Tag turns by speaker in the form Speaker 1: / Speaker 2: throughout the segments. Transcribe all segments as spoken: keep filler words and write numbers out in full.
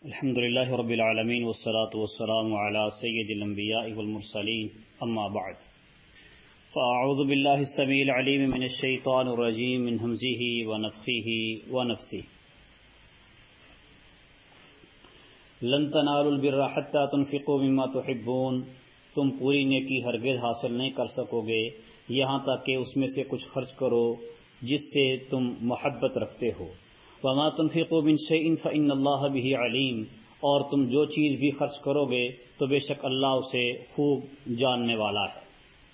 Speaker 1: الحمد لله رب العالمين والصلاة والسلام على سيد الأنبياء والمرسلين أما بعد فأعوذ بالله السميع العليم من الشيطان الرجيم من همزه ونفخه ونفثه لن تنالوا البر حتى تنفقوا مما تحبون تم پوری نیکی ہرگز حاصل نہیں کر سکو گے یہاں تک کہ اس میں سے کچھ خرچ کرو جس سے تم محبت رکھتے ہو وما تنفقوا من شيء فإن الله به عليم اور تم جو چیز بھی خرچ کرو گے تو بے شک اللہ اسے خوب جاننے والا ہے.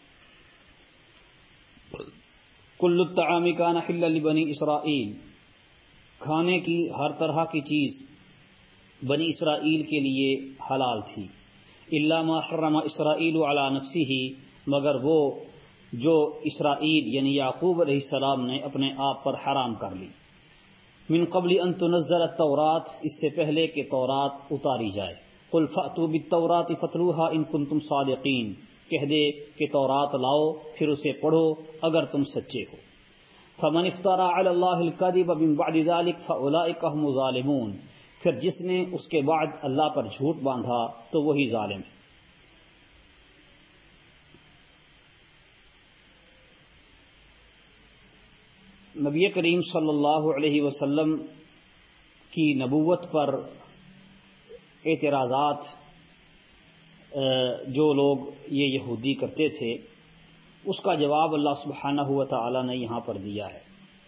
Speaker 1: کل الطعام كان حلا لبني اسرائیل کھانے کی ہر طرح کی چیز بنی اسرائیل کے لیے حلال تھی. الا ما حرم اسرائیل على نفسه مگر وہ جو اسرائیل یعنی یعقوب علیہ السلام نے اپنے آپ پر حرام کر لی. من قبل ان تنزل التوراۃ اس سے پہلے کہ تورات اتاری جائے. قل فأتوا بالتوراۃ فاتلوها ان کنتم صادقین کہہ دے کہ تورات لاؤ پھر اسے پڑھو اگر تم سچے ہو. فمن افترى على الله الكذب من بعد ذلك فاولئک هم الظالمون پھر جس نے اس کے بعد اللہ پر جھوٹ باندھا تو وہی ظالم ہے. نبی کریم صلی اللہ علیہ وسلم کی نبوت پر اعتراضات جو لوگ یہ یہودی کرتے تھے اس کا جواب اللہ سبحانہ و تعالی نے یہاں پر دیا ہے.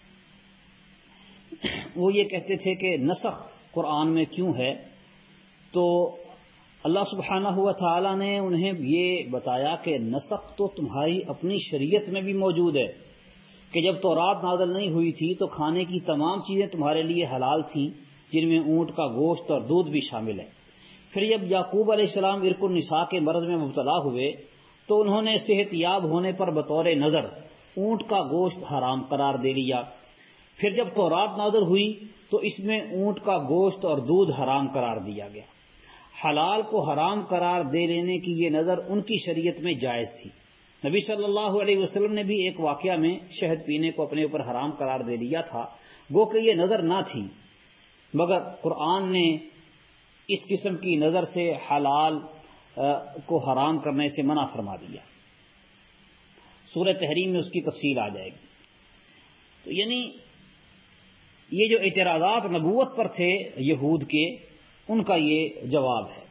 Speaker 1: وہ یہ کہتے تھے کہ نسخ قرآن میں کیوں ہے تو اللہ سبحانہ و تعالی نے انہیں یہ بتایا کہ نسخ تو تمہاری اپنی شریعت میں بھی موجود ہے کہ جب تورات نازل نہیں ہوئی تھی تو کھانے کی تمام چیزیں تمہارے لیے حلال تھیں جن میں اونٹ کا گوشت اور دودھ بھی شامل ہے. پھر جب یعقوب علیہ السلام ارق النساء کے مرض میں مبتلا ہوئے تو انہوں نے صحت یاب ہونے پر بطور نظر اونٹ کا گوشت حرام قرار دے لیا. پھر جب تورات نازل ہوئی تو اس میں اونٹ کا گوشت اور دودھ حرام قرار دیا گیا. حلال کو حرام قرار دے لینے کی یہ نظر ان کی شریعت میں جائز تھی. نبی صلی اللہ علیہ وسلم نے بھی ایک واقعہ میں شہد پینے کو اپنے اوپر حرام قرار دے لیا تھا گو کہ یہ نظر نہ تھی مگر قرآن نے اس قسم کی نظر سے حلال کو حرام کرنے سے منع فرما دیا. سورہ تحریم میں اس کی تفصیل آ جائے گی. تو یعنی یہ جو اعتراضات نبوت پر تھے یہود کے ان کا یہ جواب ہے.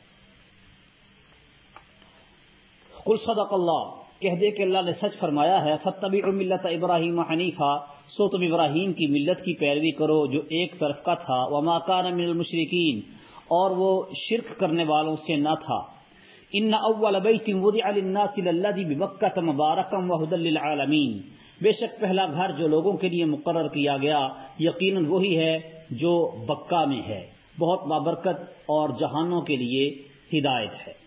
Speaker 1: قل صدق اللہ کہہ دے کہ اللہ نے سچ فرمایا ہے. فاتبعوا ملت ابراہیم حنیفا سو تم ابراہیم کی ملت کی پیروی کرو جو ایک طرف کا تھا. وما کان من المشرکین اور وہ شرک کرنے والوں سے نہ تھا. ان اول بیت وضع للناس للذی ببکۃ مبارکا وہدی للعالمین بے شک پہلا گھر جو لوگوں کے لیے مقرر کیا گیا یقیناً وہی ہے جو بکہ میں ہے بہت بابرکت اور جہانوں کے لیے ہدایت ہے.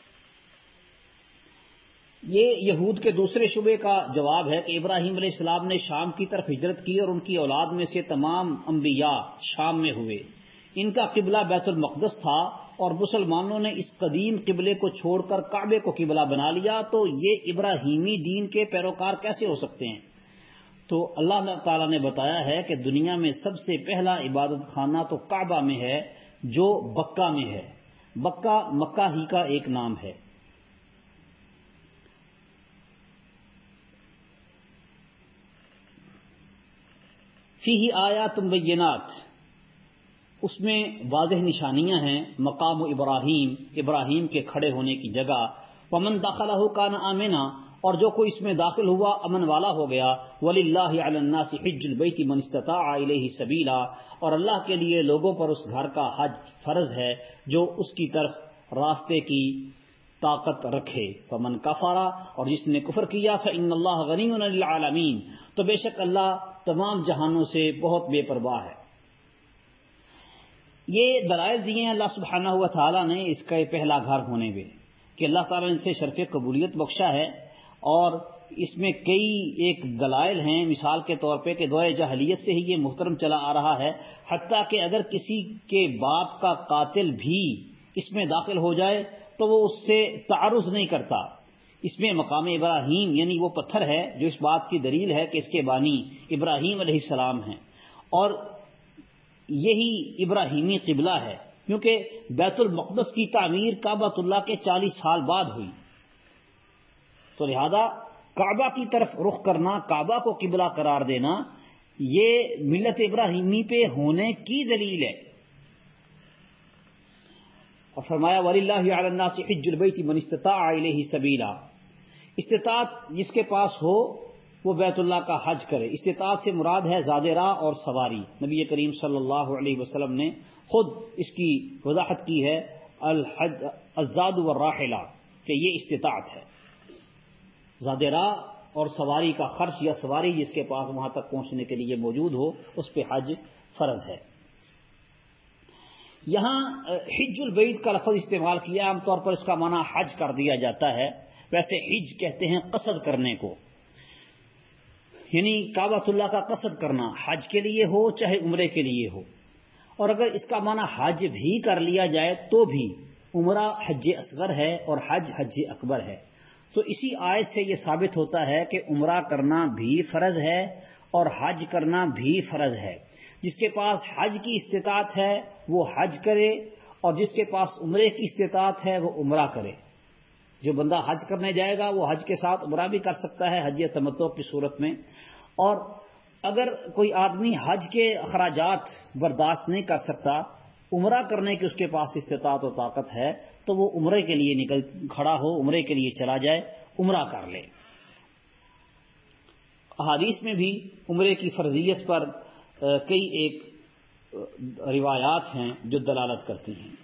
Speaker 1: یہ یہود کے دوسرے شبے کا جواب ہے کہ ابراہیم علیہ السلام نے شام کی طرف ہجرت کی اور ان کی اولاد میں سے تمام انبیاء شام میں ہوئے. ان کا قبلہ بیت المقدس تھا اور مسلمانوں نے اس قدیم قبلے کو چھوڑ کر کعبے کو قبلہ بنا لیا تو یہ ابراہیمی دین کے پیروکار کیسے ہو سکتے ہیں؟ تو اللہ تعالیٰ نے بتایا ہے کہ دنیا میں سب سے پہلا عبادت خانہ تو کعبہ میں ہے جو بکہ میں ہے. بکہ مکہ ہی کا ایک نام ہے. فیہ آیات بینات اس میں واضح نشانیاں ہیں. مقام ابراہیم ابراہیم کے کھڑے ہونے کی جگہ. ومن دخلہ کان آمنا اور جو کوئی اس میں داخل ہوا امن والا ہو گیا. وللہ علی الناس حج البیت من استطاع الیہ سبیلا اور اللہ کے لیے لوگوں پر اس گھر کا حج فرض ہے جو اس کی طرف راستے کی طاقت رکھے. فمن کفر اور جس نے کفر کیا فإن اللہ غنی عن العالمین تو بے شک اللہ تمام جہانوں سے بہت بے پرواہ ہے. یہ دلائل دیے ہیں اللہ سبحانہ و تعالیٰ نے اس کا پہلا گھر ہونے میں کہ اللہ تعالیٰ نے اسے شرف قبولیت بخشا ہے اور اس میں کئی ایک دلائل ہیں. مثال کے طور پہ کہ دور جاہلیت سے ہی یہ محترم چلا آ رہا ہے حتیٰ کہ اگر کسی کے باپ کا قاتل بھی اس میں داخل ہو جائے تو وہ اس سے تعارض نہیں کرتا. اس میں مقام ابراہیم یعنی وہ پتھر ہے جو اس بات کی دلیل ہے کہ اس کے بانی ابراہیم علیہ السلام ہیں اور یہی ابراہیمی قبلہ ہے. کیونکہ بیت المقدس کی تعمیر کعبۃ اللہ کے چالیس سال بعد ہوئی، تو لہذا کعبہ کی طرف رخ کرنا، کعبہ کو قبلہ قرار دینا، یہ ملت ابراہیمی پہ ہونے کی دلیل ہے۔ اور فرمایا وَلِلَّهِ عَلَى النَّاسِ حِجُّ الْبَيْتِ مَنِ اسْتَطَاعَ إِلَيْهِ سَبِيلًا، استطاعت جس کے پاس ہو وہ بیت اللہ کا حج کرے۔ استطاعت سے مراد ہے زاد راہ اور سواری۔ نبی کریم صلی اللہ علیہ وسلم نے خود اس کی وضاحت کی ہے، الحج الزاد والراحلہ، کہ یہ استطاعت ہے، زاد راہ اور سواری کا خرچ یا سواری جس کے پاس وہاں تک پہنچنے کے لیے موجود ہو اس پہ حج فرض ہے۔ یہاں حج البیت کا لفظ استعمال کیا، عام طور پر اس کا معنی حج کر دیا جاتا ہے، ویسے حج کہتے ہیں قصد کرنے کو، یعنی کعبۃ اللہ کا قصد کرنا، حج کے لیے ہو چاہے عمرے کے لیے ہو۔ اور اگر اس کا معنی حج بھی کر لیا جائے تو بھی عمرہ حج اصغر ہے اور حج حج اکبر ہے، تو اسی آیت سے یہ ثابت ہوتا ہے کہ عمرہ کرنا بھی فرض ہے اور حج کرنا بھی فرض ہے۔ جس کے پاس حج کی استطاعت ہے وہ حج کرے، اور جس کے پاس عمرے کی استطاعت ہے وہ عمرہ کرے۔ جو بندہ حج کرنے جائے گا وہ حج کے ساتھ عمرہ بھی کر سکتا ہے حج تمتع کی صورت میں، اور اگر کوئی آدمی حج کے اخراجات برداشت نہیں کر سکتا، عمرہ کرنے کی اس کے پاس استطاعت و طاقت ہے، تو وہ عمرے کے لیے نکل کھڑا ہو، عمرے کے لیے چلا جائے، عمرہ کر لے۔ احادیث میں بھی عمرے کی فرضیت پر کئی ایک روایات ہیں جو دلالت کرتی ہیں۔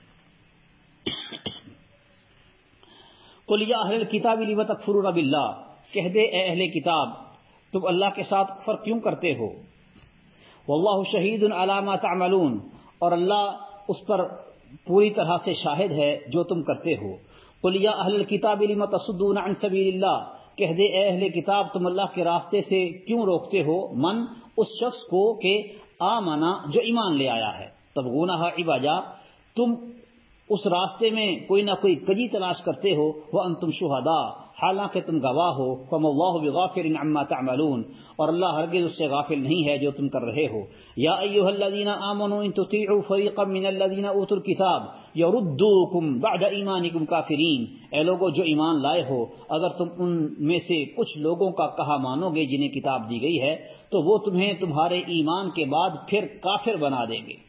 Speaker 1: قُلْ يَا أَهْلَ الْكِتَابِ لِمَ تَكْفُرُونَ بِاللَّهِ، کہہ دے اے اہل کتاب تم اللہ کے ساتھ کفر کیوں کرتے ہو، وَاللَّهُ شَهِيدٌ عَلَى مَا تَعْمَلُونَ، اور اللہ اس پر پوری طرح سے شاہد ہے جو تم کرتے ہو۔ قُلْ يَا أَهْلَ الْكِتَابِ لِمَ تَصُدُّونَ عَنْ سَبِيلِ اللَّهِ، کہہ دے اے اہل کتاب تم اللہ کے راستے سے کیوں روکتے ہو، من اس شخص کو کہ آمنا جو ایمان لے آیا ہے، تبغونها عوجا تم اس راستے میں کوئی نہ کوئی کجی تلاش کرتے ہو، وانتم شہداء حالانکہ تم گواہ ہو، فما اللہ بغافل عما تعملون، اور اللہ ہرگز اس سے غافل نہیں ہے جو تم کر رہے ہو۔ یا ایھا الذین آمنوا ان تطیعوا فریقا من الذین اوتوا الکتاب یردوکم بعد ایمانکم کافرین، اے لوگو جو ایمان لائے ہو اگر تم ان میں سے کچھ لوگوں کا کہا مانو گے جنہیں کتاب دی گئی ہے تو وہ تمہیں تمہارے ایمان کے بعد پھر کافر بنا دیں گے۔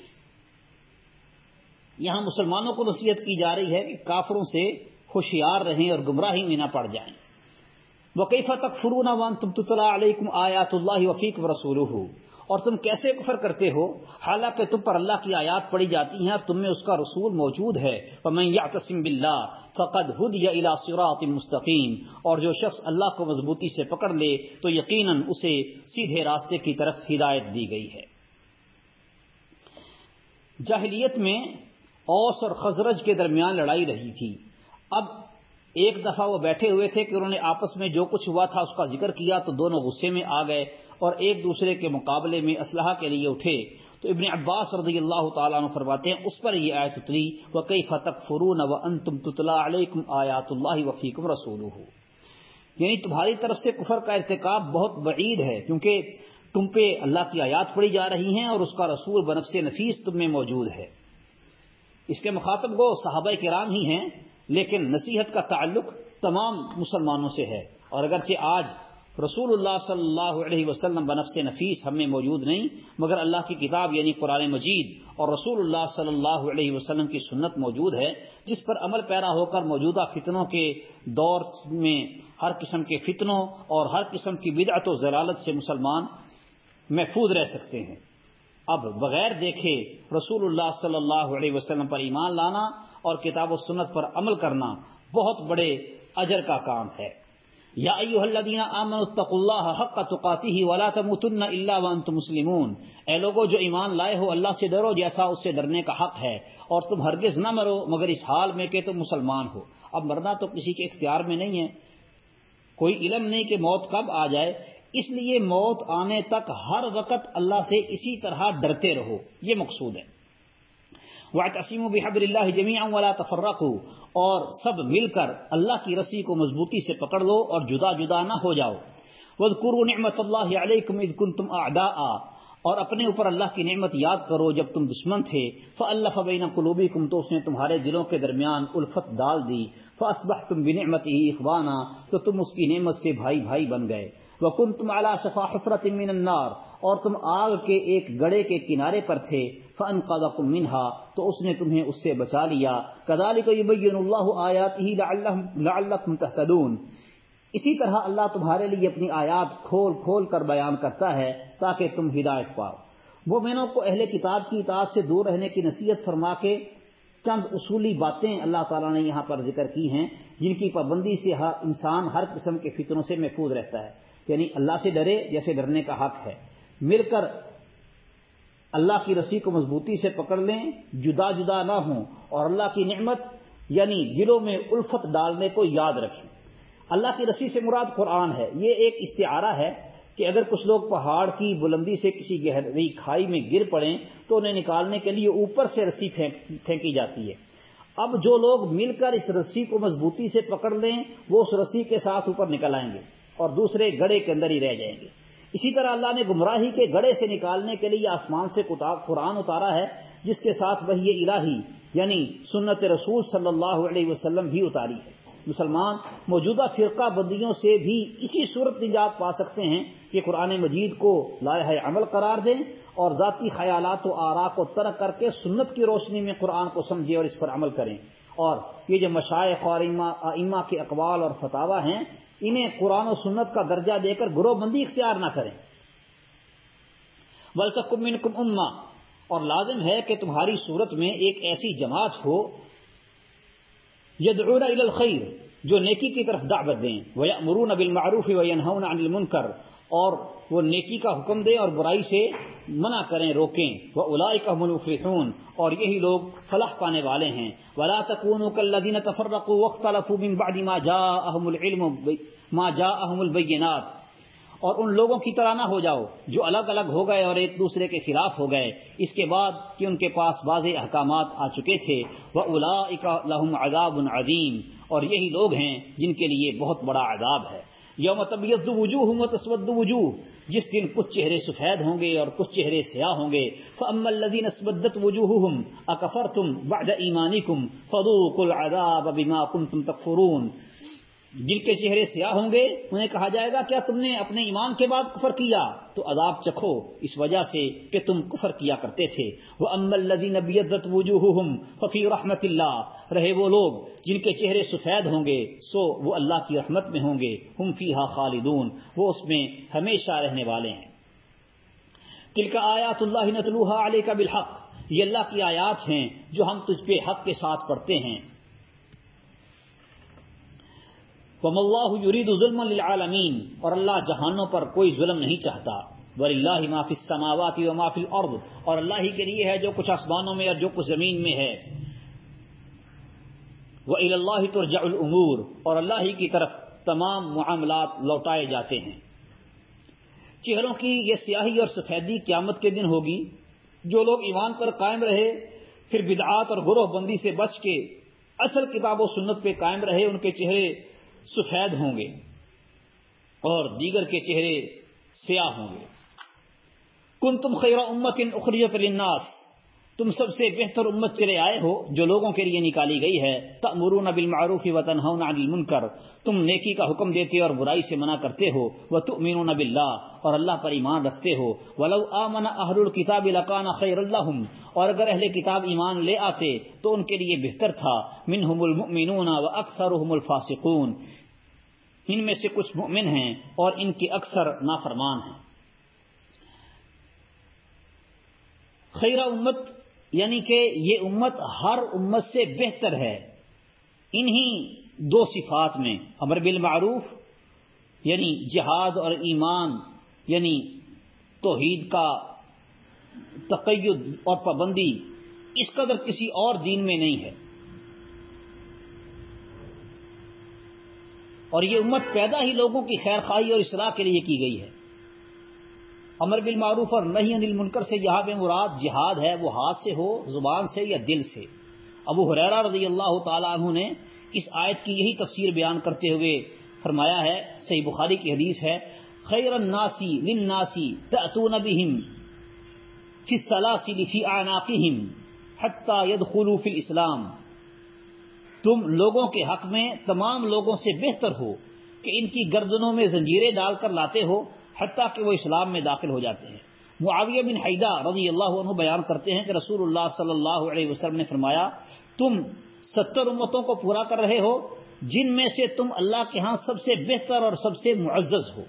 Speaker 1: یہاں مسلمانوں کو نصیحت کی جا رہی ہے کہ کافروں سے ہوشیار رہیں اور گمراہی میں نہ پڑ جائیں۔ وَكَيْفَ تَكْفُرُونَ وَأَنْتُمْ تُتْلَىٰ عَلَيْكُمْ آيَاتُ اللَّهِ وَفِيكُمْ رَسُولُهُ، اور تم کیسے کفر کرتے ہو حالانکہ تم پر اللہ کی آیات پڑھی جاتی ہیں اور تم میں اس کا رسول موجود ہے۔ وَمَن يَعْتَصِم بِاللَّهِ فَقَدْ هُدِيَ إِلَىٰ صِرَاطٍ مُسْتَقِيمٍ، اور جو شخص اللہ کو مضبوطی سے پکڑ لے تو یقیناً اسے سیدھے راستے کی طرف ہدایت دی گئی ہے۔ جاہلیت میں اوس اور خزرج کے درمیان لڑائی رہی تھی۔ اب ایک دفعہ وہ بیٹھے ہوئے تھے کہ انہوں نے آپس میں جو کچھ ہوا تھا اس کا ذکر کیا تو دونوں غصے میں آ گئے اور ایک دوسرے کے مقابلے میں اسلحہ کے لیے اٹھے۔ تو ابن عباس رضی اللہ تعالیٰ عنہ فرماتے ہیں اس پر یہ آیت اتری وَكَيْفَ تَكْفُرُونَ وَأَنْتُمْ تُتْلَىٰ عَلَيْكُمْ آيَاتُ اللَّهِ وَفِيكُمْ رَسُولُهُ، یعنی تمہاری طرف سے کفر کا ارتکاب بہت بعید ہے کیونکہ تم پہ اللہ کی آیات پڑھی جا رہی ہیں اور اس کا رسول بنفس نفیس تم میں موجود ہے۔ اس کے مخاطب گو صحابہ کرام ہی ہیں، لیکن نصیحت کا تعلق تمام مسلمانوں سے ہے، اور اگرچہ آج رسول اللہ صلی اللہ علیہ وسلم بنفس نفیس ہم میں موجود نہیں مگر اللہ کی کتاب یعنی قرآن مجید اور رسول اللہ صلی اللہ علیہ وسلم کی سنت موجود ہے، جس پر عمل پیرا ہو کر موجودہ فتنوں کے دور میں ہر قسم کے فتنوں اور ہر قسم کی بدعت و ضلالت سے مسلمان محفوظ رہ سکتے ہیں۔ اب بغیر دیکھے رسول اللہ صلی اللہ علیہ وسلم پر ایمان لانا اور کتاب و سنت پر عمل کرنا بہت بڑے اجر کا کام ہے۔ یا ایھا الذین آمنوا اتقوا اللہ حق تقاتہ ولا تموتن الا وانتم مسلمون، اے لوگو جو ایمان لائے ہو اللہ سے ڈرو جیسا اس سے ڈرنے کا حق ہے، اور تم ہرگز نہ مرو مگر اس حال میں کہ تم مسلمان ہو۔ اب مرنا تو کسی کے اختیار میں نہیں ہے، کوئی علم نہیں کہ موت کب آ جائے، اس لیے موت آنے تک ہر وقت اللہ سے اسی طرح ڈرتے رہو، یہ مقصود ہے۔ وَاعْتَصِمُوا بِحَبْلِ اللَّهِ جَمِيعًا وَلَا تَفَرَّقُوا، اور سب مل کر اللہ کی رسی کو مضبوطی سے پکڑ لو اور جدا جدا نہ ہو جاؤ۔ وَاذْكُرُوا نِعْمَةَ اللَّهِ عَلَيْكُمْ إِذْ كُنتُمْ أَعْدَاءً، اور اپنے اوپر اللہ کی نعمت یاد کرو جب تم دشمن تھے، فَأَلَّفَ بَيْنَ قُلُوبِكُمْ تو اس نے تمہارے دلوں کے درمیان الفت ڈال دی، فَأَصْبَحْتُمْ بِنِعْمَتِهِ إِخْوَانًا تو تم اس کی نعمت سے بھائی بھائی بن گئے، وَكُنْتُمْ عَلَى شَفَا حُفْرَةٍ مِّنَ النَّارِ اور تم آگ کے ایک گڑھے کے کنارے پر تھے، فَأَنْقَذَكُم مِّنْهَا تو اس نے تمہیں اس سے بچا لیا، كَذَلِكَ يُبَيِّنُ اللَّهُ آيَاتِهِ لَعَلَّكُمْ تَهْتَدُونَ اسی طرح اللہ تمہارے لیے اپنی آیات کھول کھول کر بیان کرتا ہے تاکہ تم ہدایت پاؤ۔ مومنوں کو اہل کتاب کی اطاعت سے دور رہنے کی نصیحت فرما کے چند اصولی باتیں اللہ تعالیٰ نے یہاں پر ذکر کی ہیں جن کی پابندی سے ہر انسان ہر قسم کے فتنوں سے محفوظ رہتا ہے، یعنی اللہ سے ڈرے جیسے ڈرنے کا حق ہے، مل کر اللہ کی رسی کو مضبوطی سے پکڑ لیں، جدا جدا نہ ہوں، اور اللہ کی نعمت یعنی دلوں میں الفت ڈالنے کو یاد رکھیں۔ اللہ کی رسی سے مراد قرآن ہے۔ یہ ایک استعارہ ہے کہ اگر کچھ لوگ پہاڑ کی بلندی سے کسی گہری کھائی میں گر پڑیں تو انہیں نکالنے کے لیے اوپر سے رسی پھینکی جاتی ہے۔ اب جو لوگ مل کر اس رسی کو مضبوطی سے پکڑ لیں وہ اس رسی کے ساتھ اوپر نکل آئیں گے اور دوسرے گڑھے کے اندر ہی رہ جائیں گے۔ اسی طرح اللہ نے گمراہی کے گڑھے سے نکالنے کے لیے آسمان سے قرآن اتارا ہے جس کے ساتھ وحی الہی یعنی سنت رسول صلی اللہ علیہ وسلم بھی اتاری ہے۔ مسلمان موجودہ فرقہ بندیوں سے بھی اسی صورت نجات پا سکتے ہیں کہ قرآن مجید کو لائحہ عمل قرار دیں اور ذاتی خیالات و آراء کو ترک کر کے سنت کی روشنی میں قرآن کو سمجھیں اور اس پر عمل کریں، اور یہ جو مشائخ اور ائمہ کے اقوال اور فتاوی ہیں انہیں قرآن و سنت کا درجہ دے کر گروہ بندی اختیار نہ کریں۔ وَلْتَكُن مِّنكُمْ أُمَّةٌ اور لازم ہے کہ تمہاری صورت میں ایک ایسی جماعت ہو یدعون الی الخیر جو نیکی کی طرف دعوت دیں، ویأمرون بالمعروف وینہون عن المنکر اور وہ نیکی کا حکم دیں اور برائی سے منع کریں روکیں، واولئک هم المفلحون اور یہی لوگ فلاح پانے والے ہیں۔ ولا تکونوا کالذین تفرقوا واختلفوا من بعد ما جاءهم العلم ما جاءهم البینات اور ان لوگوں کی طرح نہ ہو جاؤ جو الگ الگ ہو گئے اور ایک دوسرے کے خلاف ہو گئے اس کے بعد کہ ان کے پاس واضح احکامات آ چکے تھے۔ وَأُولَٰئِكَ لَهُمْ عَذَابٌ عَظِيمٌ اور یہی لوگ ہیں جن کے لیے بہت بڑا عذاب ہے۔ یوم تبیض وجوہ وتسود وجوہ جس دن کچھ چہرے سفید ہوں گے اور کچھ چہرے سیاہ ہوں گے۔ فَأَمَّا الَّذِينَ اسْوَدَّتْ وُجُوهُهُمْ أَكَفَرْتُمْ بَعْدَ إِيمَانِكُمْ فَذُوقُوا الْعَذَابَ بِمَا كُنتُمْ تَكْفُرُونَ جن کے چہرے سیاہ ہوں گے انہیں کہا جائے گا کیا تم نے اپنے ایمان کے بعد کفر کیا تو عذاب چکھو اس وجہ سے کہ تم کفر کیا کرتے تھے۔ وَأَمَّا الَّذِينَ ابْيَضَّتْ وُجُوهُهُمْ فَفِي رَحْمَةِ اللَّهِ رہے وہ لوگ جن کے چہرے سفید ہوں گے سو وہ اللہ کی رحمت میں ہوں گے۔ ہم فیہا خالدون وہ اس میں ہمیشہ رہنے والے ہیں۔ تلک آیات اللہ نتلوہا علیک بالحق یہ اللہ کی آیات ہیں جو ہم تجھ پہ حق کے ساتھ پڑھتے ہیں۔ وَمَا اللَّهُ يُرِيدُ ظُلْمًا لِلْعَالَمِينَ اور اللہ جہانوں پر کوئی ظلم نہیں چاہتا۔ وَلِلَّهِ مَا فِي السَّمَاوَاتِ وَمَا فِي الْأَرْضِ اور اللہ ہی کے لیے ہے جو کچھ آسمانوں میں اور جو کچھ زمین میں ہے۔ وَإِلَى اللَّهِ تُرْجَعُ الْأُمُورُ اور اللہ ہی کی طرف تمام معاملات لوٹائے جاتے ہیں۔ چہروں کی یہ سیاہی اور سفیدی قیامت کے دن ہوگی۔ جو لوگ ایمان پر قائم رہے پھر بدعات اور گروہ بندی سے بچ کے اصل کتاب و سنت پہ قائم رہے ان کے چہرے سفید ہوں گے اور دیگر کے چہرے سیاہ ہوں گے۔ کنتم خیر امت اخرجت للناس تم سب سے بہتر امت چلے آئے ہو جو لوگوں کے لیے نکالی گئی ہے۔ تأمرون بالمعروف وتنہون عن المنکر تم نیکی کا حکم دیتے اور برائی سے منع کرتے ہو۔ وتؤمنون باللہ اور اللہ پر ایمان رکھتے ہو۔ ولو آمن اہل الکتاب لکان خیر لہم اور اگر اہل کتاب ایمان لے آتے تو ان کے لیے بہتر تھا۔ منہم المؤمنون واکثرهم الفاسقون ان میں سے کچھ مومن ہیں اور ان کے اکثر نافرمان ہیں۔ خیر امت یعنی کہ یہ امت ہر امت سے بہتر ہے انہی دو صفات میں، امر بالمعروف یعنی جہاد اور ایمان یعنی توحید کا تقید اور پابندی اس قدر کسی اور دین میں نہیں ہے، اور یہ امت پیدا ہی لوگوں کی خیر خواہی اور اصلاح کے لیے کی گئی ہے۔ امر بالمعروف اور نہی عن المنکر سے یہاں پہ مراد جہاد ہے، وہ ہاتھ سے ہو، زبان سے یا دل سے۔ ابو ہریرہ رضی اللہ تعالی عنہ نے اس آیت کی یہی تفسیر بیان کرتے ہوئے فرمایا ہے، صحیح بخاری کی حدیث ہے، خیر الناس للناس تأتون بهم فی السلاسل فی اعناقہم حتی یدخلوا فی الاسلام، تم لوگوں کے حق میں تمام لوگوں سے بہتر ہو کہ ان کی گردنوں میں زنجیریں ڈال کر لاتے ہو حتیٰ کہ وہ اسلام میں داخل ہو جاتے ہیں۔ معاویہ بن حیدہ رضی اللہ عنہ بیان کرتے ہیں کہ رسول اللہ صلی اللہ علیہ وسلم نے فرمایا، تم ستر امتوں کو پورا کر رہے ہو جن میں سے تم اللہ کے ہاں سب سے بہتر اور سب سے معزز ہو۔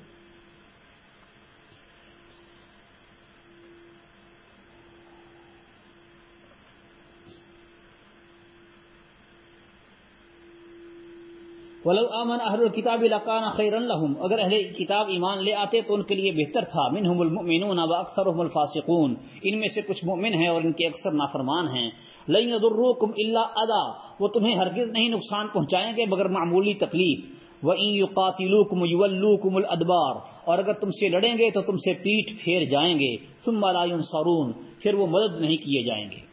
Speaker 1: وَلَوْ آمَنَ أَهْلُ الْكِتَابِ لَكَانَ خَيْرًا لَهُمْ، اگر اہل کتاب ایمان لے آتے تو ان کے لیے بہتر تھا۔ مِنْهُمُ الْمُؤْمِنُونَ وَأَكْثَرُهُمُ الْفَاسِقُونَ، ان میں سے کچھ مومن ہیں اور ان کے اکثر نافرمان ہیں۔ لَن يَضُرُّوكُمْ إِلَّا أَذًى، وہ تمہیں ہرگز نہیں نقصان پہنچائیں گے مگر معمولی تکلیف۔ وَإِن يُقَاتِلُوكُمْ يُوَلُّوكُمُ الْأَدْبَارَ، اور اگر تم سے لڑیں گے تو تم سے پیٹھ پھیر جائیں گے۔ ثُمَّ لَا يُنصَرُونَ، پھر وہ مدد نہیں کیے جائیں گے۔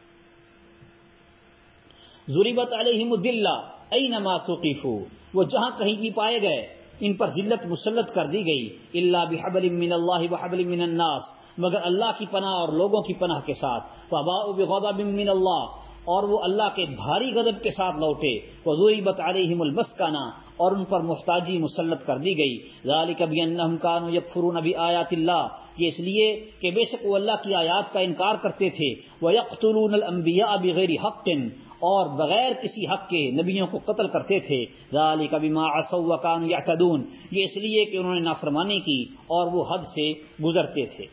Speaker 1: ضُرِبَتْ عَلَيْهِمُ الذِّلَّةُ أَيْنَمَا ثُقِفُوا، وہ جہاں کہیں بھی پائے گئے ان پر ذلت مسلط کر دی گئی۔ الا بحبل من اللہ وحبل من الناس، مگر اللہ کی پناہ اور لوگوں کی پناہ کے ساتھ۔ فباءوا بغضب من اللہ، اور وہ اللہ کے بھاری غضب کے ساتھ لوٹے۔ وضربت علیہم المسکنہ، اور ان پر محتاجی مسلط کر دی گئی۔ ذالک بانہم کانوا یکفرون بآیات اللہ، یہ اس لیے کہ بے شک وہ اللہ کی آیات کا انکار کرتے تھے۔ ویقتلون الانبیاء بغیر حق، اور بغیر کسی حق کے نبیوں کو قتل کرتے تھے۔ ذالک بما عصوا وکانوا یعتدون، یہ اس لیے کہ انہوں نے نافرمانی کی اور وہ حد سے گزرتے تھے۔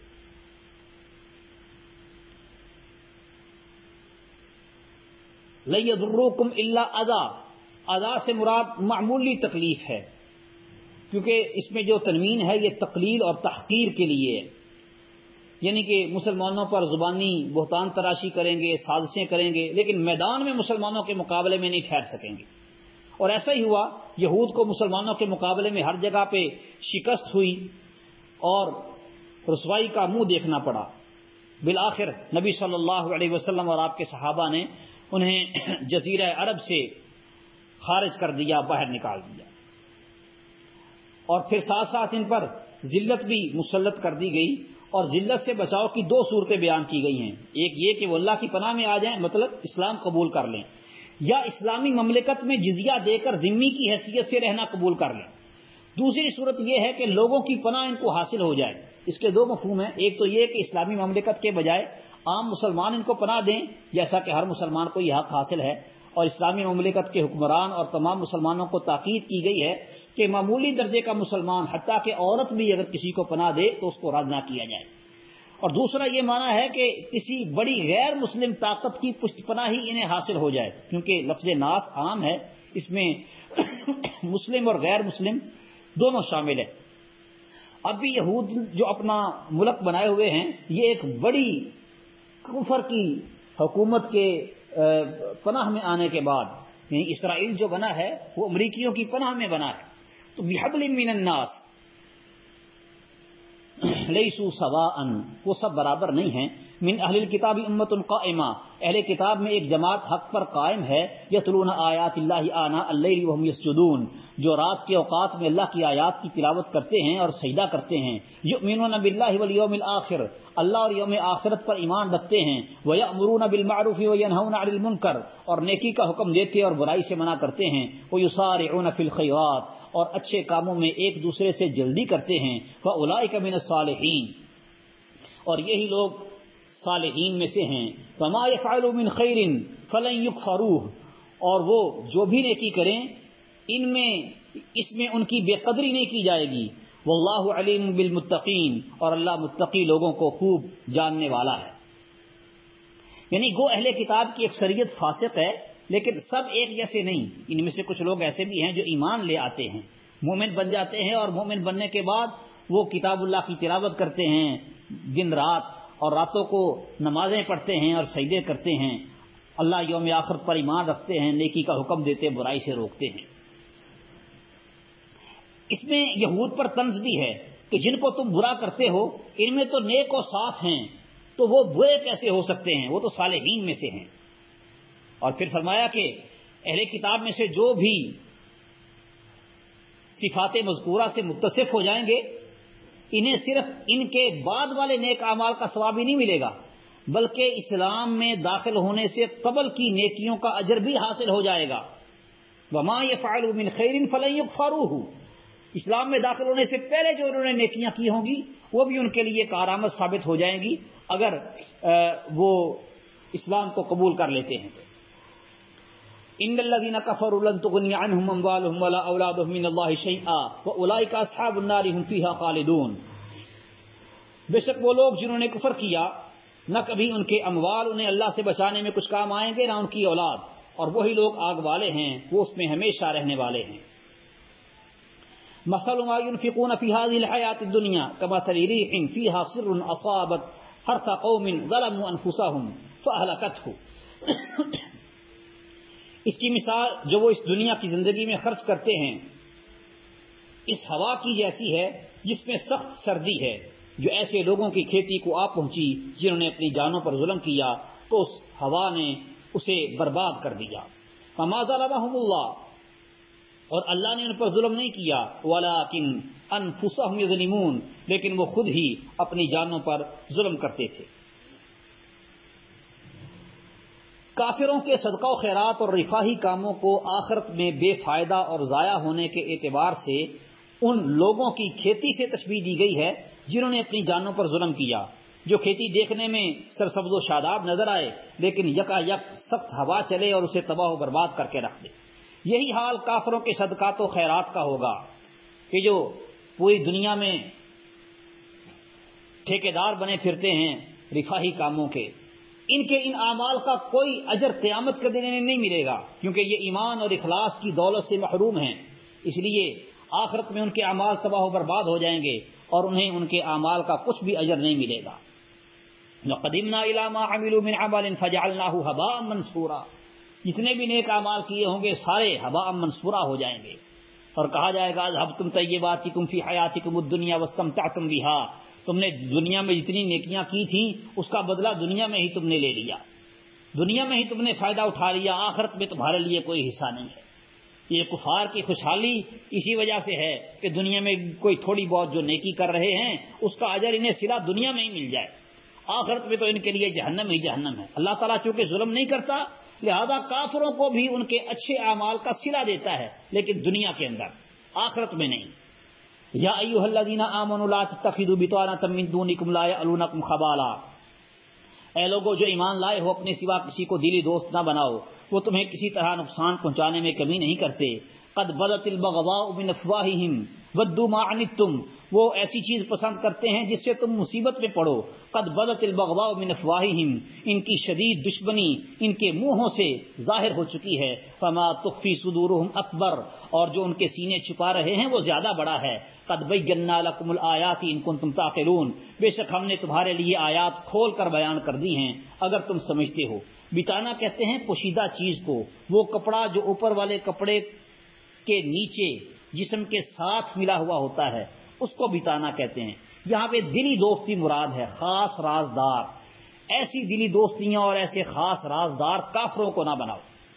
Speaker 1: لن یضروکم الا اذی، اذی سے مراد معمولی تکلیف ہے، کیونکہ اس میں جو تنوین ہے یہ تقلیل اور تحقیر کے لیے ہے، یعنی کہ مسلمانوں پر زبانی بہتان تراشی کریں گے، سازشیں کریں گے، لیکن میدان میں مسلمانوں کے مقابلے میں نہیں ٹھہر سکیں گے۔ اور ایسا ہی ہوا، یہود کو مسلمانوں کے مقابلے میں ہر جگہ پہ شکست ہوئی اور رسوائی کا منہ دیکھنا پڑا۔ بالآخر نبی صلی اللہ علیہ وسلم اور آپ کے صحابہ نے انہیں جزیرہ عرب سے خارج کر دیا، باہر نکال دیا، اور پھر ساتھ ساتھ ان پر ذلت بھی مسلط کر دی گئی۔ اور ذلت سے بچاؤ کی دو صورتیں بیان کی گئی ہیں، ایک یہ کہ وہ اللہ کی پناہ میں آ جائیں، مطلب اسلام قبول کر لیں، یا اسلامی مملکت میں جزیہ دے کر ذمہ کی حیثیت سے رہنا قبول کر لیں۔ دوسری صورت یہ ہے کہ لوگوں کی پناہ ان کو حاصل ہو جائے۔ اس کے دو مفہوم ہیں، ایک تو یہ کہ اسلامی مملکت کے بجائے عام مسلمان ان کو پناہ دیں، جیسا کہ ہر مسلمان کو یہ حق حاصل ہے، اور اسلامی مملکت کے حکمران اور تمام مسلمانوں کو تاکید کی گئی ہے کہ معمولی درجے کا مسلمان حتیٰ کہ عورت بھی اگر کسی کو پناہ دے تو اس کو رد نہ کیا جائے۔ اور دوسرا یہ معنی ہے کہ کسی بڑی غیر مسلم طاقت کی پشت پناہی انہیں حاصل ہو جائے، کیونکہ لفظ ناس عام ہے، اس میں مسلم اور غیر مسلم دونوں شامل ہیں۔ اب بھی یہود جو اپنا ملک بنائے ہوئے ہیں، یہ ایک بڑی کفر کی حکومت کے پناہ میں آنے کے بعد، یعنی اسرائیل جو بنا ہے وہ امریکیوں کی پناہ میں بنا ہے، تو بحبل من الناس لیسوا سواء، وہ سب برابر نہیں ہیں۔ من اہل الکتاب امۃ قائمہ، اہل کتاب میں ایک جماعت حق پر قائم ہے۔ یتلون آیات اللہ آناء اللیل وهم یسجدون، جو رات کے اوقات میں اللہ کی آیات کی تلاوت کرتے ہیں اور سجدہ کرتے ہیں۔ یؤمنون باللہ والیوم الآخر، اللہ اور یوم آخرت پر ایمان رکھتے ہیں۔ ویأمرون بالمعروف وینہون عن المنکر، اور نیکی کا حکم دیتے اور برائی سے منع کرتے ہیں۔ ویسارعون فی الخیرات، اور اچھے کاموں میں ایک دوسرے سے جلدی کرتے ہیں۔ فاولئک من الصالحین، اور یہی لوگ صالحین میں سے ہیں۔ وما یفعلوا من خیر فلن یکفروہ، اور وہ جو بھی نیکی کریں ان میں اس میں ان کی بے قدری نہیں کی جائے گی۔ واللہ علیم بالمتقین، اور اللہ متقی لوگوں کو خوب جاننے والا ہے۔ یعنی گو اہل کتاب کی اکثریت فاسق ہے، لیکن سب ایک جیسے نہیں، ان میں سے کچھ لوگ ایسے بھی ہیں جو ایمان لے آتے ہیں، مومن بن جاتے ہیں، اور مومن بننے کے بعد وہ کتاب اللہ کی تلاوت کرتے ہیں دن رات، اور راتوں کو نمازیں پڑھتے ہیں اور سجدے کرتے ہیں، اللہ یوم آخرت پر ایمان رکھتے ہیں، نیکی کا حکم دیتے، برائی سے روکتے ہیں۔ اس میں یہود پر طنز بھی ہے کہ جن کو تم برا کرتے ہو ان میں تو نیک و صاف ہیں، تو وہ برے کیسے ہو سکتے ہیں، وہ تو صالحین میں سے ہیں۔ اور پھر فرمایا کہ اہل کتاب میں سے جو بھی صفات مذکورہ سے متصف ہو جائیں گے، انہیں صرف ان کے بعد والے نیک اعمال کا ثواب ہی نہیں ملے گا، بلکہ اسلام میں داخل ہونے سے قبل کی نیکیوں کا اجر بھی حاصل ہو جائے گا. وما يفعلوا من خیر فلن يغفروه. اسلام میں داخل ہونے سے پہلے جو انہوں نے نیکیاں کی ہوں گی وہ بھی ان کے لیے کارآمد ثابت ہو جائیں گی اگر وہ اسلام کو قبول کر لیتے ہیں. ان الذين كفروا لن تغني عنهم اموالهم ولا اولادهم من الله شيئا واولئك اصحاب النار هم فيها خالدون. بے شک وہ لوگ جنہوں نے کفر کیا نہ کبھی ان کے اموال انہیں اللہ سے بچانے میں کچھ کام آئیں گے نہ ان کی اولاد، اور وہی لوگ آگ والے ہیں، وہ اس میں ہمیشہ رہنے والے ہیں. مثل ما ينفقون في هذه الحياة الدنيا كمثل ريح فيها صر أصابت حرث قوم ظلموا أنفسهم فأهلكته. اس کی مثال جو وہ اس دنیا کی زندگی میں خرچ کرتے ہیں اس ہوا کی جیسی ہے جس میں سخت سردی ہے، جو ایسے لوگوں کی کھیتی کو آ پہنچی جنہوں نے اپنی جانوں پر ظلم کیا تو اس ہوا نے اسے برباد کر دیا. فما ظلمهم اللہ، اور اللہ نے ان پر ظلم نہیں کیا، ولیکن انفسهم یظلمون، لیکن وہ خود ہی اپنی جانوں پر ظلم کرتے تھے. کافروں کے صدقہ و خیرات اور رفاہی کاموں کو آخرت میں بے فائدہ اور ضائع ہونے کے اعتبار سے ان لوگوں کی کھیتی سے تشبیہ دی گئی ہے جنہوں نے اپنی جانوں پر ظلم کیا، جو کھیتی دیکھنے میں سرسبز و شاداب نظر آئے لیکن یکا یک سخت ہوا چلے اور اسے تباہ و برباد کر کے رکھ دے. یہی حال کافروں کے صدقات و خیرات کا ہوگا کہ جو پوری دنیا میں ٹھیکیدار بنے پھرتے ہیں رفاہی کاموں کے، ان کے ان اعمال کا کوئی اجر قیامت کے دن انہیں نہیں ملے گا، کیونکہ یہ ایمان اور اخلاص کی دولت سے محروم ہیں. اس لیے آخرت میں ان کے اعمال تباہ و برباد ہو جائیں گے اور انہیں ان کے اعمال کا کچھ بھی اجر نہیں ملے گا. وَقَدِمْنَا إِلَىٰ مَا عَمِلُوا مِنْ عَمَلٍ فَجَعَلْنَاهُ هَبَاءً مَنْثُورًا. جتنے بھی نیک اعمال کیے ہوں گے سارے ہباء منصورا ہو جائیں گے، اور کہا جائے گا اذهبتم طیباتکم فی حیاتکم الدنیا واستمتعتم بها. تم نے دنیا میں جتنی نیکیاں کی تھیں اس کا بدلہ دنیا میں ہی تم نے لے لیا، دنیا میں ہی تم نے فائدہ اٹھا لیا، آخرت میں تمہارے لیے کوئی حصہ نہیں ہے. یہ کفار کی خوشحالی اسی وجہ سے ہے کہ دنیا میں کوئی تھوڑی بہت جو نیکی کر رہے ہیں اس کا اجر انہیں صلہ دنیا میں ہی مل جائے، آخرت میں تو ان کے لیے جہنم ہی جہنم ہے. اللہ تعالیٰ چونکہ ظلم نہیں کرتا لہذا کافروں کو بھی ان کے اچھے اعمال کا صلہ دیتا ہے، لیکن دنیا کے اندر، آخرت میں نہیں. یا ایھا الذین آمنوا لا تتخذوا بطانۃ من دونکم لا یألونکم خبالا. اے لوگوں جو ایمان لائے ہو اپنے سوا کسی کو دلی دوست نہ بناؤ، وہ تمہیں کسی طرح نقصان پہنچانے میں کمی نہیں کرتے. قد بدت البغضاء من افواہہم ودوا ما عنتم. وہ ایسی چیز پسند کرتے ہیں جس سے تم مصیبت میں پڑو. قد بدت البغضاء من افواہہم. ان کی شدید دشمنی ان کے منہوں سے ظاہر ہو چکی ہے. فما تخفی صدورہم اکبر. اور جو ان کے سینے چھپا رہے ہیں وہ زیادہ بڑا ہے. قد بینا لکم الآیات ان کنتم تعقلون. بے شک ہم نے تمہارے لیے آیات کھول کر بیان کر دی ہیں اگر تم سمجھتے ہو. بتانا کہتے ہیں پوشیدہ چیز کو، وہ کپڑا جو اوپر والے کپڑے کے نیچے جسم کے ساتھ ملا ہوا ہوتا ہے اس کو بتانا کہتے ہیں. یہاں پہ دلی دوستی مراد ہے، خاص رازدار. ایسی دلی دوستیاں اور ایسے خاص رازدار کافروں کو نہ بناؤ،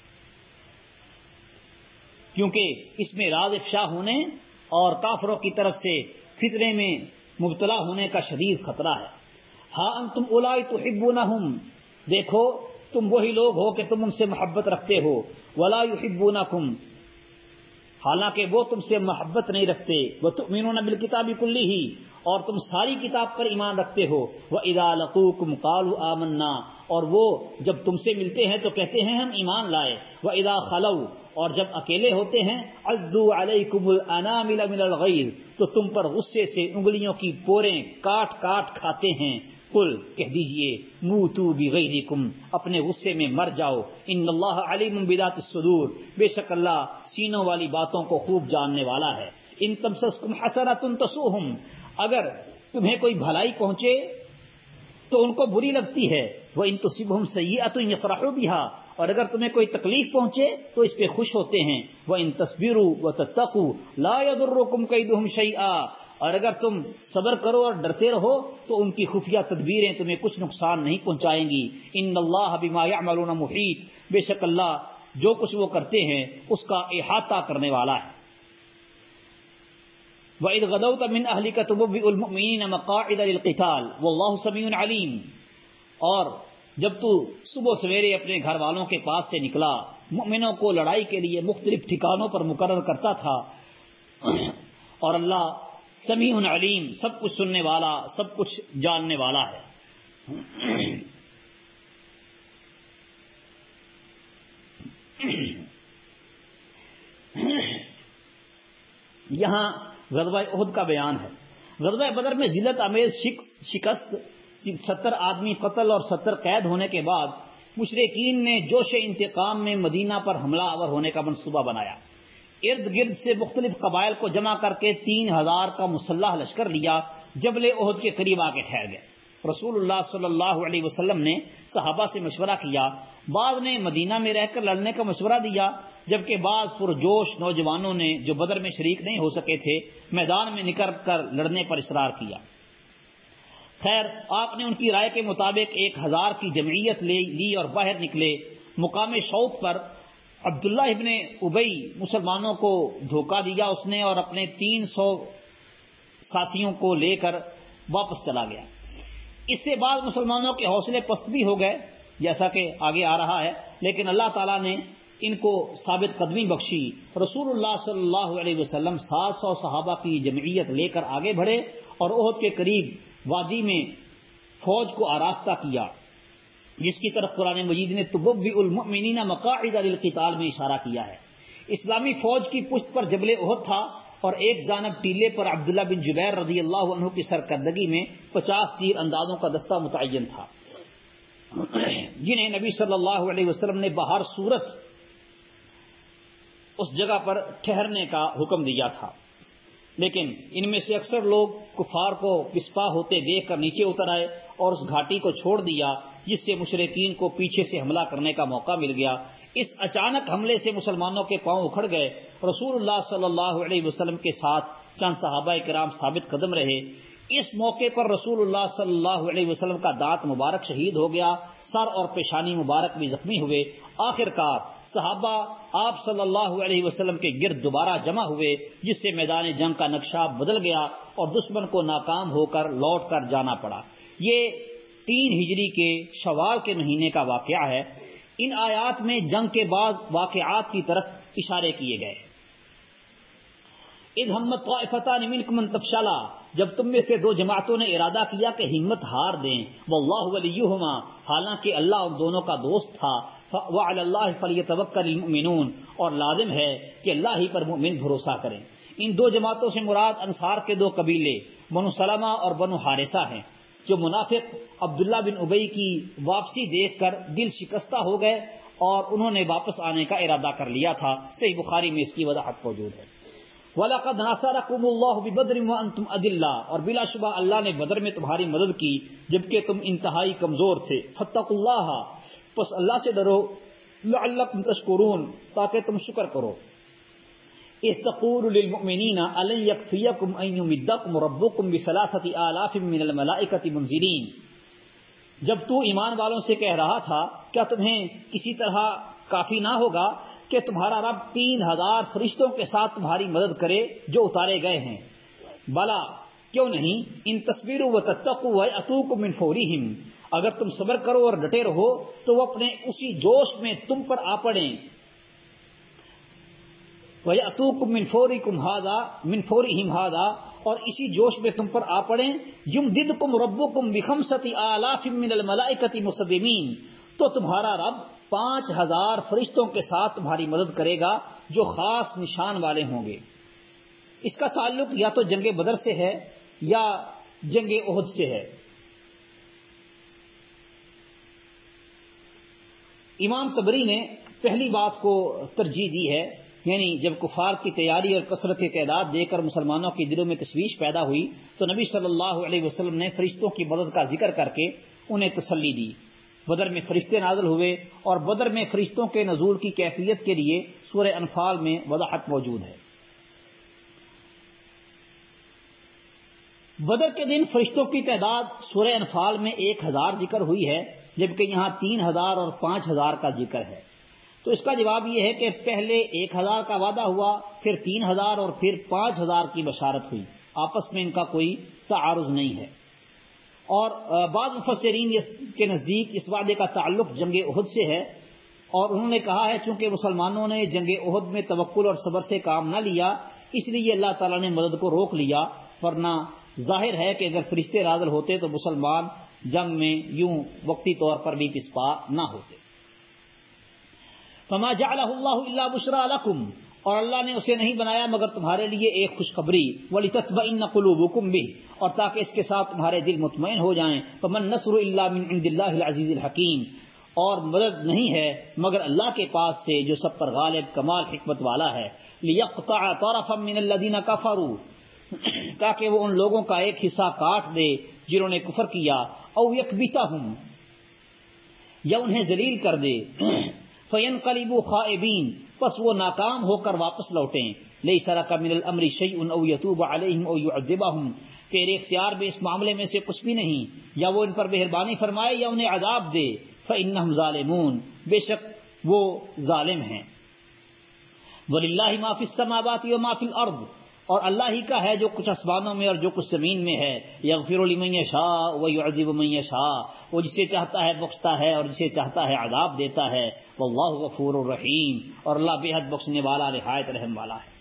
Speaker 1: کیونکہ اس میں راز افشا ہونے اور کافروں کی طرف سے فتنے میں مبتلا ہونے کا شدید خطرہ ہے. ہاں انتم اولائی تحبونہم. دیکھو تم وہی لوگ ہو کہ تم ان سے محبت رکھتے ہو. ولا یحبونکم. حالانکہ وہ تم سے محبت نہیں رکھتے. وتؤمنون بالکتاب کلہ. اور تم ساری کتاب پر ایمان رکھتے ہو. وَإِذَا لَقُوكُمْ قَالُوا آمَنَّا. اور وہ جب تم سے ملتے ہیں تو کہتے ہیں ہم ایمان لائے. وَإِذَا خَلَوْا. اور جب اکیلے ہوتے ہیں عَضُّوا عَلَيْكُمُ الْأَنَامِلَ مِنَ الْغَيْظِ. تو تم پر غصے سے انگلیوں کی پوریں کاٹ کاٹ کھاتے ہیں. قل کہہ دیجئے موتوا بغیظکم. اپنے غصے میں مر جاؤ. ان اللہ علیم بذات الصدور. بے شک اللہ سینوں والی باتوں کو خوب جاننے والا ہے. ان تمسسکم حسنۃ تسؤہم. اگر تمہیں کوئی بھلائی پہنچے تو ان کو بری لگتی ہے. وان تصبہم سیئۃ یفرحوا بها. اور اگر تمہیں کوئی تکلیف پہنچے تو اس پہ خوش ہوتے ہیں. وان تصبروا وتتقوا لا يضركم كيدهم شيئا. اور اگر تم صبر کرو اور ڈرتے رہو تو ان کی خفیہ تدبیریں تمہیں کچھ نقصان نہیں پہنچائیں گی. ان اللہ بما يعملون محیط. بے شک اللہ جو کچھ وہ کرتے ہیں اس کا احاطہ کرنے والا ہے. وَإِذْ غَدَوْتَ مِنْ أَهْلِكَ تُبَوِّئُ الْمُؤْمِنِينَ مَقَاعِدَ لِلْقِتَالِ وَاللَّهُ سَمِيعٌ عَلِيمٌ. اور جب تو صبح سویرے اپنے گھر والوں کے پاس سے نکلا مومنوں کو لڑائی کے لیے مختلف ٹھکانوں پر مقرر کرتا تھا، اور اللہ سمیع علیم، سب کچھ سننے والا، سب کچھ جاننے والا ہے۔ یہاں غزوہ احد کا بیان ہے۔ غزوہ بدر میں ذلت امیز شکست، ستر آدمی قتل اور ستر قید ہونے کے بعد مشرکین نے جوش انتقام میں مدینہ پر حملہ آور ہونے کا منصوبہ بنایا۔ ارد گرد سے مختلف قبائل کو جمع کر کے تین ہزار کا مسلح لشکر لیا، جبل احد کے قریب آ کے ٹھہر گئے۔ رسول اللہ صلی اللہ علیہ وسلم نے صحابہ سے مشورہ کیا، بعض نے مدینہ میں رہ کر لڑنے کا مشورہ دیا، جبکہ بعض پرجوش نوجوانوں نے جو بدر میں شریک نہیں ہو سکے تھے میدان میں نکل کر لڑنے پر اصرار کیا۔ خیر، آپ نے ان کی رائے کے مطابق ایک ہزار کی جمعیت لی اور باہر نکلے۔ مقام شوق پر عبداللہ ابن ابی مسلمانوں کو دھوکہ دیا اس نے، اور اپنے تین سو ساتھیوں کو لے کر واپس چلا گیا۔ اس سے بعد مسلمانوں کے حوصلے پست بھی ہو گئے، جیسا کہ آگے آ رہا ہے، لیکن اللہ تعالیٰ نے ان کو ثابت قدمی بخشی۔ رسول اللہ صلی اللہ علیہ وسلم سات سو صحابہ کی جمعیت لے کر آگے بڑھے اور احد کے قریب وادی میں فوج کو آراستہ کیا، جس کی طرف قرآن مجید نے تبوّئ المؤمنین مقاعد للقتال میں اشارہ کیا ہے۔ اسلامی فوج کی پشت پر جبل احد تھا، اور ایک جانب ٹیلے پر عبداللہ بن جبیر رضی اللہ عنہ کی سرکردگی میں پچاس تیر اندازوں کا دستہ متعین تھا، جنہیں نبی صلی اللہ علیہ وسلم نے بہر صورت اس جگہ پر ٹھہرنے کا حکم دیا تھا۔ لیکن ان میں سے اکثر لوگ کفار کو پسپا ہوتے دیکھ کر نیچے اتر آئے اور اس گھاٹی کو چھوڑ دیا، جس سے مشرکین کو پیچھے سے حملہ کرنے کا موقع مل گیا۔ اس اچانک حملے سے مسلمانوں کے پاؤں اکھڑ گئے۔ رسول اللہ صلی اللہ علیہ وسلم کے ساتھ چند صحابہ کرام ثابت قدم رہے۔ اس موقع پر رسول اللہ صلی اللہ علیہ وسلم کا دانت مبارک شہید ہو گیا، سر اور پیشانی مبارک بھی زخمی ہوئے۔ آخر کار صحابہ آپ صلی اللہ علیہ وسلم کے گرد دوبارہ جمع ہوئے، جس سے میدان جنگ کا نقشہ بدل گیا اور دشمن کو ناکام ہو کر لوٹ کر جانا پڑا۔ یہ تین ہجری کے شوال کے مہینے کا واقعہ ہے۔ ان آیات میں جنگ کے بعض واقعات کی طرف اشارے کیے گئے۔ اذ ہمت طائفتان منکم ان تفشلا، جب تم میں سے دو جماعتوں نے ارادہ کیا کہ ہمت ہار دیں، واللہ ولیہما، حالانکہ اللہ ان دونوں کا دوست تھا، وعلی اللہ فلیتوکل المؤمنون، اور لازم ہے کہ اللہ ہی پر مؤمن بھروسہ کریں۔ ان دو جماعتوں سے مراد انصار کے دو قبیلے بنو سلمہ اور بنو حارثہ ہیں، جو منافق عبداللہ بن ابی کی واپسی دیکھ کر دل شکستہ ہو گئے اور انہوں نے واپس آنے کا ارادہ کر لیا تھا۔ صحیح بخاری میں اس کی وضاحت موجود ہے۔ وَلَقَدْ نَصَرَكُمُ اللَّهُ بِبَدْرٍ وَأَنْتُمْ أَذِلَّةٌ، اور بلا شبہ اللہ نے بدر میں تمہاری مدد کی جبکہ تم انتہائی کمزور تھے۔ فَاتَّقُوا اللَّهَ، پس اللہ سے ڈرو، لَعَلَّكُمْ تَشْكُرُونَ، تاکہ تم شکر کرو۔ إِذْ تَقُولُ لِلْمُؤْمِنِينَ أَلَنْ يَكْفِيَكُمْ أَنْ يُمِدَّكُمْ رَبُّكُمْ بِثَلَاثَةِ آلَافٍ مِّنَ الْمَلَائِكَةِ مُنْزِلِينَ، جب تو ایمان والوں سے کہہ رہا تھا کیا تمہیں کسی طرح کافی نہ ہوگا کہ تمہارا رب تین ہزار فرشتوں کے ساتھ تمہاری مدد کرے جو اتارے گئے ہیں؟ بلا، کیوں نہیں، ان تصویروں و تتقوا ویأتوکم من فورہم، اگر تم صبر کرو اور ڈٹے رہو تو وہ اپنے اسی جوش میں تم پر آ پڑیں۔ وَيَأْتُوكُم مِّن فَوْرِكُمْ هَٰذَا مِن فَوْرِهِمْ هَٰذَا، اور اسی جوش میں تم پر آ پڑیں۔ يُمْدِدْكُمْ رَبُّكُمْ بِخَمْسَةِ آلَافٍ مِّنَ الْمَلَائِكَةِ مُصَوِّمِينَ، تو تمہارا رب پانچ ہزار فرشتوں کے ساتھ تمہاری مدد کرے گا جو خاص نشان والے ہوں گے۔ اس کا تعلق یا تو جنگ بدر سے ہے یا جنگ احد سے ہے۔ امام طبری نے پہلی بات کو ترجیح دی ہے، یعنی جب کفار کی تیاری اور کثرت تعداد دے کر مسلمانوں کے دلوں میں تشویش پیدا ہوئی تو نبی صلی اللہ علیہ وسلم نے فرشتوں کی مدد کا ذکر کر کے انہیں تسلی دی۔ بدر میں فرشتے نازل ہوئے اور بدر میں فرشتوں کے نزول کی کیفیت کے لیے سورہ انفال میں وضاحت موجود ہے۔ بدر کے دن فرشتوں کی تعداد سورہ انفال میں ایک ہزار ذکر ہوئی ہے، جبکہ یہاں تین ہزار اور پانچ ہزار کا ذکر ہے۔ تو اس کا جواب یہ ہے کہ پہلے ایک ہزار کا وعدہ ہوا، پھر تین ہزار اور پھر پانچ ہزار کی بشارت ہوئی، آپس میں ان کا کوئی تعارض نہیں ہے۔ اور بعض مفسرین کے نزدیک اس وعدے کا تعلق جنگ احد سے ہے، اور انہوں نے کہا ہے چونکہ مسلمانوں نے جنگ احد میں توکل اور صبر سے کام نہ لیا اس لیے اللہ تعالیٰ نے مدد کو روک لیا، ورنہ ظاہر ہے کہ اگر فرشتے نازل ہوتے تو مسلمان جنگ میں یوں وقتی طور پر بھی پسپا نہ ہوتے۔ فما جعلہ اللہ الا بشرا لکم، اور اللہ نے اسے نہیں بنایا مگر تمہارے لیے ایک خوشخبری، وَلِتَطْمَئِنَّ قُلُوبُكُمْ بِهِ، اور تاکہ اس کے ساتھ تمہارے دل مطمئن ہو جائیں۔ فَمَن نَّصْرُ إِلَّا مِنْ عِندِ اللَّهِ الْعَزِيزِ الْحَكِيمِ، اور مدد نہیں ہے مگر اللہ کے پاس سے جو سب پر غالب کمال حکمت والا ہے۔ لِيَقْطَعَ طَرَفًا مِّنَ الَّذِينَ كَفَرُوا، تاکہ وہ ان لوگوں کا ایک حصہ کاٹ دے جنہوں نے کفر کیا، او یکبتہم، یا انہیں ذلیل کر دے، فینقلبوا خائبین، پس وہ ناکام ہو کر واپس لوٹیں۔ لیس لک من الامر شیء او یتوب علیہم او یعذبہم، تیرے اختیار میں اس معاملے میں سے کچھ بھی نہیں، یا وہ ان پر مہربانی فرمائے یا انہیں عذاب دے۔ فانہم ظالمون، بے شک وہ ظالم ہیں۔ وللہ ما فی السماوات وما فی الارض، اور اللہ ہی کا ہے جو کچھ آسمانوں میں اور جو کچھ زمین میں ہے۔ یغفر لمن یشاء ویعذب من یشاء، وہ جسے چاہتا ہے بخشتا ہے اور جسے چاہتا ہے عذاب دیتا ہے۔ واللہ غفور الرحیم، اور اللہ بے حد بخشنے والا نہایت رحم والا ہے۔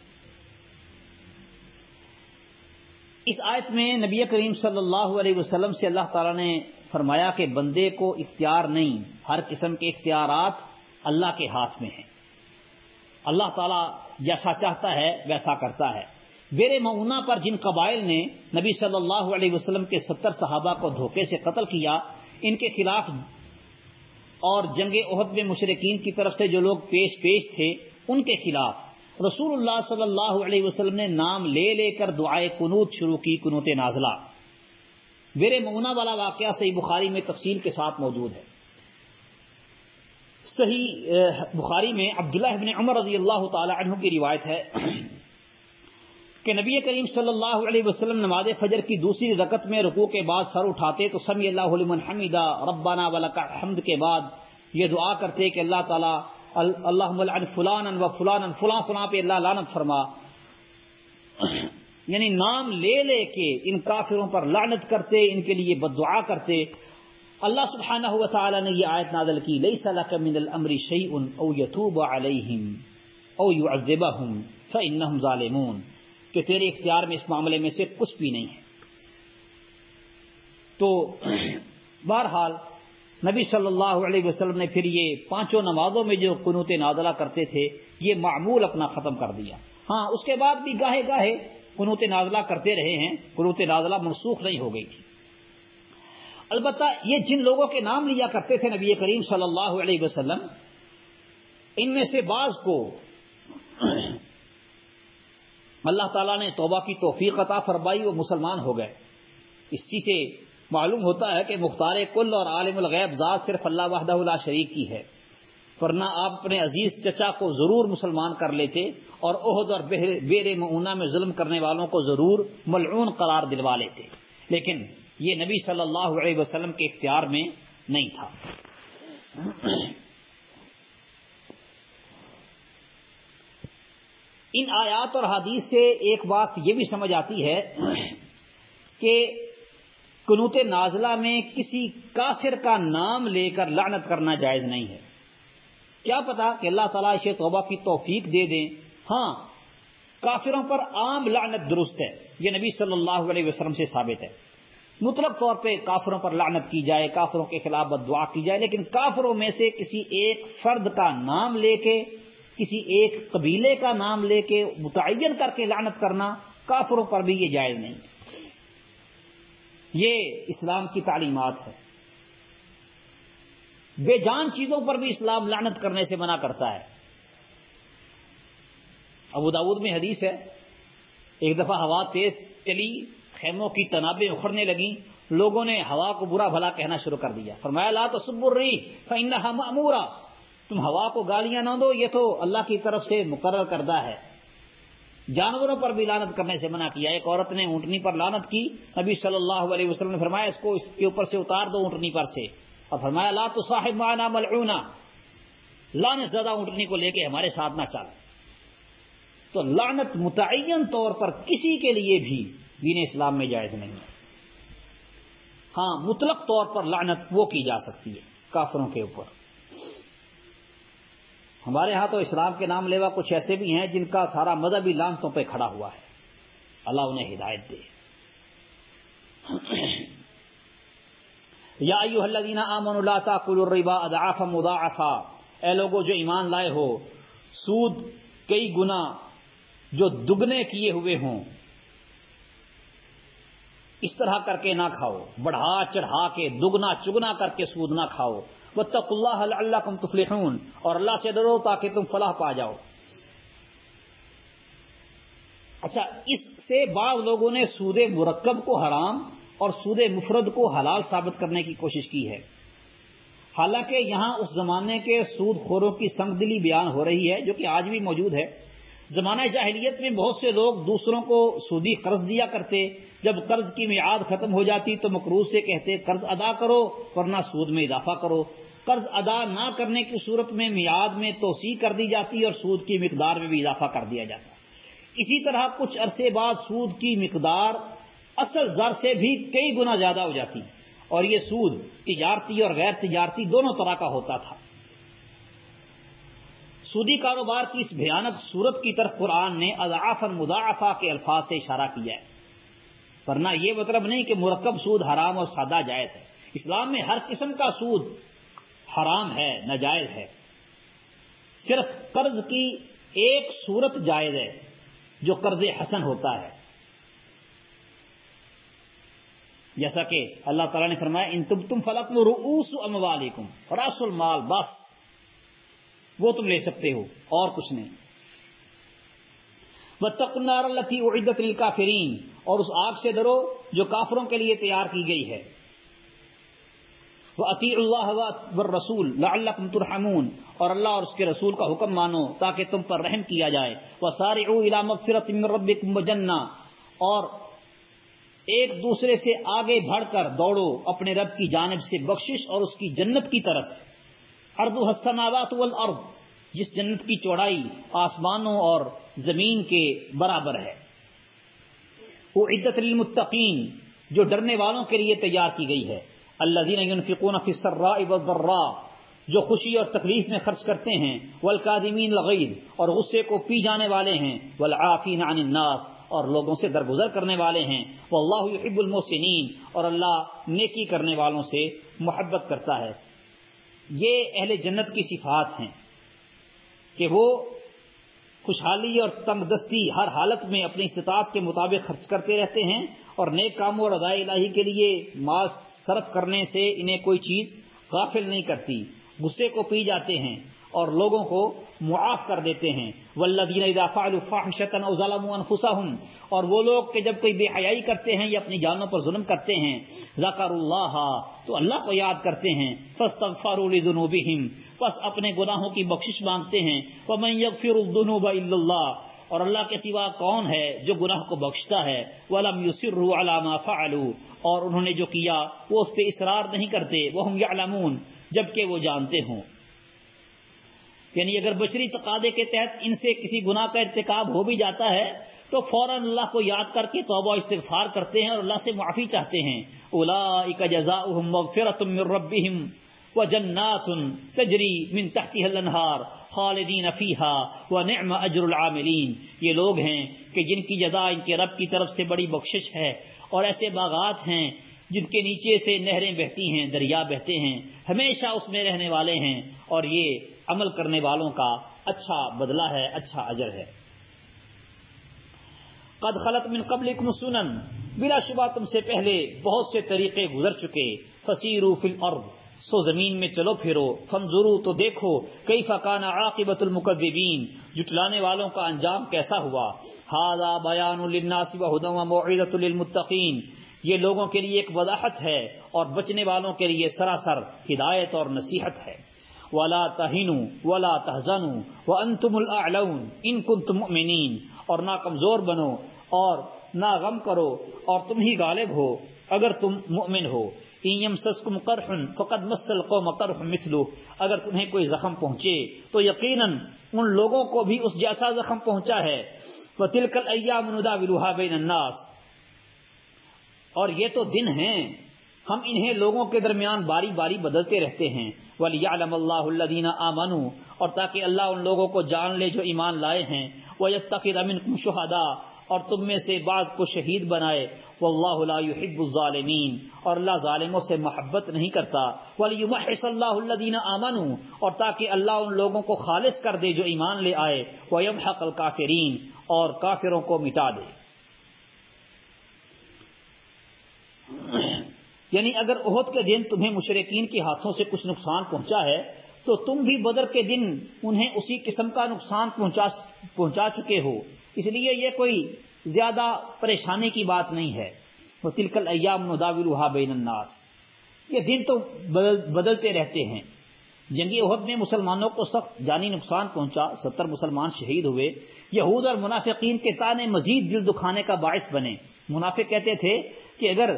Speaker 1: اس آیت میں نبی کریم صلی اللہ علیہ وسلم سے اللہ تعالیٰ نے فرمایا کہ بندے کو اختیار نہیں، ہر قسم کے اختیارات اللہ کے ہاتھ میں ہیں۔ اللہ تعالیٰ جیسا چاہتا ہے ویسا کرتا ہے۔ بیر معونہ پر جن قبائل نے نبی صلی اللہ علیہ وسلم کے ستر صحابہ کو دھوکے سے قتل کیا، ان کے خلاف اور جنگ احد میں مشرکین کی طرف سے جو لوگ پیش پیش تھے ان کے خلاف رسول اللہ صلی اللہ علیہ وسلم نے نام لے لے کر دعائے قنوت شروع کی، قنوت نازلہ۔ بیر معونہ والا واقعہ صحیح بخاری میں تفصیل کے ساتھ موجود ہے۔ صحیح بخاری میں عبداللہ بن عمر رضی اللہ تعالی عنہ کی روایت ہے کہ نبی کریم صلی اللہ علیہ وسلم نماز فجر کی دوسری رکعت میں رکوع کے بعد سر اٹھاتے تو سمی اللہ لمن حمدہ ربنا ولک الحمد کے بعد یہ دعا کرتے کہ اللہ تعالیٰ اللہم لعن فلانا و فلانا، فلاں فلاں پہ اللہ لعنت فرما، یعنی نام لے لے کے ان کافروں پر لعنت کرتے، ان کے لیے بد دعا کرتے۔ اللہ سبحانہ و تعالی نے یہ آیت نازل کی، لیس لک من الامر شیء او یتوب علیہم او یعذبہم فانہم ظالمون، کہ تیرے اختیار میں اس معاملے میں سے کچھ بھی نہیں ہے۔ تو بہرحال نبی صلی اللہ علیہ وسلم نے پھر یہ پانچوں نمازوں میں جو قنوت نازلہ کرتے تھے یہ معمول اپنا ختم کر دیا۔ ہاں اس کے بعد بھی گاہے گاہے قنوت نازلہ کرتے رہے ہیں، قنوت نازلہ منسوخ نہیں ہو گئی تھی۔ البتہ یہ جن لوگوں کے نام لیا کرتے تھے نبی کریم صلی اللہ علیہ وسلم، ان میں سے بعض کو اللہ تعالیٰ نے توبہ کی توفیق عطا فرمائی، وہ مسلمان ہو گئے۔ اسی سے معلوم ہوتا ہے کہ مختار کل اور عالم الغیب ذات صرف اللہ وحدہ لا شریک کی ہے، ورنہ آپ اپنے عزیز چچا کو ضرور مسلمان کر لیتے اور احد اور بیر معونہ میں ظلم کرنے والوں کو ضرور ملعون قرار دلوا لیتے، لیکن یہ نبی صلی اللہ علیہ وسلم کے اختیار میں نہیں تھا۔ ان آیات اور حدیث سے ایک بات یہ بھی سمجھ آتی ہے کہ قنوت نازلہ میں کسی کافر کا نام لے کر لعنت کرنا جائز نہیں ہے۔ کیا پتا کہ اللہ تعالیٰ اسے توبہ کی توفیق دے دیں۔ ہاں کافروں پر عام لعنت درست ہے، یہ نبی صلی اللہ علیہ وسلم سے ثابت ہے۔ مطلق طور پہ کافروں پر لعنت کی جائے، کافروں کے خلاف بد دعا کی جائے، لیکن کافروں میں سے کسی ایک فرد کا نام لے کے، کسی ایک قبیلے کا نام لے کے متعین کر کے لعنت کرنا کافروں پر بھی یہ جائز نہیں۔ یہ اسلام کی تعلیمات ہے۔ بے جان چیزوں پر بھی اسلام لعنت کرنے سے منع کرتا ہے۔ ابو داؤد میں حدیث ہے، ایک دفعہ ہوا تیز چلی، خیموں کی تنابیں اکھڑنے لگیں، لوگوں نے ہوا کو برا بھلا کہنا شروع کر دیا۔ فرمایا لا تسبوا الريح فانها مأمورہ، تم ہوا کو گالیاں نہ دو، یہ تو اللہ کی طرف سے مقرر کردہ ہے۔ جانوروں پر بھی لعنت کرنے سے منع کیا۔ ایک عورت نے اونٹنی پر لعنت کی، نبی صلی اللہ علیہ وسلم نے فرمایا اس کو اس کے اوپر سے اتار دو اونٹنی پر سے، اور فرمایا لا تصاحب معنا ملعونا، لعنت زدہ اونٹنی کو لے کے ہمارے ساتھ نہ چل۔ تو لعنت متعین طور پر کسی کے لیے بھی دین اسلام میں جائز نہیں ہے۔ ہاں مطلق طور پر لعنت وہ کی جا سکتی ہے کافروں کے اوپر. ہمارے ہاں تو اسلام کے نام لیوا کچھ ایسے بھی ہیں جن کا سارا مذہبی لعنتوں پہ کھڑا ہوا ہے. اللہ انہیں ہدایت دے. یا ایھا الذین آمنوا لا تاکلوا الربا اضعافا مضاعفا، اے لوگوں جو ایمان لائے ہو، سود کئی گنا جو دگنے کیے ہوئے ہوں اس طرح کر کے نہ کھاؤ، بڑھا چڑھا کے دگنا چگنا کر کے سود نہ کھاؤ. واتقوا اللہ لعلکم تفلحون، اور اللہ سے ڈرو تاکہ تم فلاح پا جاؤ. اچھا، اس سے بعض لوگوں نے سود مرکب کو حرام اور سود مفرد کو حلال ثابت کرنے کی کوشش کی ہے، حالانکہ یہاں اس زمانے کے سود خوروں کی سنگ دلی بیان ہو رہی ہے جو کہ آج بھی موجود ہے. زمانہ جاہلیت میں بہت سے لوگ دوسروں کو سودی قرض دیا کرتے، جب قرض کی میعاد ختم ہو جاتی تو مقروض سے کہتے قرض ادا کرو ورنہ سود میں اضافہ کرو. قرض ادا نہ کرنے کی صورت میں میعاد میں توسیع کر دی جاتی اور سود کی مقدار میں بھی اضافہ کر دیا جاتا. اسی طرح کچھ عرصے بعد سود کی مقدار اصل زر سے بھی کئی گنا زیادہ ہو جاتی، اور یہ سود تجارتی اور غیر تجارتی دونوں طرح کا ہوتا تھا. سودی کاروبار کی اس بھیانک صورت کی طرف قرآن نے اضعافا مضاعفا کے الفاظ سے اشارہ کیا ہے، ورنہ یہ مطلب نہیں کہ مرکب سود حرام اور سادہ جائز ہے. اسلام میں ہر قسم کا سود حرام ہے، ناجائز ہے. صرف قرض کی ایک صورت جائز ہے جو قرض حسن ہوتا ہے، جیسا کہ اللہ تعالیٰ نے فرمایا ان تبتم فلکم رؤوس اموالکم، راس المال، بس وہ تم لے سکتے ہو اور کچھ نہیں. واتقوا النار التي اعدت للكافرین، اور اس آگ سے ڈرو جو کافروں کے لیے تیار کی گئی ہے. وَأَطِيعُوا اللَّهَ وَالرَّسُولَ لَعَلَّكُمْ تُرْحَمُونَ، اور اللہ اور اس کے رسول کا حکم مانو تاکہ تم پر رحم کیا جائے. وَسَارِعُوا إِلَى مَغْفِرَةٍ مِّن رَّبِّكُمْ وَجَنَّةٍ، اور ایک دوسرے سے آگے بڑھ کر دوڑو اپنے رب کی جانب سے بخشش اور اس کی جنت کی طرف. عرضها السماوات والارض، جس جنت کی چوڑائی آسمانوں اور زمین کے برابر ہے. اعدت للمتقین، جو ڈرنے والوں کے لیے تیار کی گئی ہے. الذین ينفقون فی السراء والضراء، جو خوشی اور تکلیف میں خرچ کرتے ہیں. والکاظمین الغیظ، اور غصے کو پی جانے والے ہیں. والعافین عن الناس، اور لوگوں سے درگزر کرنے والے ہیں. واللہ یحب المحسنین، اور اللہ نیکی کرنے والوں سے محبت کرتا ہے. یہ اہل جنت کی صفات ہیں کہ وہ خوشحالی اور تنگ دستی ہر حالت میں اپنی استطاعت کے مطابق خرچ کرتے رہتے ہیں، اور نیک کاموں اور رضائے الہی کے لیے مال صرف کرنے سے انہیں کوئی چیز غافل نہیں کرتی. غصے کو پی جاتے ہیں اور لوگوں کو معاف کر دیتے ہیں. والذین اذا فعلوا فاحشة او ظلموا انفسهم، اور وہ لوگ کہ جب کوئی بے حیائی کرتے ہیں یا اپنی جانوں پر ظلم کرتے ہیں. ذکروا اللہ، تو اللہ کو یاد کرتے ہیں. فاستغفروا لذنوبهم، پس اپنے گناہوں کی بخشش مانگتے ہیں. ومن یغفر الذنوب الا اللہ، اور اللہ کے سوا کون ہے جو گناہ کو بخشتا ہے. ولم یصروا علی ما فعلوا، اور انہوں نے جو کیا وہ اس پہ اصرار نہیں کرتے. وہم یعلمون، جبکہ وہ جانتے ہوں. یعنی اگر بشری تقاضے کے تحت ان سے کسی گناہ کا ارتکاب ہو بھی جاتا ہے تو فوراً اللہ کو یاد کر کے توبہ استغفار کرتے ہیں اور اللہ سے معافی چاہتے ہیں. اولئک جزاؤہم مغفرۃ من ربہم وجنات تجری من تحتها الانہار خالدین فیہا ونعم اجر العاملین، یہ لوگ ہیں کہ جن کی جزا ان کے رب کی طرف سے بڑی بخشش ہے، اور ایسے باغات ہیں جن کے نیچے سے نہریں بہتی ہیں، دریا بہتے ہیں، ہمیشہ اس میں رہنے والے ہیں، اور یہ عمل کرنے والوں کا اچھا بدلہ ہے، اچھا اجر ہے. قد خلت من قبلکم سنن، بلا شبہ تم سے پہلے بہت سے طریقے گزر چکے. فسیروا فی الارض، سو زمین میں چلو پھرو. فانظروا، تو دیکھو. کیف کان عاقبۃ المکذبین، جھٹلانے والوں کا انجام کیسا ہوا. ھذا بیان للناس وھدی وموعظۃ للمتقین، یہ لوگوں کے لیے ایک وضاحت ہے اور بچنے والوں کے لیے سراسر ہدایت اور نصیحت ہے. ولا تہنوا ولا تحزنوا وانتم الاعلون ان کنتم مؤمنین، اور نہ کمزور بنو اور نہ غم کرو اور تم ہی غالب ہو اگر تم مؤمن ہو. ان یمسسکم قرح فقد مس القوم قرح مثلہ، اگر تمہیں کوئی زخم پہنچے تو یقیناً ان لوگوں کو بھی اس جیسا زخم پہنچا ہے. وتلک الایام نداولها بین الناس، اور یہ تو دن ہیں ہم انہیں لوگوں کے درمیان باری باری بدلتے رہتے ہیں. وَلِيَعْلَمَ اللَّهُ الَّذِينَ آمَنُوا اور تاکہ اللہ ان لوگوں کو جان لے جو ایمان لائے ہیں. وَيَتَّخِذَ مِنكُمْ شُهَدَاءَ اور تم میں سے بعض کو شہید بنائے. وَاللَّهُ لَا يُحِبُّ الظَّالِمِينَ اور اللہ ظالموں سے محبت نہیں کرتا. وَلِيُمَحِّصَ اللَّهُ الَّذِينَ آمَنُوا اور تاکہ اللہ ان لوگوں کو خالص کر دے جو ایمان لے آئے. وَيَمْحَقَ الْكَافِرِينَ اور کافروں کو مٹا دے. یعنی اگر احد کے دن تمہیں مشرکین کے ہاتھوں سے کچھ نقصان پہنچا ہے تو تم بھی بدر کے دن انہیں اسی قسم کا نقصان پہنچا پہنچا چکے ہو. اس لیے یہ کوئی زیادہ پریشانی کی بات نہیں ہے. وَتِلْكَ الْأَيَّامُ نُدَاوِلُهَا بَيْنَ النَّاسِ یہ دن تو بدل بدلتے رہتے ہیں. جنگ احد میں مسلمانوں کو سخت جانی نقصان پہنچا. ستر مسلمان شہید ہوئے. یہود اور منافقین کے طعنے مزید دل دکھانے کا باعث بنے. منافق کہتے تھے کہ اگر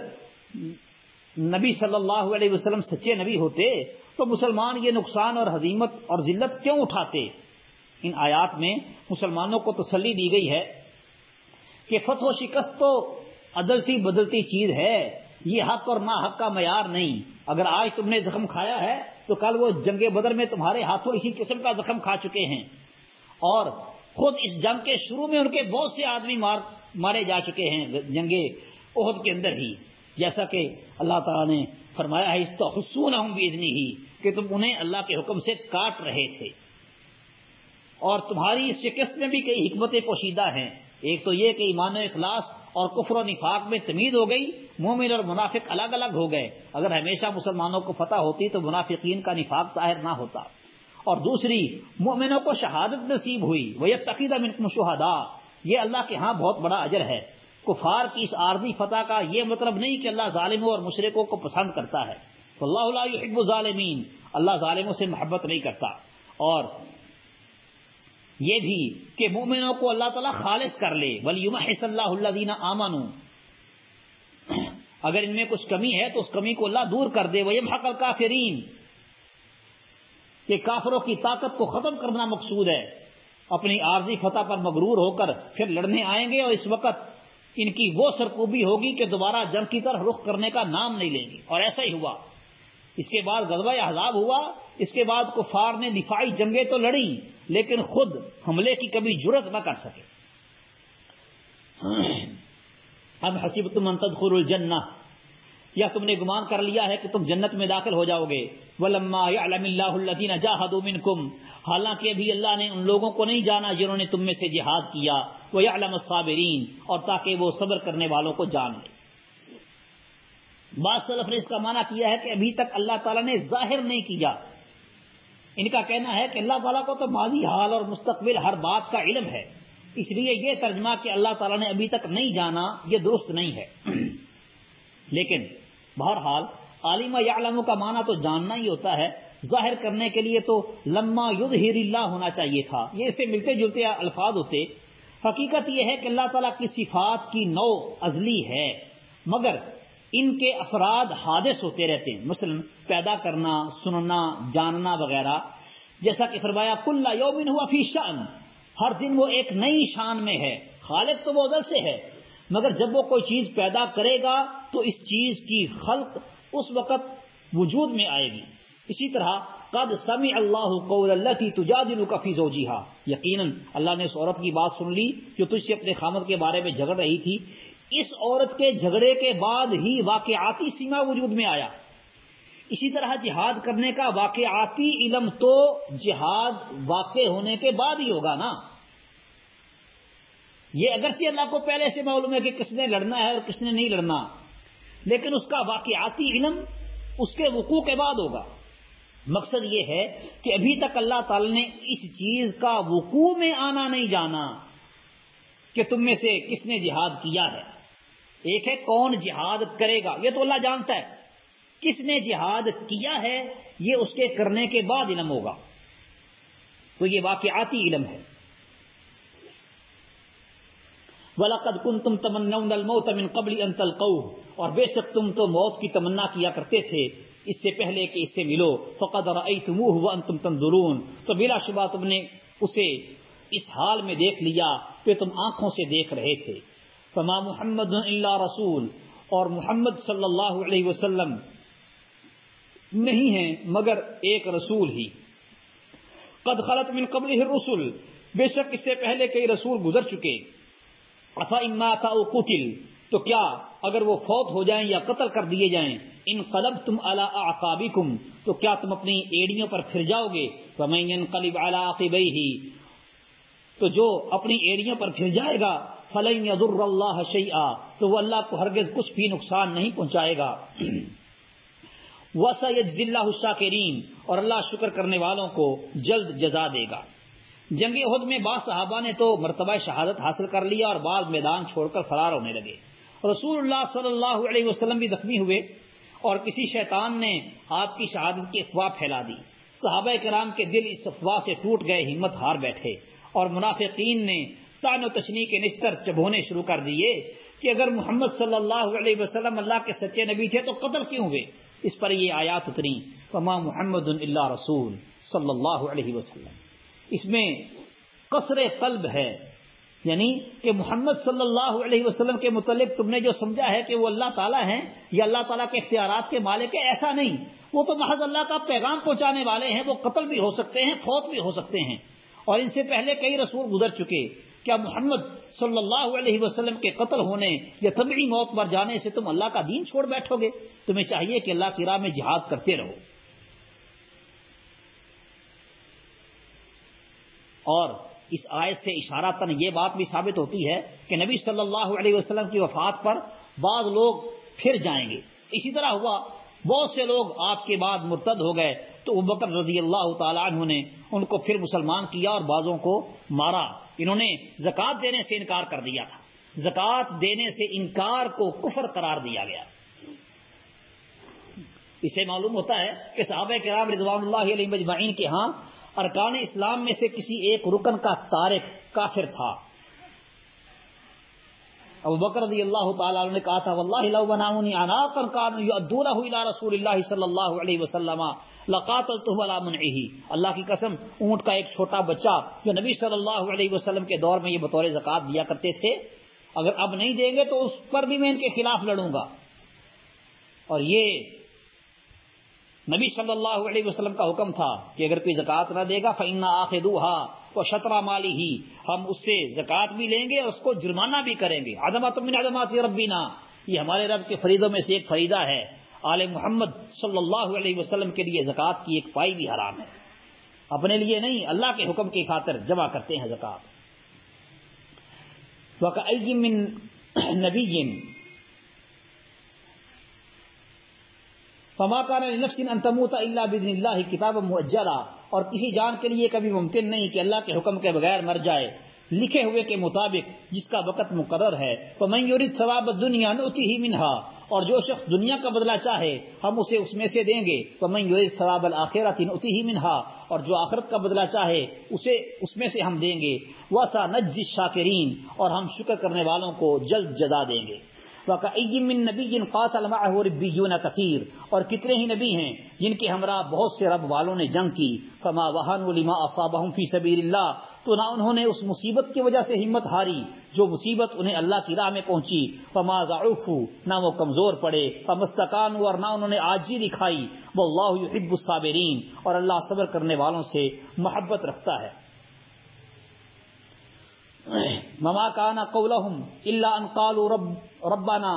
Speaker 1: نبی صلی اللہ علیہ وسلم سچے نبی ہوتے تو مسلمان یہ نقصان اور ہزیمت اور ذلت کیوں اٹھاتے. ان آیات میں مسلمانوں کو تسلی دی گئی ہے کہ فتح و شکست تو عدلتی بدلتی چیز ہے. یہ حق اور نا حق کا معیار نہیں. اگر آج تم نے زخم کھایا ہے تو کل وہ جنگ بدر میں تمہارے ہاتھوں اسی قسم کا زخم کھا چکے ہیں. اور خود اس جنگ کے شروع میں ان کے بہت سے آدمی مار مارے جا چکے ہیں جنگ احد کے اندر ہی. جیسا کہ اللہ تعالیٰ نے فرمایا ہے استحسونہم بإذنہ کہ تم انہیں اللہ کے حکم سے کاٹ رہے تھے. اور تمہاری اس شکست میں بھی کئی حکمتیں پوشیدہ ہیں. ایک تو یہ کہ ایمان و اخلاص اور کفر و نفاق میں تمیز ہو گئی. مومن اور منافق الگ الگ ہو گئے. اگر ہمیشہ مسلمانوں کو فتح ہوتی تو منافقین کا نفاق ظاہر نہ ہوتا. اور دوسری مومنوں کو شہادت نصیب ہوئی. وَيَتَّخِذَ مِنكُمْ شُهَدَاءَ یہ اللہ کے ہاں بہت بڑا اجر ہے. کفار کی اس عارضی فتح کا یہ مطلب نہیں کہ اللہ ظالموں اور مشرکوں کو پسند کرتا ہے. وَاللَّهُ لَا يُحِبُّ الظَّالِمِينَ اللہ ظالموں سے محبت نہیں کرتا. اور یہ بھی کہ مومنوں کو اللہ تعالیٰ خالص کر لے. وَلْيُمَحِّصَ اللَّهُ الَّذِينَ آمَنُوا اگر ان میں کچھ کمی ہے تو اس کمی کو اللہ دور کر دے. وَيَمْحَقَ الْكَافِرِينَ کہ کافروں کی طاقت کو ختم کرنا مقصود ہے. اپنی عارضی فتح پر مغرور ہو کر پھر لڑنے آئیں گے اور اس وقت ان کی وہ سرکوبی ہوگی کہ دوبارہ جنگ کی طرف رخ کرنے کا نام نہیں لیں گے. اور ایسا ہی ہوا. اس کے بعد غزوہ احزاب ہوا. اس کے بعد کفار نے دفاعی جنگیں تو لڑی لیکن خود حملے کی کبھی جرأت نہ کر سکے. اب حسبتم ان تدخلوا الجنہ یا تم نے گمان کر لیا ہے کہ تم جنت میں داخل ہو جاؤ گے. وَلَمَّا يَعْلَمِ اللَّهُ الَّذِينَ جَاهَدُوا مِنكُمْ حالانکہ ابھی اللہ نے ان لوگوں کو نہیں جانا جنہوں نے تم میں سے جہاد کیا. وَيَعْلَمَ الصَّابِرِينَ اور تاکہ وہ صبر کرنے والوں کو جان لے. بعض سلف نے اس کا معنی کیا ہے کہ ابھی تک اللہ تعالیٰ نے ظاہر نہیں کیا. ان کا کہنا ہے کہ اللہ تعالیٰ کو تو ماضی حال اور مستقبل ہر بات کا علم ہے. اس لیے یہ ترجمہ کہ اللہ تعالیٰ نے ابھی تک نہیں جانا یہ درست نہیں ہے. لیکن بہرحال عالم یعلم کا معنی تو جاننا ہی ہوتا ہے. ظاہر کرنے کے لیے تو لما یظہر اللہ ہونا چاہیے تھا. یہ اس سے ملتے جلتے الفاظ ہوتے. حقیقت یہ ہے کہ اللہ تعالیٰ کی صفات کی نوع ازلی ہے مگر ان کے افراد حادث ہوتے رہتے ہیں. مثلا پیدا کرنا, سننا, جاننا وغیرہ. جیسا کہ فرمایا کل یوم ہوا فی شأن ہر دن وہ ایک نئی شان میں ہے. خالق تو وہ ازل سے ہے مگر جب وہ کوئی چیز پیدا کرے گا تو اس چیز کی خلق اس وقت وجود میں آئے گی. اسی طرح قد سمع اللہ قول التی تجادلک فی زوجہا یقیناً اللہ نے اس عورت کی بات سن لی جو تجھ سے اپنے خامد کے بارے میں جھگڑ رہی تھی. اس عورت کے جھگڑے کے بعد ہی واقعاتی سیما وجود میں آیا. اسی طرح جہاد کرنے کا واقعاتی علم تو جہاد واقع ہونے کے بعد ہی ہوگا نا. یہ اگرچہ اللہ کو پہلے سے معلوم ہے کہ کس نے لڑنا ہے اور کس نے نہیں لڑنا لیکن اس کا واقعاتی علم اس کے وقوع کے بعد ہوگا. مقصد یہ ہے کہ ابھی تک اللہ تعالی نے اس چیز کا وقوع میں آنا نہیں جانا کہ تم میں سے کس نے جہاد کیا ہے. ایک ہے کون جہاد کرے گا یہ تو اللہ جانتا ہے. کس نے جہاد کیا ہے یہ اس کے کرنے کے بعد علم ہوگا. تو یہ واقعاتی علم ہے. وَلَقَدْ كُنْتُمْ تَمَنَّوْنَ الْمَوْتَ مِنْ قَبْلِ أَنْ تَلْقَوْهُ اور بے شک تم تو موت کی تمنا کیا کرتے تھے اس سے پہلے کہ اس سے ملو. فَقَدْ رَأَيْتُمُوهُ وَأَنْتُمْ تَنْظُرُونَ تو بلا شبہ تم نے اسے اس حال میں دیکھ لیا کہ تم آنکھوں سے دیکھ رہے تھے. فَمَا مُحَمَّدٌ إِلَّا رَسُولٌ اور محمد صلی اللہ علیہ وسلم نہیں ہیں مگر ایک رسول ہی. قد خلت من قبلہ الرسل، بے شک اس سے پہلے کئی رسول گزر چکے. افإن مات أو قتل، تو کیا اگر وہ فوت ہو جائیں یا قتل کر دیے جائیں، انقلبتم علی اعقابکم، تو کیا تم اپنی ایڑیوں پر پھر جاؤ گے. ومن ينقلب علی عقبیہ، تو جو اپنی ایڑیوں پر پھر جائے گا، فلن یضر اللہ شیئا، تو وہ اللہ کو ہرگز کچھ بھی نقصان نہیں پہنچائے گا. وَسَيَجْزِي اللَّهُ الشَّاكِرِينَ، اور اللہ شکر کرنے والوں کو جلد جزا دے گا. جنگ احد میں بعض صحابہ نے تو مرتبہ شہادت حاصل کر لیا اور بعض میدان چھوڑ کر فرار ہونے لگے. رسول اللہ صلی اللہ علیہ وسلم بھی زخمی ہوئے اور کسی شیطان نے آپ کی شہادت کی افواہ پھیلا دی. صحابہ کرام کے دل اس افواہ سے ٹوٹ گئے، ہمت ہار بیٹھے، اور منافقین نے طعن و تشنیع کے نشتر چبھونے شروع کر دیے کہ اگر محمد صلی اللہ علیہ وسلم اللہ کے سچے نبی تھے تو قتل کیوں ہوئے. اس پر یہ آیات اتری، وما محمد الا رسول صلی اللہ علیہ وسلم. اس میں قصر قلب ہے، یعنی کہ محمد صلی اللہ علیہ وسلم کے متعلق تم نے جو سمجھا ہے کہ وہ اللہ تعالیٰ ہیں یا اللہ تعالیٰ کے اختیارات کے مالک ہے، ایسا نہیں. وہ تو محض اللہ کا پیغام پہنچانے والے ہیں. وہ قتل بھی ہو سکتے ہیں، فوت بھی ہو سکتے ہیں، اور ان سے پہلے کئی رسول گزر چکے. کیا محمد صلی اللہ علیہ وسلم کے قتل ہونے یا طبعی موت مر جانے سے تم اللہ کا دین چھوڑ بیٹھو گے؟ تمہیں چاہیے کہ اللہ کی راہ میں جہاد کرتے رہو. اور اس آیت سے اشارتاً یہ بات بھی ثابت ہوتی ہے کہ نبی صلی اللہ علیہ وسلم کی وفات پر بعض لوگ پھر جائیں گے. اسی طرح ہوا، بہت سے لوگ آپ کے بعد مرتد ہو گئے تو ابوبکر رضی اللہ تعالیٰ عنہ نے ان کو پھر مسلمان کیا اور بعضوں کو مارا. انہوں نے زکوٰۃ دینے سے انکار کر دیا تھا. زکوٰۃ دینے سے انکار کو کفر قرار دیا گیا. اس سے معلوم ہوتا ہے کہ صحابہ کرام رضوان اللہ علیہم اجمعین کے ہاں ارکان اسلام میں سے کسی ایک رکن کا تارک کافر تھا. ابو بکر رضی اللہ تعالیٰ عنہ نے کہا تھا، واللہ لو بناؤنی عناقا كانوا يؤدونه الى رسول اللہ صلی اللہ علیہ وسلم لقاتلتهم على منعه. اللہ کی قسم، اونٹ کا ایک چھوٹا بچہ جو نبی صلی اللہ علیہ وسلم کے دور میں یہ بطور زکوٰۃ دیا کرتے تھے، اگر اب نہیں دیں گے تو اس پر بھی میں ان کے خلاف لڑوں گا. اور یہ نبی صلی اللہ علیہ وسلم کا حکم تھا کہ اگر کوئی زکوٰۃ نہ دے گا فإنا آخذوها وشطر ماله، ہم اس سے زکوٰۃ بھی لیں گے اور اس کو جرمانہ بھی کریں گے. عظمت من عظمات ربنا، یہ ہمارے رب کے فریضوں میں سے ایک فریضہ ہے. آل محمد صلی اللہ علیہ وسلم کے لیے زکوٰۃ کی ایک پائی بھی حرام ہے. اپنے لیے نہیں، اللہ کے حکم کی خاطر جمع کرتے ہیں زکوٰۃ. وَكَأَيٍّ مِّن نَبِيٍّ فما كان لنفس ان تموت الا باذن الله كتابا مؤجلا، اور کسی جان کے لیے کبھی ممکن نہیں کہ اللہ کے حکم کے بغیر مر جائے، لکھے ہوئے کے مطابق جس کا وقت مقرر ہے. فمن يريد ثواب الدنيا نؤتيه منها، اور جو شخص دنیا کا بدلہ چاہے ہم اسے اس میں سے دیں گے. فمن يريد ثواب الآخرة نؤتيه منها، اور جو آخرت کا بدلہ چاہے اسے اس میں سے ہم دیں گے. وسنجزي الشاکرین، اور ہم شکر کرنے والوں کو جلد جزا دیں گے. وَكَأَيٍّ مِّن نَّبِيٍّ قَاتَلَ مَعَهُ رِبِّيُّونَ كَثِيرٌ، اور کتنے ہی نبی ہیں جن کے ہمراہ بہت سے رب والوں نے جنگ کی. فَمَا وَهَنُوا لِمَا أَصَابَهُمْ فِي سَبِيلِ اللَّهِ، تو نہ انہوں نے اس مصیبت کی وجہ سے ہمت ہاری جو مصیبت انہیں اللہ کی راہ میں پہنچی. فَمَا ضَعُفُوا، نہ وہ کمزور پڑے. فَمَا اسْتَكَانُوا، اور نہ انہوں نے عاجزی دکھائی. وَاللَّهُ يُحِبُّ الصَّابِرِينَ، اور اللہ صبر کرنے والوں سے محبت رکھتا ہے. وَمَا كَانَ قَوْلُهُمْ إِلَّا أَن قَالُوا رَبْ رَبَّنَا،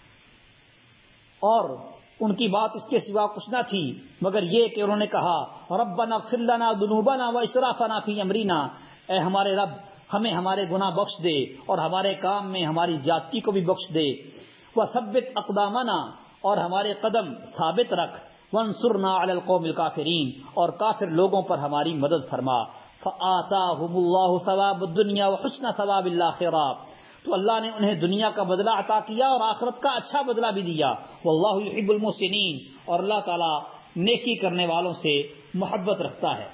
Speaker 1: اور ان کی بات اس کے سوا کچھ نہ تھی مگر یہ کہ انہوں نے کہا ربنا اغفر لنا ذنوبنا واسرافنا فی امرنا، اے ہمارے رب ہمیں ہمارے گناہ بخش دے اور ہمارے کام میں ہماری زیادتی کو بھی بخش دے. وثبت اقدامنا، اور ہمارے قدم ثابت رکھ. وانصرنا علی القوم الکافرین، اور کافر لوگوں پر ہماری مدد فرما. فآتاہم اللہ ثواب الدنیا وحسن ثواب الآخرہ، تو اللہ نے انہیں دنیا کا بدلہ عطا کیا اور آخرت کا اچھا بدلہ بھی دیا. واللہ یحب المحسنین، اور اللہ تعالیٰ نیکی کرنے والوں سے محبت رکھتا ہے.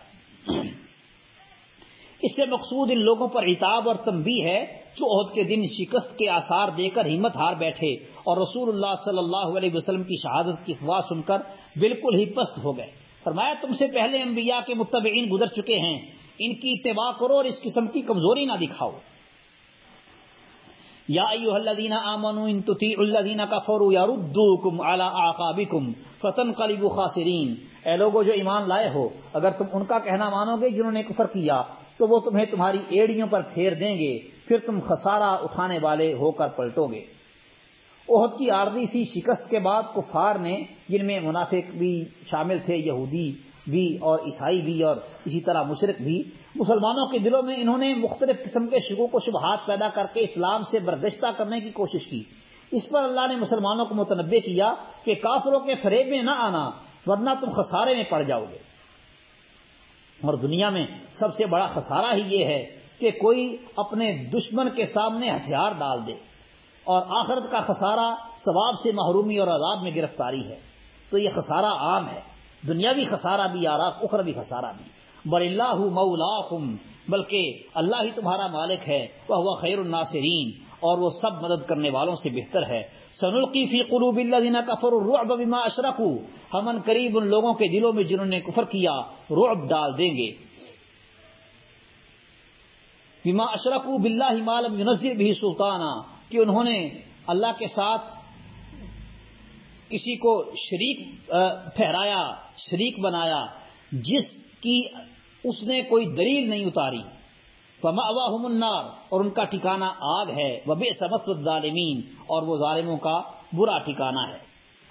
Speaker 1: اس سے مقصود ان لوگوں پر عتاب اور تنبیہ ہے جو عہد کے دن شکست کے آثار دے کر ہمت ہار بیٹھے اور رسول اللہ صلی اللہ علیہ وسلم کی شہادت کی افواہ سن کر بالکل ہی پست ہو گئے. فرمایا تم سے پہلے انبیاء کے متبعین گزر چکے ہیں، ان کی اتباع کرو اور اس قسم کی کمزوری نہ دکھاؤ. یا ایھا الذین آمنوا ان تطیعوا الذین کفروا یردوکم علی اعقابکم فتنقلبوا خاسرین، اے لوگو جو ایمان لائے ہو، اگر تم ان کا کہنا مانو گے جنہوں نے کفر کیا تو وہ تمہیں تمہاری ایڑیوں پر پھیر دیں گے، پھر تم خسارہ اٹھانے والے ہو کر پلٹو گے۔ احد کی عارضی سی شکست کے بعد کفار نے، جن میں منافق بھی شامل تھے، یہودی بھی اور عیسائی بھی اور اسی طرح مشرک بھی، مسلمانوں کے دلوں میں انہوں نے مختلف قسم کے شکوک و شبہات پیدا کر کے اسلام سے برگشتہ کرنے کی کوشش کی۔ اس پر اللہ نے مسلمانوں کو متنبہ کیا کہ کافروں کے فریب میں نہ آنا ورنہ تم خسارے میں پڑ جاؤ گے۔ اور دنیا میں سب سے بڑا خسارہ ہی یہ ہے کہ کوئی اپنے دشمن کے سامنے ہتھیار ڈال دے، اور آخرت کا خسارہ ثواب سے محرومی اور عذاب میں گرفتاری ہے۔ تو یہ خسارہ عام ہے، دنیاوی خسارہ بھی اور اخروی خسارہ بھی۔ بل اللہ مولاکم، بلکہ اللہ ہی تمہارا مالک ہے، وہو خیر الناصرین، اور وہ سب مدد کرنے والوں سے بہتر ہے۔ سنلقی فی قلوب الذین کفروا الرعب بما اشرکوا، ہم ان قریب ان لوگوں کے دلوں میں جنہوں نے کفر کیا رعب ڈال دیں گے۔ بما اشرکوا باللہ ما لم ینزل بہ سلطانا، کہ انہوں نے اللہ کے ساتھ کسی کو شریک ٹھہرایا، شریک بنایا جس کی اس نے کوئی دلیل نہیں اتاری۔ فمأواہم النار، اور ان کا ٹھکانہ آگ ہے، وبئس مثوى الظالمین، اور وہ ظالموں کا برا ٹھکانہ ہے۔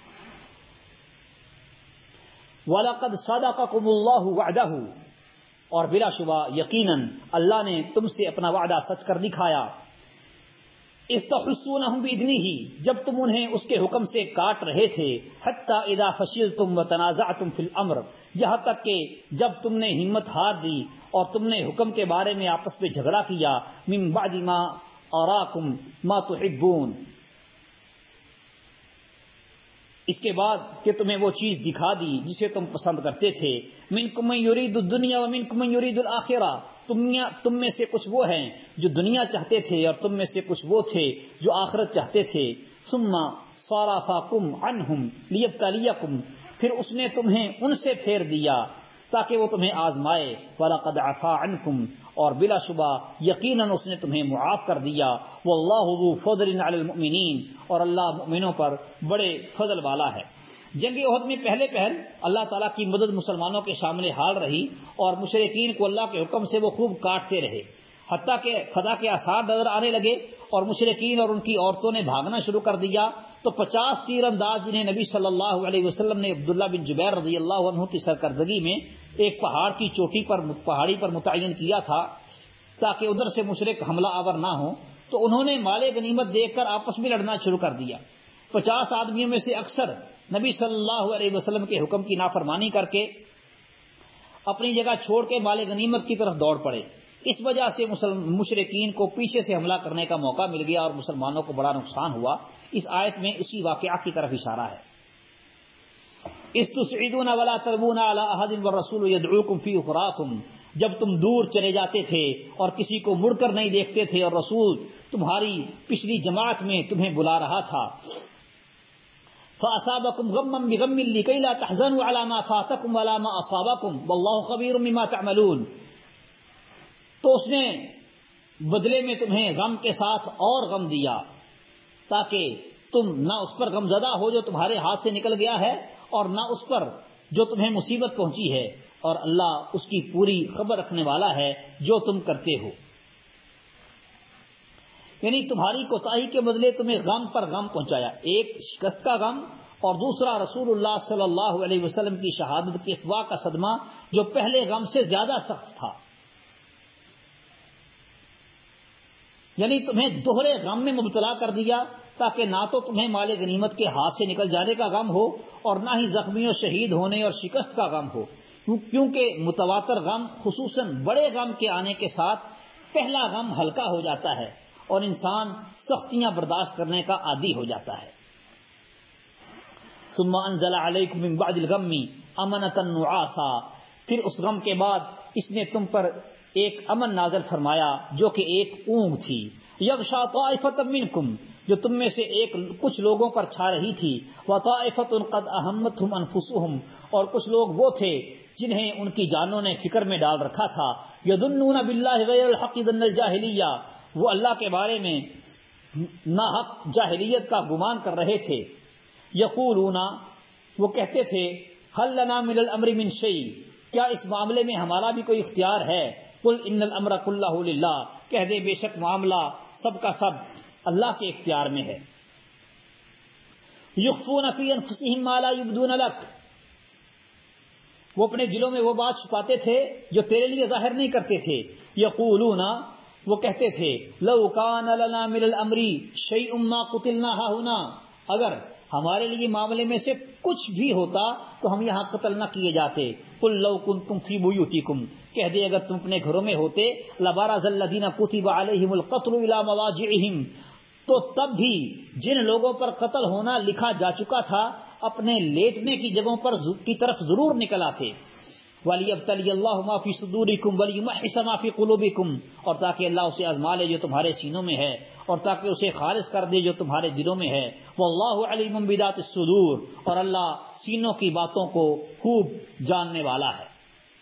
Speaker 1: وَلَقَدْ صَدَقَكُمُ اللَّهُ وَعْدَهُ، اور بلا شبہ یقیناً اللہ نے تم سے اپنا وعدہ سچ کر دکھایا۔ اذ تحسونہم بإذنہ، جب تم انہیں اس کے حکم سے کاٹ رہے تھے، حتی اذا فشلتم وتنازعتم فی الامر، یہاں تک کہ جب تم نے ہمت ہار دی اور تم نے حکم کے بارے میں آپس میں جھگڑا کیا، من بعد ما اراکم ما تحبون، اس کے بعد کہ تمہیں وہ چیز دکھا دی جسے تم پسند کرتے تھے۔ منکم من یرید الدنیا ومنکم من یرید الآخرہ، تم میں سے کچھ وہ ہیں جو دنیا چاہتے تھے اور تم میں سے کچھ وہ تھے جو آخرت چاہتے تھے۔ ثم صرفکم عنہم لیبتلیکم، پھر اس نے تمہیں ان سے پھیر دیا تاکہ وہ تمہیں آزمائے۔ وَلَقَدْ عَفَا عَنْكُمْ، اور بلا شبہ یقیناً اس نے تمہیں معاف کر دیا۔ وَاللَّهُ ذُو فَضْلٍ عَلَى الْمُؤْمِنِينَ، اور اللہ مؤمنوں پر بڑے فضل والا ہے۔ جنگ احد میں پہلے پہل اللہ تعالیٰ کی مدد مسلمانوں کے سامنے حال رہی، اور مشرکین کو اللہ کے حکم سے وہ خوب کاٹتے رہے، حتیٰ کہ فتح کے آثار نظر آنے لگے اور مشرکین اور ان کی عورتوں نے بھاگنا شروع کر دیا۔ تو پچاس تیر انداز جنہیں نبی صلی اللہ علیہ وسلم نے عبداللہ بن جبیر رضی اللہ عنہ کی سرکردگی میں ایک پہاڑ کی چوٹی پر پہاڑی پر متعین کیا تھا تاکہ ادھر سے مشرک حملہ آور نہ ہو، تو انہوں نے مال غنیمت دیکھ کر آپس میں لڑنا شروع کر دیا۔ پچاس آدمیوں میں سے اکثر نبی صلی اللہ علیہ وسلم کے حکم کی نافرمانی کر کے اپنی جگہ چھوڑ کے مال غنیمت کی طرف دوڑ پڑے۔ اس وجہ سے مشرکین کو پیچھے سے حملہ کرنے کا موقع مل گیا اور مسلمانوں کو بڑا نقصان ہوا۔ اس آیت میں اسی واقعہ کی طرف اشارہ ہے۔ استصعدون ولا تلوون على احد والرسول يدعوكم في اخراكم، جب تم دور چلے جاتے تھے اور کسی کو مڑ کر نہیں دیکھتے تھے اور رسول تمہاری پچھلی جماعت میں تمہیں بلا رہا تھا۔ فاصابكم غما بغم لكي لا تحزنوا على ما فاتكم ولا ما اصابكم والله خبير بما تعملون، تو اس نے بدلے میں تمہیں غم کے ساتھ اور غم دیا تاکہ تم نہ اس پر غم زدہ ہو جو تمہارے ہاتھ سے نکل گیا ہے اور نہ اس پر جو تمہیں مصیبت پہنچی ہے، اور اللہ اس کی پوری خبر رکھنے والا ہے جو تم کرتے ہو۔ یعنی تمہاری کوتاہی کے بدلے تمہیں غم پر غم پہنچایا، ایک شکست کا غم اور دوسرا رسول اللہ صلی اللہ علیہ وسلم کی شہادت کی افواہ کا صدمہ جو پہلے غم سے زیادہ سخت تھا۔ یعنی تمہیں دوہرے غم میں مبتلا کر دیا تاکہ نہ تو تمہیں مال غنیمت کے ہاتھ سے نکل جانے کا غم ہو اور نہ ہی زخمیوں شہید ہونے اور شکست کا غم ہو، کیونکہ متواتر غم خصوصاً بڑے غم کے آنے کے ساتھ پہلا غم ہلکا ہو جاتا ہے اور انسان سختیاں برداشت کرنے کا عادی ہو جاتا ہے۔ ثم انزل علیکم من بعد الغم امنۃ نعاسا، پھر اس غم کے بعد اس نے تم پر ایک امن نازل فرمایا جو کہ ایک اونگ تھی، یغشا طائفۃ منکم، جو تم میں سے ایک کچھ لوگوں پر چھا رہی تھی، وطائفۃ قد اہمتہم انفسہم، اور کچھ لوگ وہ تھے جنہیں ان کی جانوں نے فکر میں ڈال رکھا تھا، یظنون باللہ غیر الحق ظن الجاہلیہ، وہ اللہ کے بارے میں ناحق جاہلیت کا گمان کر رہے تھے. یقولون وہ کہتے تھے هل لنا من الامر من شیء کیا اس معاملے میں ہمارا بھی کوئی اختیار ہے. قل ان الامر كله للہ کہہ دے بے شک معاملہ سب کا سب اللہ کے اختیار میں ہے. یخفون فی انفسهم ما لا یبدون لک وہ اپنے دلوں میں وہ بات چھپاتے تھے جو تیرے لیے ظاہر نہیں کرتے تھے. یقولون وہ کہتے تھے لو کان لنا من الامر شیء ما قتلنا هاهنا اگر ہمارے لیے معاملے میں سے کچھ بھی ہوتا تو ہم یہاں قتل نہ کیے جاتے. قل لو کنتم فی بیوتکم کہہ دے اگر تم اپنے گھروں میں ہوتے لبرز الذین کتب علیہم القتل الی مضاجعہم تو تب بھی جن لوگوں پر قتل ہونا لکھا جا چکا تھا اپنے لیٹنے کی جگہوں پر کی طرف ضرور نکل آتے. وَلِيَبْتَلِيَ اللَّهُ مَا فِي صُدُورِكُمْ وَلِيُمَحِّصَ مَا فِي قُلُوبِكُمْ اور تاکہ اللہ اسے آزما لے جو تمہارے سینوں میں ہے اور تاکہ اسے خالص کر دے جو تمہارے دلوں میں ہے. وَاللَّهُ عَلِيمٌ بِذَاتِ الصُّدُورِ اور اللہ سینوں کی باتوں کو خوب جاننے والا ہے.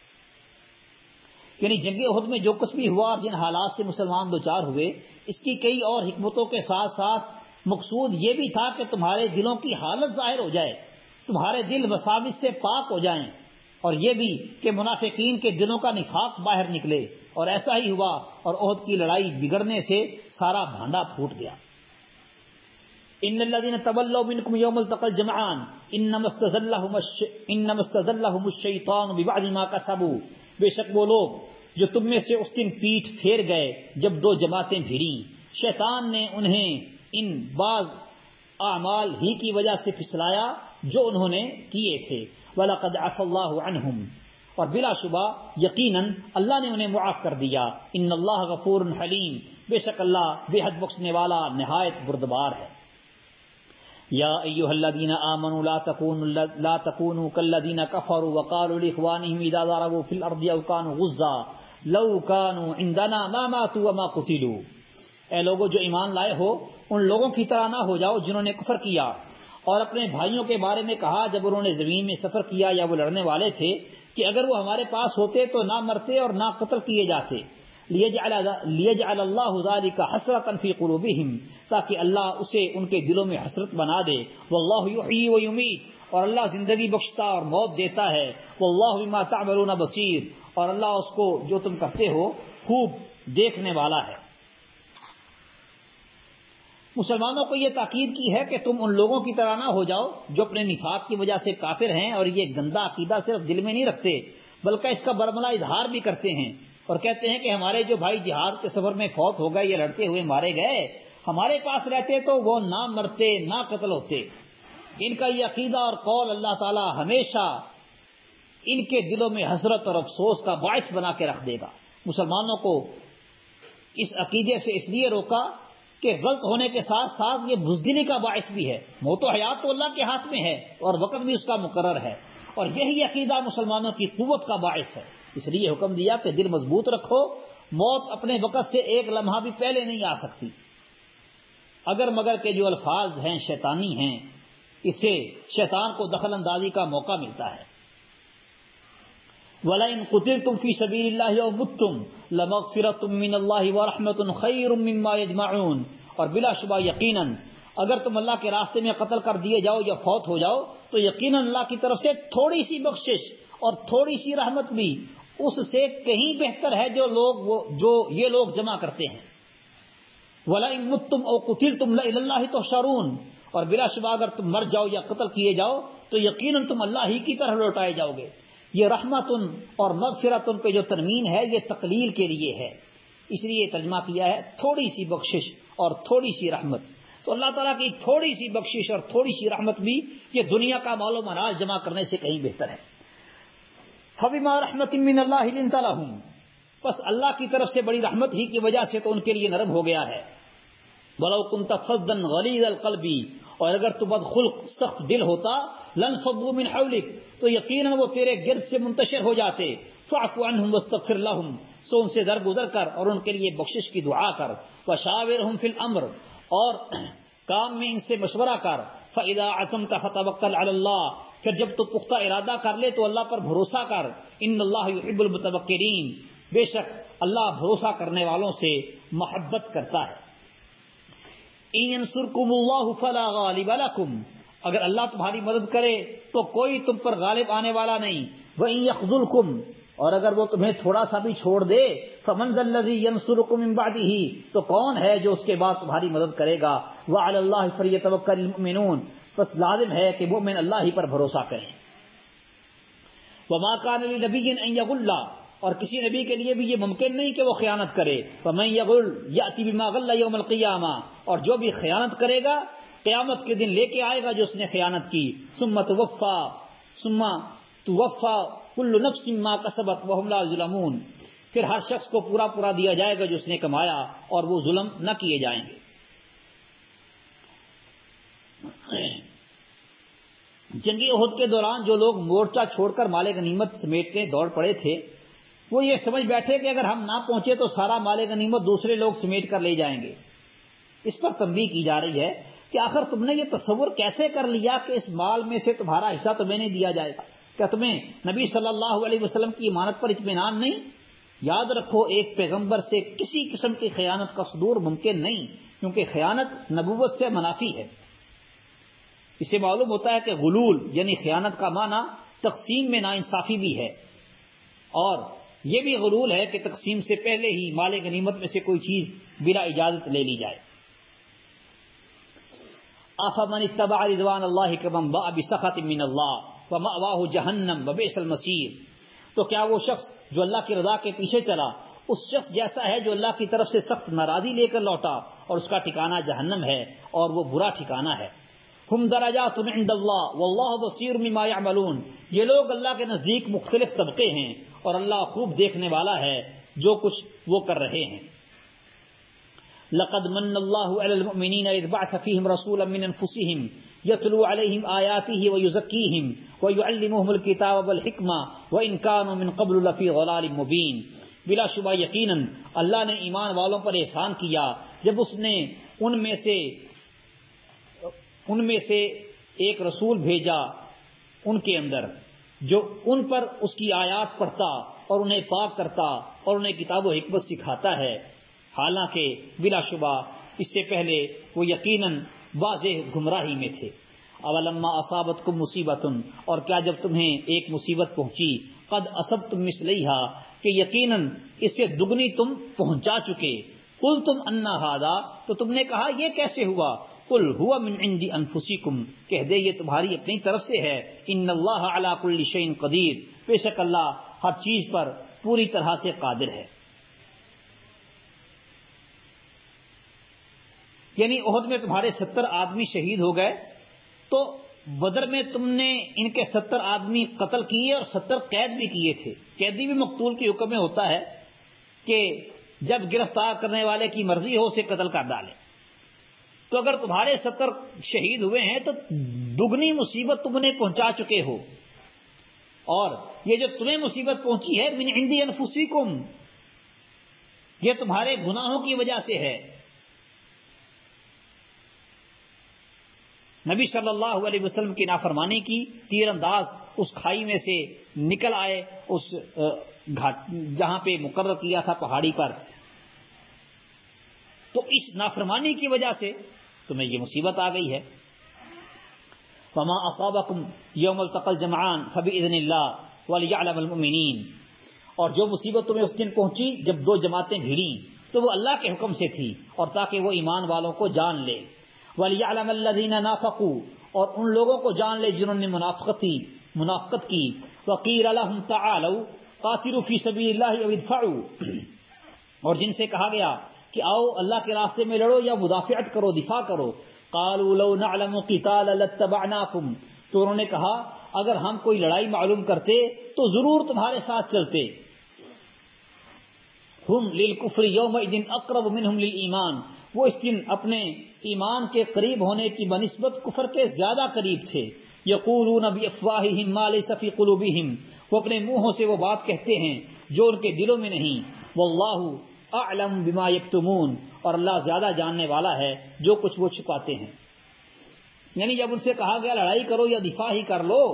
Speaker 1: یعنی جنگ احد میں جو کچھ بھی ہوا اور جن حالات سے مسلمان دوچار ہوئے اس کی کئی اور حکمتوں کے ساتھ ساتھ مقصود یہ بھی تھا کہ تمہارے دلوں کی حالت ظاہر ہو جائے, تمہارے دل وساوس سے پاک ہو جائیں, اور یہ بھی کہ منافقین کے دلوں کا نفاق باہر نکلے. اور ایسا ہی ہوا اور احد کی لڑائی بگڑنے سے سارا بھانڈا پھوٹ گیا. ان الذين تولوا منكم يوم التقى الجمعان انما استزلهم انما استزلهم الشيطان ببعض ما كسبوا بے شک وہ لوگ جو تم میں سے اس دن پیٹھ پھیر گئے جب دو جماعتیں بھیڑیں شیطان نے انہیں ان بعض اعمال ہی کی وجہ سے پھسلایا جو انہوں نے کیے تھے. وَلَقَدْ عَفَا اللَّهُ عَنْهُمْ اور بلا شبہ یقیناً اللہ نے انہیں معاف کر دیا. ان اللہ غفور حلیم بے شک اللہ بے حد بخشنے والا نہایت بردبار ہے. یا ایھا الذین آمنوا لا تکونوا لا تکونوا کالذین کفروا وقالوا لاخوانهم اذا ضربوا في الارض او كانوا غزا لو كانوا عندنا ما ماتوا وما قتلوا اے لوگوں جو ایمان لائے ہو ان لوگوں کی طرح نہ ہو جاؤ جنہوں نے کفر کیا اور اپنے بھائیوں کے بارے میں کہا جب انہوں نے زمین میں سفر کیا یا وہ لڑنے والے تھے کہ اگر وہ ہمارے پاس ہوتے تو نہ مرتے اور نہ قتل کیے جاتے. لیجعل اللہ ذلک حسرۃ فی قلوبہم تاکہ اللہ اسے ان کے دلوں میں حسرت بنا دے. واللہ یحیی و یمیت اور اللہ زندگی بخشتا اور موت دیتا ہے. واللہ بما تعملون بصیر اور اللہ اس کو جو تم کرتے ہو خوب دیکھنے والا ہے. مسلمانوں کو یہ تاکید کی ہے کہ تم ان لوگوں کی طرح نہ ہو جاؤ جو اپنے نفاق کی وجہ سے کافر ہیں اور یہ گندا عقیدہ صرف دل میں نہیں رکھتے بلکہ اس کا برملا اظہار بھی کرتے ہیں اور کہتے ہیں کہ ہمارے جو بھائی جہاد کے سفر میں فوت ہو گئے یا لڑتے ہوئے مارے گئے ہمارے پاس رہتے تو وہ نہ مرتے نہ قتل ہوتے. ان کا یہ عقیدہ اور قول اللہ تعالی ہمیشہ ان کے دلوں میں حسرت اور افسوس کا باعث بنا کے رکھ دے گا. مسلمانوں کو اس عقیدے سے اس لیے روکا کہ غلط ہونے کے ساتھ ساتھ یہ بزدلی کا باعث بھی ہے. موت و حیات تو اللہ کے ہاتھ میں ہے اور وقت بھی اس کا مقرر ہے اور یہی عقیدہ مسلمانوں کی قوت کا باعث ہے. اس لیے حکم دیا کہ دل مضبوط رکھو, موت اپنے وقت سے ایک لمحہ بھی پہلے نہیں آ سکتی اگر مگر کہ جو الفاظ ہیں شیطانی ہیں اس سے شیطان کو دخل اندازی کا موقع ملتا ہے. وَلَئِن قُتِلْتُمْ فِي سَبِيلِ اللَّهِ أَوْ مُتُّمْ لَمَغْفِرَةٌ مِّنَ اللَّهِ وَرَحْمَةٌ خَيْرٌ مِّمَّا يَجْمَعُونَ اور بلا شبہ یقیناً اگر تم اللہ کے راستے میں قتل کر دیے جاؤ یا فوت ہو جاؤ تو یقیناً اللہ کی طرف سے تھوڑی سی بخشش اور تھوڑی سی رحمت بھی اس سے کہیں بہتر ہے جو لوگ جو یہ لوگ جمع کرتے ہیں. وَلَئِن مُتُّمْ أَوْ قُتِلْتُمْ لَإِلَى اللَّهِ تُحْشَرُونَ اور بلا شبہ اگر تم مر جاؤ یا قتل کیے جاؤ تو یقیناً تم اللہ ہی کی طرح لوٹائے جاؤ گے. یہ رحمتن اور مغفرتن پہ جو تنوین ہے یہ تقلیل کے لیے ہے اس لیے ترجمہ کیا ہے تھوڑی سی بخشش اور تھوڑی سی رحمت. تو اللہ تعالیٰ کی تھوڑی سی بخشش اور تھوڑی سی رحمت بھی یہ دنیا کا مال و منال جمع کرنے سے کہیں بہتر ہے. فَبِمَا رَحْمَةٍ مِّنَ اللَّهِ لِنتَ لَهُمْ بس اللہ کی طرف سے بڑی رحمت ہی کی وجہ سے تو ان کے لیے نرم ہو گیا ہے. وَلَوْ كُنْتَ فَظًّا غَلِيظَ الْقَلْبِ اور اگر تو بدخلق سخت دل ہوتا لَانفَضُّوا مِنْ حَوْلِكَ تو یقیناً وہ تیرے گرد سے منتشر ہو جاتے. فَاعْفُ عَنْهُمْ وَاسْتَغْفِرْ لَهُمْ سو ان سے درگزر کر اور ان کے لیے بخشش کی دعا کر. وَشَاوِرْهُمْ فِي الْأَمْرِ اور کام میں ان سے مشورہ کر. فَإِذَا عَزَمْتَ فَتَوَكَّلْ عَلَى اللَّهِ پھر جب تو پختہ ارادہ کر لے تو اللہ پر بھروسہ کر. إِنَّ اللَّهَ يُحِبُّ الْمُتَوَكِّلِينَ بے شک اللہ بھروسہ کرنے والوں سے محبت کرتا ہے. ان ینصرکم اللہ فلا غالب لکم، اگر اللہ تمہاری مدد کرے تو کوئی تم پر غالب آنے والا نہیں، وَإِن يَخْذُلْكُمْ، اور اگر وہ تمہیں تھوڑا سا بھی چھوڑ دے، فَمَنْ ذَا الَّذِي يَنصُرُكُم مِّن بَعْدِهِ، تو کون ہے جو اس کے بعد تمہاری مدد کرے گا، وَعَلَى اللَّهِ فَلْيَتَوَكَّلِ الْمُؤْمِنُونَ، بس لازم ہے کہ مومن اللہ ہی پر بھروسہ کریں۔ وَمَا كَانَ لِنَبِيٍّ أَن يَغُلَّ، اور کسی نبی کے لیے بھی یہ ممکن نہیں کہ وہ خیانت کرے، فَمَن يَغُلْ يَأْتِ بِمَا غَلَّ يَوْمَ الْقِيَامَةِ، اور جو بھی خیانت کرے گا قیامت کے دن لے کے آئے گا جو اس نے خیانت کی، ثُمَّ تُوَفَّى ثُمَّ تُوَفَّى كُلُّ نَفْسٍ مَّا كَسَبَتْ وَهُمْ لَا يُظْلَمُونَ، پھر ہر شخص کو پورا پورا دیا جائے گا جو اس نے کمایا اور وہ ظلم نہ کیے جائیں گے۔ جنگی احد کے دوران جو لوگ مورچہ چھوڑ کر مال غنیمت سمیٹنے دوڑ پڑے تھے، وہ یہ سمجھ بیٹھے کہ اگر ہم نہ پہنچے تو سارا مال غنیمت دوسرے لوگ سمیٹ کر لے جائیں گے۔ اس پر تنبیہ کی جا رہی ہے کہ آخر تم نے یہ تصور کیسے کر لیا کہ اس مال میں سے تمہارا حصہ تمہیں نہیں دیا جائے گا؟ کیا تمہیں نبی صلی اللہ علیہ وسلم کی امانت پر اطمینان نہیں؟ یاد رکھو، ایک پیغمبر سے کسی قسم کی خیانت کا صدور ممکن نہیں، کیونکہ خیانت نبوت سے منافی ہے۔ اسے معلوم ہوتا ہے کہ غلول یعنی خیانت کا معنی تقسیم میں ناانصافی بھی ہے، اور یہ بھی غلول ہے کہ تقسیم سے پہلے ہی مال غنیمت میں سے کوئی چیز بلا اجازت لے لی جائے۔ افمن اتبع رضوان اللہ کمن باء بسخط من اللہ ومأواہ جہنم وبئس المصیر، تو کیا وہ شخص جو اللہ کی رضا کے پیچھے چلا اس شخص جیسا ہے جو اللہ کی طرف سے سخت ناراضی لے کر لوٹا اور اس کا ٹھکانہ جہنم ہے اور وہ برا ٹھکانہ ہے۔ ہم درجات عند اللہ واللہ بصیر بما یعملون، یہ لوگ اللہ کے نزدیک مختلف طبقے ہیں اور اللہ خوب دیکھنے والا ہے جو کچھ وہ کر رہے ہیں۔ لقد من اللہ علی المؤمنین اذ بعث فیہم رسولا من انفسہم یتلو علیہم آیاتہ ویزکیہم ویعلمہم الکتاب والحکمہ وان کانوا من قبل لفی ضلال مبین، بلا شبہ یقیناً اللہ نے ایمان والوں پر احسان کیا جب اس نے ان میں سے ان میں سے ایک رسول بھیجا ان کے اندر جو ان پر اس کی آیات پڑھتا اور انہیں پاک کرتا اور انہیں کتاب و حکمت سکھاتا ہے، حالانکہ بلا شبہ اس سے پہلے وہ یقیناً واضح گمراہی میں تھے۔ اولما اصابتکم مصیبۃ، اور کیا جب تمہیں ایک مصیبت پہنچی، قد اصبتم مثلیہا، کہ یقیناً اس سے دگنی تم پہنچا چکے، قلتم ان ھذا، تو تم نے کہا یہ کیسے ہوا، قل هو من عند انفسکم، کہہ دے یہ تمہاری اپنی طرف سے ہے، ان اللہ علی کل شیء قدیر، بے شک اللہ ہر چیز پر پوری طرح سے قادر ہے۔ یعنی احد میں تمہارے ستر آدمی شہید ہو گئے، تو بدر میں تم نے ان کے ستر آدمی قتل کیے اور ستر قید بھی کیے تھے۔ قیدی بھی مقتول کے حکم میں ہوتا ہے کہ جب گرفتار کرنے والے کی مرضی ہو اسے قتل کر ڈالے، تو اگر تمہارے ستر شہید ہوئے ہیں تو دگنی مصیبت تم نے پہنچا چکے ہو، اور یہ جو تمہیں مصیبت پہنچی ہے من عند انفسکم، یہ تمہارے گناہوں کی وجہ سے ہے۔ نبی صلی اللہ علیہ وسلم کی نافرمانی کی، تیر انداز اس کھائی میں سے نکل آئے اس گھاٹ جہاں پہ مقرر کیا تھا پہاڑی پر، تو اس نافرمانی کی وجہ سے تمہیں یہ مصیبت آ گئی ہے۔ وما اصابکم یوم التقى الجمعان فباذن اللہ وليعلم المؤمنین، اور جو مصیبت تمہیں اس دن پہنچی جب دو جماعتیں بھیڑیں تو وہ اللہ کے حکم سے تھی اور تاکہ وہ ایمان والوں کو جان لے، وَلِيَعْلَمَ الَّذِينَ نَافَقُوا، اور ان لوگوں کو جان لے جنہوں نے منافقت کی منافقت کی وَقِيلَ لَهُمْ تَعَالَوْا قَاتِلُوا فِي سَبِيلِ اللَّهِ أَوِ ادْفَعُوا، اور جن سے کہا گیا کہ آؤ اللہ کے راستے میں لڑو یا مدافعت کرو، دفاع کرو، قَالُوا لَوْ نَعْلَمُ قِتَالًا لَاتَّبَعْنَاكُمْ، تو انہوں نے کہا اگر ہم کوئی لڑائی معلوم کرتے تو ضرور تمہارے ساتھ چلتے۔ ہم للکفر یومئذ اقرب منہم للایمان، وہ اس دن اپنے ایمان کے قریب ہونے کی بنسبت کفر کے زیادہ قریب تھے۔ یقولون بافواہہم ما لیس فی قلوبہم، وہ اپنے منہوں سے وہ بات کہتے ہیں جو ان کے دلوں میں نہیں، واللہ اعلم بما یکتمون، اور اللہ زیادہ جاننے والا ہے جو کچھ وہ چھپاتے ہیں۔ یعنی جب ان سے کہا گیا لڑائی کرو یا دفاع ہی کر لو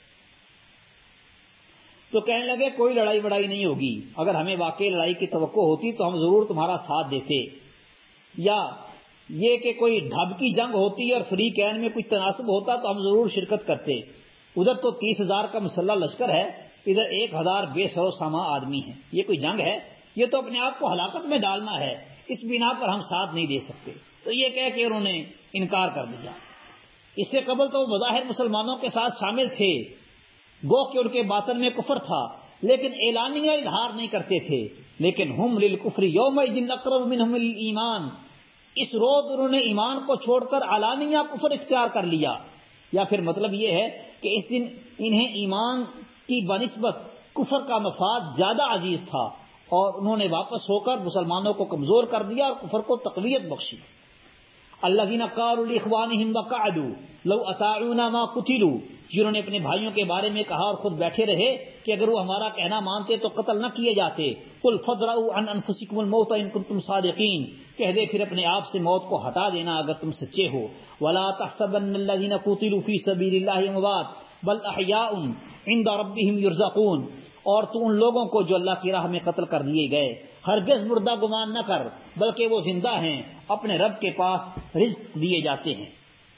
Speaker 1: تو کہنے لگے کوئی لڑائی وڑائی نہیں ہوگی، اگر ہمیں واقعی لڑائی کی توقع ہوتی تو ہم ضرور تمہارا ساتھ دیتے، یا یہ کہ کوئی ڈھب کی جنگ ہوتی اور فریقین میں کچھ تناسب ہوتا تو ہم ضرور شرکت کرتے. ادھر تو تیس ہزار کا مسلح لشکر ہے، ادھر ایک ہزار بے سر و ساما آدمی ہیں. یہ کوئی جنگ ہے؟ یہ تو اپنے آپ کو ہلاکت میں ڈالنا ہے. اس بنا پر ہم ساتھ نہیں دے سکتے. تو یہ کہہ کہ انہوں نے انکار کر دیا. اس سے قبل تو وہ بظاہر مسلمانوں کے ساتھ شامل تھے، گو کہ ان کے باطن میں کفر تھا، لیکن اعلانیہ اظہار نہیں کرتے تھے. لیکن ہم للکفر یومئذ اقرب منہم الایمان، اس روز انہوں نے ایمان کو چھوڑ کر علانیہ کفر اختیار کر لیا. یا پھر مطلب یہ ہے کہ اس دن انہیں ایمان کی بنسبت کفر کا مفاد زیادہ عزیز تھا اور انہوں نے واپس ہو کر مسلمانوں کو کمزور کر دیا اور کفر کو تقویت بخشی. الذین قالوا لاخوانہم وقعدوا لو اطاعونا ما قتلوا، جنہوں نے اپنے بھائیوں کے بارے میں کہا اور خود بیٹھے رہے کہ اگر وہ ہمارا کہنا مانتے تو قتل نہ کیے جاتے. قل فادرؤوا عن انفسکم الموت ان کنتم صادقین، کہہ دے پھر اپنے آپ سے موت کو ہٹا دینا اگر تم سچے ہو. ولا تحسبن الذین قتلوا فی سبیل اللہ اموات بل احیاء عند ربهم یرزقون، اور تو ان لوگوں کو جو اللہ کی راہ میں قتل کر دیے گئے ہرگز مردہ گمان نہ کر، بلکہ وہ زندہ ہیں، اپنے رب کے پاس رزق دیے جاتے ہیں.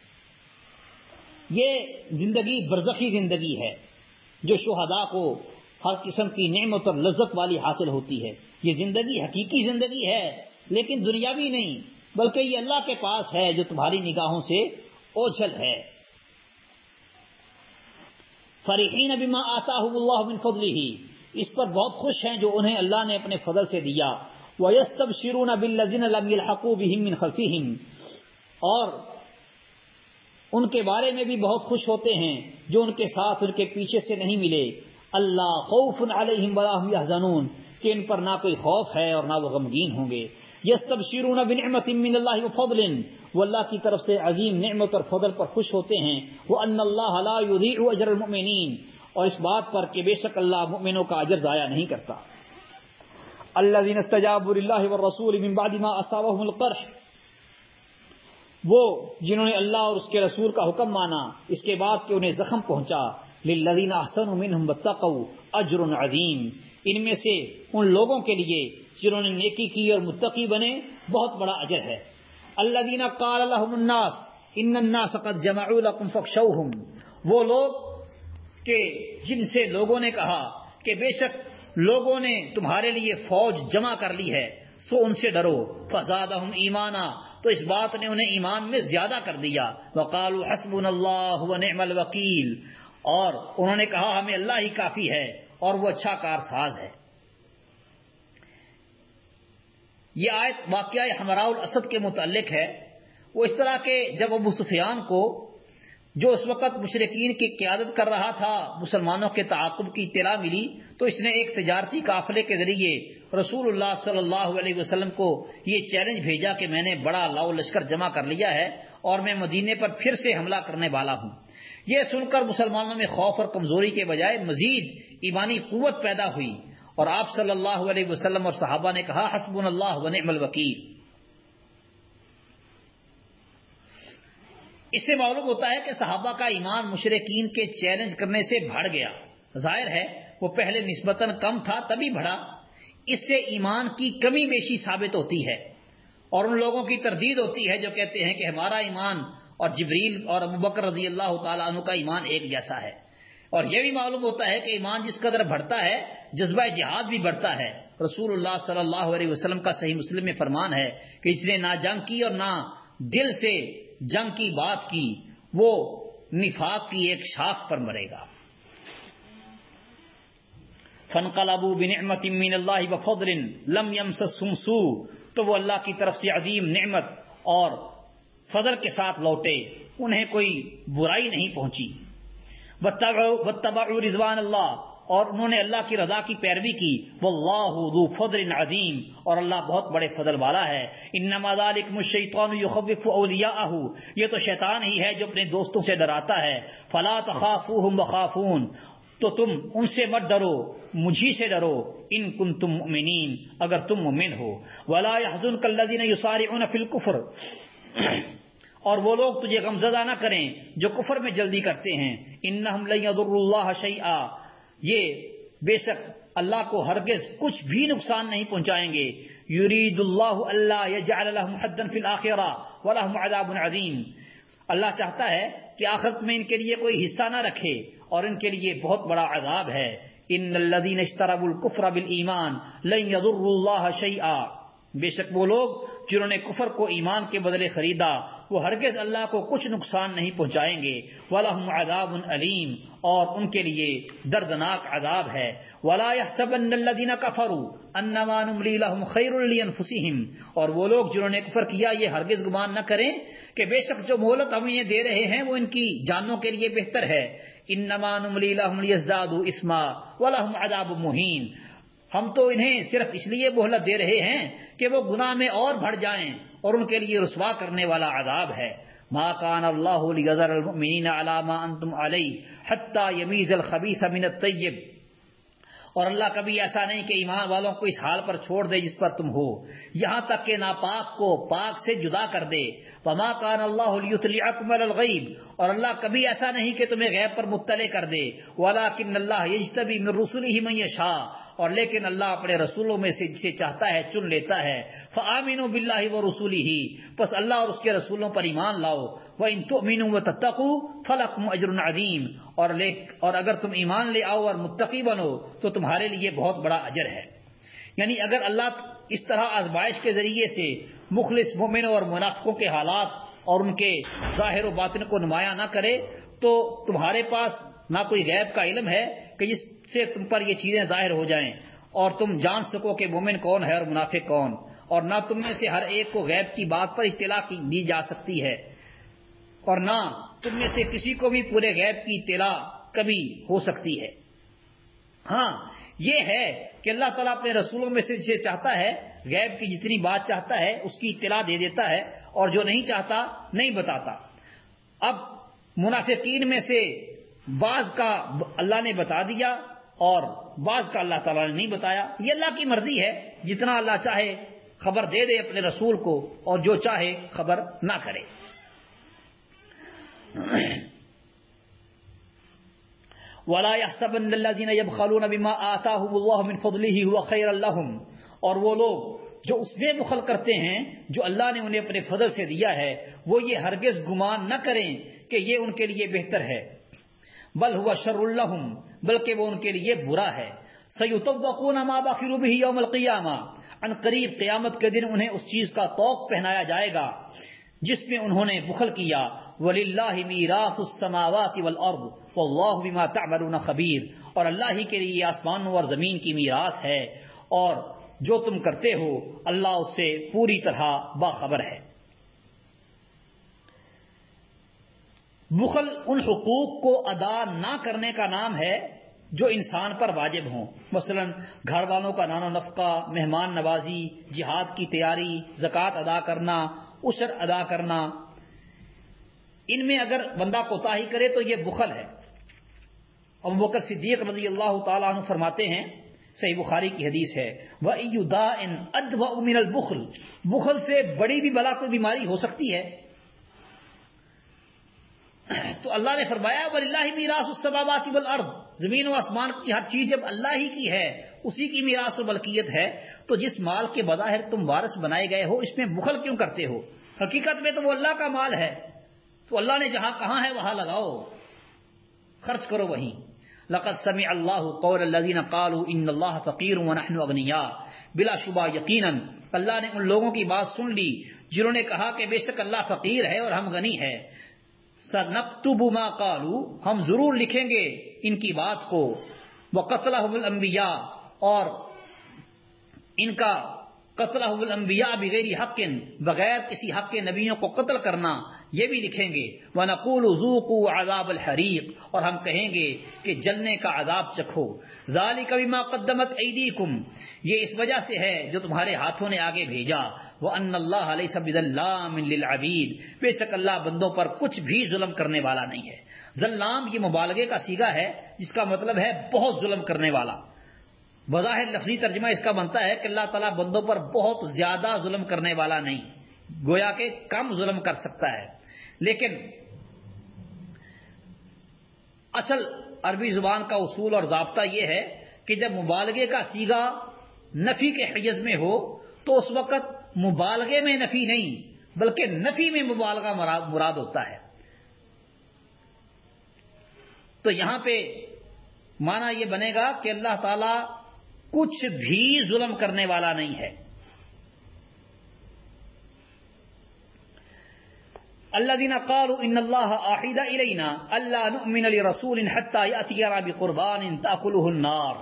Speaker 1: یہ زندگی برزخی زندگی ہے جو شہداء کو ہر قسم کی نعمت اور لذت والی حاصل ہوتی ہے. یہ زندگی حقیقی زندگی ہے لیکن دنیاوی نہیں، بلکہ یہ اللہ کے پاس ہے جو تمہاری نگاہوں سے اوجھل ہے. فرحین بما آتاہم اللہ من فضلہ، اس پر بہت خوش ہیں جو انہیں اللہ نے اپنے فضل سے دیا. وَيَسْتَبْشِرُونَ بِالَّذِينَ لَمْ يَلْحَقُوا بِهِم مِّن خَلْفِهِمْ، اور ان کے بارے میں بھی بہت خوش ہوتے ہیں جو ان کے ساتھ ان کے پیچھے سے نہیں ملے. اللہ خوف علیہم ولا هم يحزنون، کہ ان پر نہ کوئی خوف ہے اور نہ وہ غمگین ہوں گے. یستبشرون بنعمت من اللہ وفضل، وہ اللہ کی طرف سے عظیم نعمت اور فضل پر خوش ہوتے ہیں. وان اللہ لا یضيع اجر المؤمنین، اور اس بات پر کہ بے شک اللہ مؤمنوں کا اجر ضائع نہیں کرتا. الذين استجابوا لله والرسول من بعد ما اصابهم القرح، وہ جنہوں نے اللہ اور اس کے رسول کا حکم مانا اس کے بعد کہ انہیں زخم پہنچا. للذین احسنوا منهم واتقوا اجر عظیم، ان میں سے ان لوگوں کے لیے جنہوں نے نیکی کی اور متقی بنے بہت بڑا اجر ہے. الذین قال لهم الناس ان الناس قد جمعوا لكم فاخشوهم، وہ لوگ کہ جن سے لوگوں نے کہا کہ بے شک لوگوں نے تمہارے لیے فوج جمع کر لی ہے سو ان سے ڈرو. فزادہم ایمانا، تو اس بات نے انہیں ایمان میں زیادہ کر دیا. وقالوا حسبنا اللہ ونعم الوکیل، اور انہوں نے کہا ہمیں اللہ ہی کافی ہے اور وہ اچھا کارساز ہے. یہ آیت واقعہ حمراء الاسد کے متعلق ہے. وہ اس طرح کہ جب ابو سفیان کو جو اس وقت مشرکین کی قیادت کر رہا تھا مسلمانوں کے تعاقب کی اطلاع ملی تو اس نے ایک تجارتی قافلے کے ذریعے رسول اللہ صلی اللہ علیہ وسلم کو یہ چیلنج بھیجا کہ میں نے بڑا لاؤ لشکر جمع کر لیا ہے اور میں مدینے پر پھر سے حملہ کرنے والا ہوں. یہ سن کر مسلمانوں میں خوف اور کمزوری کے بجائے مزید ایمانی قوت پیدا ہوئی اور آپ صلی اللہ علیہ وسلم اور صحابہ نے کہا حسبنا اللہ ونعم الوکیل. اس سے معلوم ہوتا ہے کہ صحابہ کا ایمان مشرکین کے چیلنج کرنے سے بڑھ گیا. ظاہر ہے وہ پہلے نسبتاً کم تھا تبھی بڑھا. اس سے ایمان کی کمی بیشی ثابت ہوتی ہے اور ان لوگوں کی تردید ہوتی ہے جو کہتے ہیں کہ ہمارا ایمان اور جبریل اور ابو بکر رضی اللہ تعالیٰ عنہ کا ایمان ایک جیسا ہے. اور یہ بھی معلوم ہوتا ہے کہ ایمان جس قدر بڑھتا ہے جذبہ جہاد بھی بڑھتا ہے. رسول اللہ صلی اللہ علیہ وسلم کا صحیح مسلم میں فرمان ہے کہ جس نے نہ جنگ کی اور نہ دل سے جنگ کی بات کی وہ نفاق کی ایک شاخ پر مرے گا. فانقلبوا بنعمت من اللہ وفضل لم یمسسهم سوء، تو وہ اللہ کی طرف سے عظیم نعمت اور فضل کے ساتھ لوٹے، انہیں کوئی برائی نہیں پہنچی. واتبعوا رضوان اللہ، اور انہوں نے اللہ کی رضا کی پیروی کی. واللہ ذو فضل عظیم، اور اللہ بہت بڑے فضل والا ہے. انما ذلکم الشیطان یخوف اولیاءہ، یہ تو شیطان ہی ہے جو اپنے دوستوں سے ڈراتا ہے. فلا تخافوہم وخافون، تو تم ان سے مت ڈرو مجھی سے ڈرو. ان کنتم مؤمنین، اگر تم مومن ہو. ولا يحزنک الذین یسارعون فی الکفر، اور وہ لوگ تجھے غمزدہ نہ کریں جو کفر میں جلدی کرتے ہیں. انہم لن یضروا اللہ شیئا، یہ بے شک اللہ کو ہرگز کچھ بھی نقصان نہیں پہنچائیں گے. یرید اللہ اللہ یجعل لهم حدا فی الآخرہ ولہم عذاب عظیم. اللہ چاہتا ہے کہ آخرت میں ان کے لیے کوئی حصہ نہ رکھے اور ان کے لیے بہت بڑا عذاب ہے. ان الذین اشتروا الکفر بالایمان لن یضروا اللہ شیئا. بے شک وہ لوگ جنہوں نے کفر کو ایمان کے بدلے خریدا وہ ہرگز اللہ کو کچھ نقصان نہیں پہنچائیں گے. وَلَهُمْ عَذَابٌ أَلِيمٌ. اور ان کے لیے دردناک عذاب ہے. وَلَا يَحْسَبَنَّ الَّذِينَ كَفَرُوا أَنَّمَا نُمْلِي لَهُمْ خَيْرٌ لِّأَنفُسِهِمْ. اور وہ لوگ جنہوں نے کفر کیا یہ ہرگز گمان نہ کریں کہ بے شک جو مہلت ہم انہیں دے رہے ہیں وہ ان کی جانوں کے لیے بہتر ہے. إِنَّمَا نُمْلِي لَهُمْ لِيَزْدَادُوا إِثْمًا وَلَهُمْ عَذَابٌ مُّهِينٌ. ہم تو انہیں صرف اس لیے مہلت دے رہے ہیں کہ وہ گناہ میں اور بڑھ جائیں اور ان کے لیے رسوا کرنے والا عذاب ہے. ما كان الله ليذر المؤمنين على ما انتم عليه حتى يميز الخبيث من الطيب. اور اللہ کبھی ایسا نہیں کہ ایمان والوں کو اس حال پر چھوڑ دے جس پر تم ہو یہاں تک کہ ناپاک کو پاک سے جدا کر دے. وما كان الله ليطلعكم على الغيب. اور اللہ کبھی ایسا نہیں کہ تمہیں غیب پر مطلع کر دے. ولكن الله يجتبي من رسله من يشاء. اور لیکن اللہ اپنے رسولوں میں سے جسے چاہتا ہے چن لیتا ہے. فآمنوا باللہ ورسولہ. پس اللہ اور اس کے رسولوں پر ایمان لاؤ. وإن تؤمنوا وتتقوا فلکم اجر عظیم. اور اور اگر تم ایمان لے آؤ اور متقی بنو تو تمہارے لیے بہت بڑا اجر ہے. یعنی اگر اللہ اس طرح آزمائش کے ذریعے سے مخلص مومنوں اور منافقوں کے حالات اور ان کے ظاہر و باطن کو نمایاں نہ کرے تو تمہارے پاس نہ کوئی غیب کا علم ہے کہ جس سے تم پر یہ چیزیں ظاہر ہو جائیں اور تم جان سکو کہ مومن کون ہے اور منافق کون. اور نہ تم میں سے ہر ایک کو غیب کی بات پر اطلاع دی جا سکتی ہے اور نہ تم میں سے کسی کو بھی پورے غیب کی اطلاع کبھی ہو سکتی ہے. ہاں یہ ہے کہ اللہ تعالیٰ اپنے رسولوں میں سے جسے چاہتا ہے غیب کی جتنی بات چاہتا ہے اس کی اطلاع دے دیتا ہے اور جو نہیں چاہتا نہیں بتاتا. اب منافقین میں سے بعض کا اللہ نے بتا دیا اور بعض کا اللہ تعالیٰ نے نہیں بتایا. یہ اللہ کی مرضی ہے. جتنا اللہ چاہے خبر دے دے اپنے رسول کو اور جو چاہے خبر نہ کرے. وَلَا يَحْسَبَنَّ الَّذِينَ يَبْخَلُونَ بِمَا آتَاهُمُ اللَّهُ مِنْ فَضْلِهِ هُوَ خَيْرًا لَهُمْ. اور وہ لوگ جو اس میں بخل کرتے ہیں جو اللہ نے انہیں اپنے فضل سے دیا ہے وہ یہ ہرگز گمان نہ کریں کہ یہ ان کے لیے بہتر ہے. بل هو شر لهم. بلکہ وہ ان کے لیے برا ہے. سَيُطَوَّقُونَ مَا بَخِلُوا بِهِ يَوْمَ الْقِيَامَةِ. ان قریب قیامت کے دن انہیں اس چیز کا طوق پہنایا جائے گا جس میں انہوں نے بخل کیا. وَلِلَّهِ مِيرَاثُ السَّمَاوَاتِ وَالْأَرْضِ وَاللَّهُ بِمَا تَعْمَلُونَ خَبِيرٌ. اور اللہ ہی کے لیے آسمانوں اور زمین کی میراث ہے اور جو تم کرتے ہو اللہ اس سے پوری طرح باخبر ہے. بخل ان حقوق کو ادا نہ کرنے کا نام ہے جو انسان پر واجب ہوں. مثلا گھر والوں کا نان و نفقہ، مہمان نوازی، جہاد کی تیاری، زکوٰۃ ادا کرنا، عشر ادا کرنا. ان میں اگر بندہ کوتاہی کرے تو یہ بخل ہے. ابو بکر صدیق رضی اللہ تعالیٰ عنہ فرماتے ہیں، صحیح بخاری کی حدیث ہے، وَأَيُّ دَاءٍ أَدْوَأُ مِنَ الْبُخْلِ. بخل سے بڑی بھی بلا کوئی بیماری ہو سکتی ہے. تو اللہ نے فرمایا وَلِلَّهِ مِيرَاثُ السَّمَاوَاتِ وَالْأَرْضِ. زمین و آسمان کی ہر چیز جب اللہ ہی کی ہے، اسی کی میراث و ملکیت ہے، تو جس مال کے بظاہر تم وارث بنائے گئے ہو اس میں بخل کیوں کرتے ہو؟ حقیقت میں تو وہ اللہ کا مال ہے. تو اللہ نے جہاں کہاں ہے وہاں لگاؤ، خرچ کرو وہیں. لقد سمع اللہ قول الذین قالوا ان اللہ فقیر ونحن اغنیاء. بلا شبہ یقیناً اللہ نے ان لوگوں کی بات سن لی جنہوں نے کہا کہ بے شک اللہ فقیر ہے اور ہم غنی ہے. سنکتب ما قالوا. ہم ضرور لکھیں گے ان کی بات کو. وقتلهم الانبیاء. اور ان کا قتلهم الانبیاء بغیر حق، بغیر کسی حق کے نبیوں کو قتل کرنا یہ بھی لکھیں گے. وَنَقُولُ ذُوقُوا عَذَابَ الْحَرِيقِ. اور ہم کہیں گے کہ جلنے کا عذاب چکھو. ذَلِكَ بِمَا قَدَّمَتْ أَيْدِيكُمْ. یہ اس وجہ سے ہے جو تمہارے ہاتھوں نے آگے بھیجا. وَأَنَّ اللَّهَ لَيْسَ بِظَلَّامٍ لِّلْعَبِيدِ. بے شک اللہ بندوں پر کچھ بھی ظلم کرنے والا نہیں ہے. ظلام یہ مبالغے کا صیغہ ہے جس کا مطلب ہے بہت ظلم کرنے والا. بظاہر لفظی ترجمہ اس کا بنتا ہے کہ اللہ تعالیٰ بندوں پر بہت زیادہ ظلم کرنے والا نہیں، گویا کہ کم ظلم کر سکتا ہے. لیکن اصل عربی زبان کا اصول اور ضابطہ یہ ہے کہ جب مبالغے کا صیغہ نفی کے حیز میں ہو تو اس وقت مبالغے میں نفی نہیں بلکہ نفی میں مبالغہ مراد ہوتا ہے. تو یہاں پہ معنی یہ بنے گا کہ اللہ تعالی کچھ بھی ظلم کرنے والا نہیں ہے. الذين قالوا ان الله عهد الينا الا نؤمن لرسول حتى ياتينا بقربان تاكله النار.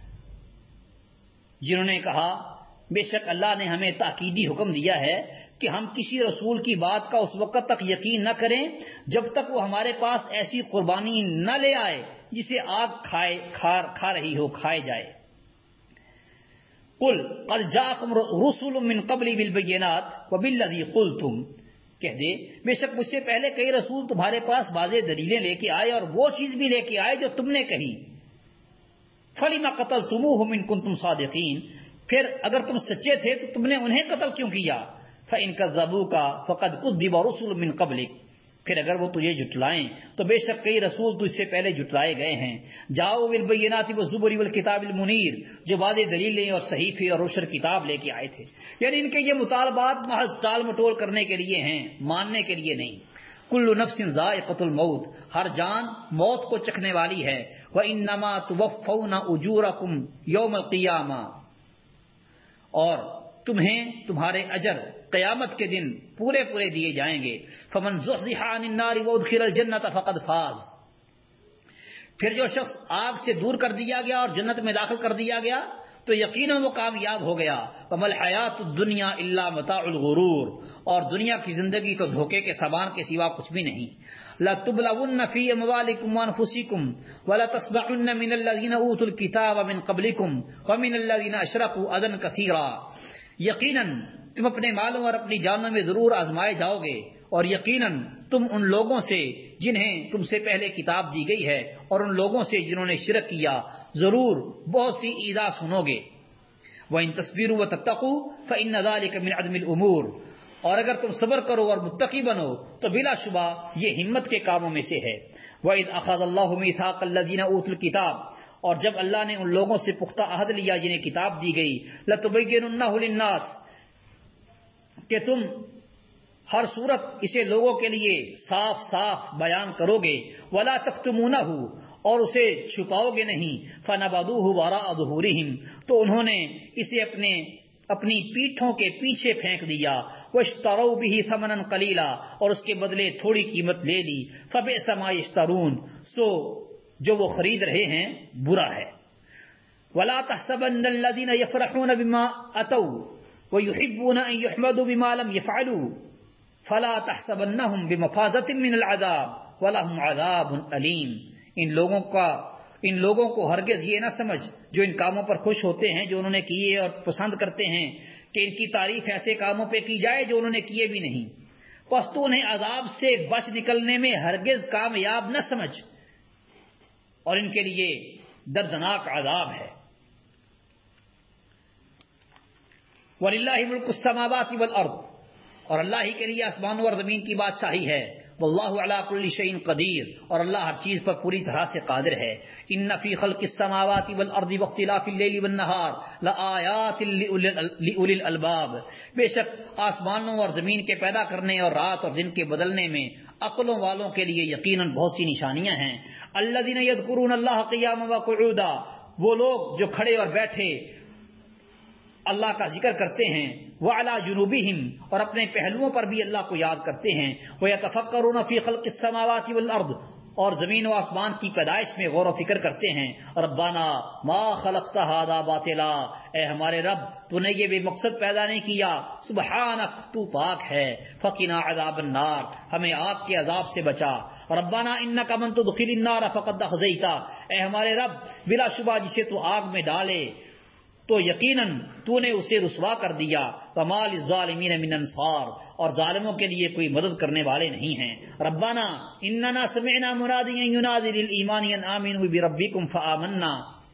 Speaker 1: جنہوں نے کہا بے شک اللہ نے ہمیں تاکیدی حکم دیا ہے کہ ہم کسی رسول کی بات کا اس وقت تک یقین نہ کریں جب تک وہ ہمارے پاس ایسی قربانی نہ لے آئے جسے آگ کھائے کھا, کھا رہی ہو کھائے جائے. قل قد جاءكم رسل من قبل بالبينات وبالذي قلتم، کہہ دے بے شک مجھ سے پہلے کئی رسول تمہارے پاس واضح دلیلیں لے کے آئے اور وہ چیز بھی لے کے آئے جو تم نے کہی. فَلِمَ قَتَلْتُمُوهُمْ إِن كُنتُمْ صَادِقِينَ، پھر اگر تم سچے تھے تو تم نے انہیں قتل کیوں کیا. فَإِن كَذَّبُوكَ فَقَدْ كُذِّبَ رُسُلٌ مِّن قَبْلِكَ، پھر اگر وہ تجھے جھٹلائیں تو بے شک کئی رسول تجھ سے پہلے جھٹلائے گئے ہیں. جاؤ بالبینات والزبر والکتاب المنیر، جو واضح دلیلیں اور صحیفے اور روشن کتاب لے کے آئے تھے. یعنی ان کے یہ مطالبات محض ٹال مٹول کرنے کے لیے ہیں، ماننے کے لیے نہیں. کل نفس ذائقۃ الموت، ہر جان موت کو چکھنے والی ہے. وانما توفون اجورکم یوم القیامہ، اور تمہیں تمہارے اجر قیامت کے دن پورے پورے دیے جائیں گے. فمن زحزح عن النار وادخل الجنۃ فقد فاز، پھر جو شخص آگ سے دور کر دیا گیا اور جنت میں داخل کر دیا گیا تو یقیناً وہ کامیاب ہو گیا. وما الحیات الدنیا الا متاع الغرور، اور دنیا کی زندگی تو دھوکے کے سامان کے سوا کچھ بھی نہیں. لَتُبْلَوُنَّ فِي أَمْوَالِكُمْ وَأَنفُسِكُمْ وَلَتَسْمَعُنَّ مِنَ الَّذِينَ أُوتُوا الْكِتَابَ مِنْ قَبْلِكُمْ وَمِنَ الَّذِينَ أَشْرَكُوا أَذًى كَثِيرًا، یقیناً تم اپنے مالوں اور اپنی جانوں میں ضرور آزمائے جاؤ گے، اور یقیناً تم ان لوگوں سے جنہیں تم سے پہلے کتاب دی گئی ہے اور ان لوگوں سے جنہوں نے شرک کیا ضرور بہت سی ایذا سنو گے. وَإِن تَصْبِرُوا وَتَتَّقُوا فَإِنَّ ذَلِكَ مِنْ عَزْمِ الْأُمُورِ، اور اگر تم صبر کرو اور متقی بنو تو بلا شبہ یہ ہمت کے کاموں میں سے ہے. وَإِذْ أَخَذَ اللَّهُ مِيثَاقَ الَّذِينَ أُوتُوا الْكِتَابَ، اور جب اللہ نے ان لوگوں سے پختہ عہد لیا جنہیں کتاب دی گئی، لَتُبَيِّنُنَّهُ لِلنَّاسِ، کہ تم ہر صورت اسے لوگوں کے لیے صاف صاف بیان کرو گے. وَلَا تَكْتُمُونَهُ، اور اسے چھپاؤ گے نہیں. فَنَبَذُوهُ وَرَاءَ ظُهُورِهِمْ، تو انہوں نے اسے اپنے اپنی پیٹھوں کے پیچھے پھینک دیا. وَاشْتَرَوْا بِهِ ثَمَنًا قَلِيلًا، اور اس کے بدلے تھوڑی قیمت لے لی. فَبِئْسَ مَا يَشْتَرُونَ، سو جو وہ خرید رہے ہیں برا ہے. وَلَا تَحْسَبَنَّ الَّذِينَ يَفْرَحُونَ بِمَا أَتَوْا وَيُحِبُّونَ أَن يُحْمَدُوا بِمَا لَمْ يَفْعَلُوا فَلَا تَحْسَبَنَّهُمْ بِمَفَازَةٍ مِّنَ الْعَذَابِ وَلَهُمْ عَذَابٌ أَلِيمٌ. ان لوگوں کا ان لوگوں کو ہرگز یہ نہ سمجھ جو ان کاموں پر خوش ہوتے ہیں جو انہوں نے کیے اور پسند کرتے ہیں کہ ان کی تعریف ایسے کاموں پہ کی جائے جو انہوں نے کیے بھی نہیں. پس تو انہیں عذاب سے بچ نکلنے میں ہرگز کامیاب نہ سمجھ، اور ان کے لیے دردناک عذاب ہے. وَلِلَّهِ مُلْكُ السَّمَاوَاتِ وَالْأَرْضِ، اور اللہ ہی کے لیے آسمانوں اور زمین کی بادشاہی ہے. واللہ علی کل شیء قدیر، اور اللہ ہر چیز پر پوری طرح سے قادر ہے. ان فی خلق السماوات والارض واختلاف اللیل والنہار لآیات لأولی الالباب، بے شک آسمانوں اور زمین کے پیدا کرنے اور رات اور دن کے بدلنے میں عقلوں والوں کے لیے یقیناً بہت سی نشانیاں ہیں. الذین یذکرون اللہ قیاما وقعودا، وہ لوگ جو کھڑے اور بیٹھے اللہ کا ذکر کرتے ہیں. وعلی جنوبہم، اور اپنے پہلوؤں پر بھی اللہ کو یاد کرتے ہیں. ویتفکرون فی خلق السماوات والارض، اور زمین و آسمان کی پیدائش میں غور و فکر کرتے ہیں. ربنا ما خلقت ھذا باطلا، اے ہمارے رب تو نے یہ بے مقصد پیدا نہیں کیا. سبحانک، تو پاک ہے. فقنا عذاب النار، ہمیں آگ کے عذاب سے بچا. ربنا انک من تدخل النار فقد اخزیتہ، اے ہمارے رب بلا شبہ جسے تو آگ میں ڈالے تو یقیناً تو نے اسے رسوا کر دیا. وما للظالمین من انصار، اور ظالموں کے لیے کوئی مدد کرنے والے نہیں ہیں. ربنا اننا سمعنا منادیا ینادی للایمان ان آمنوا بربکم فآمنا،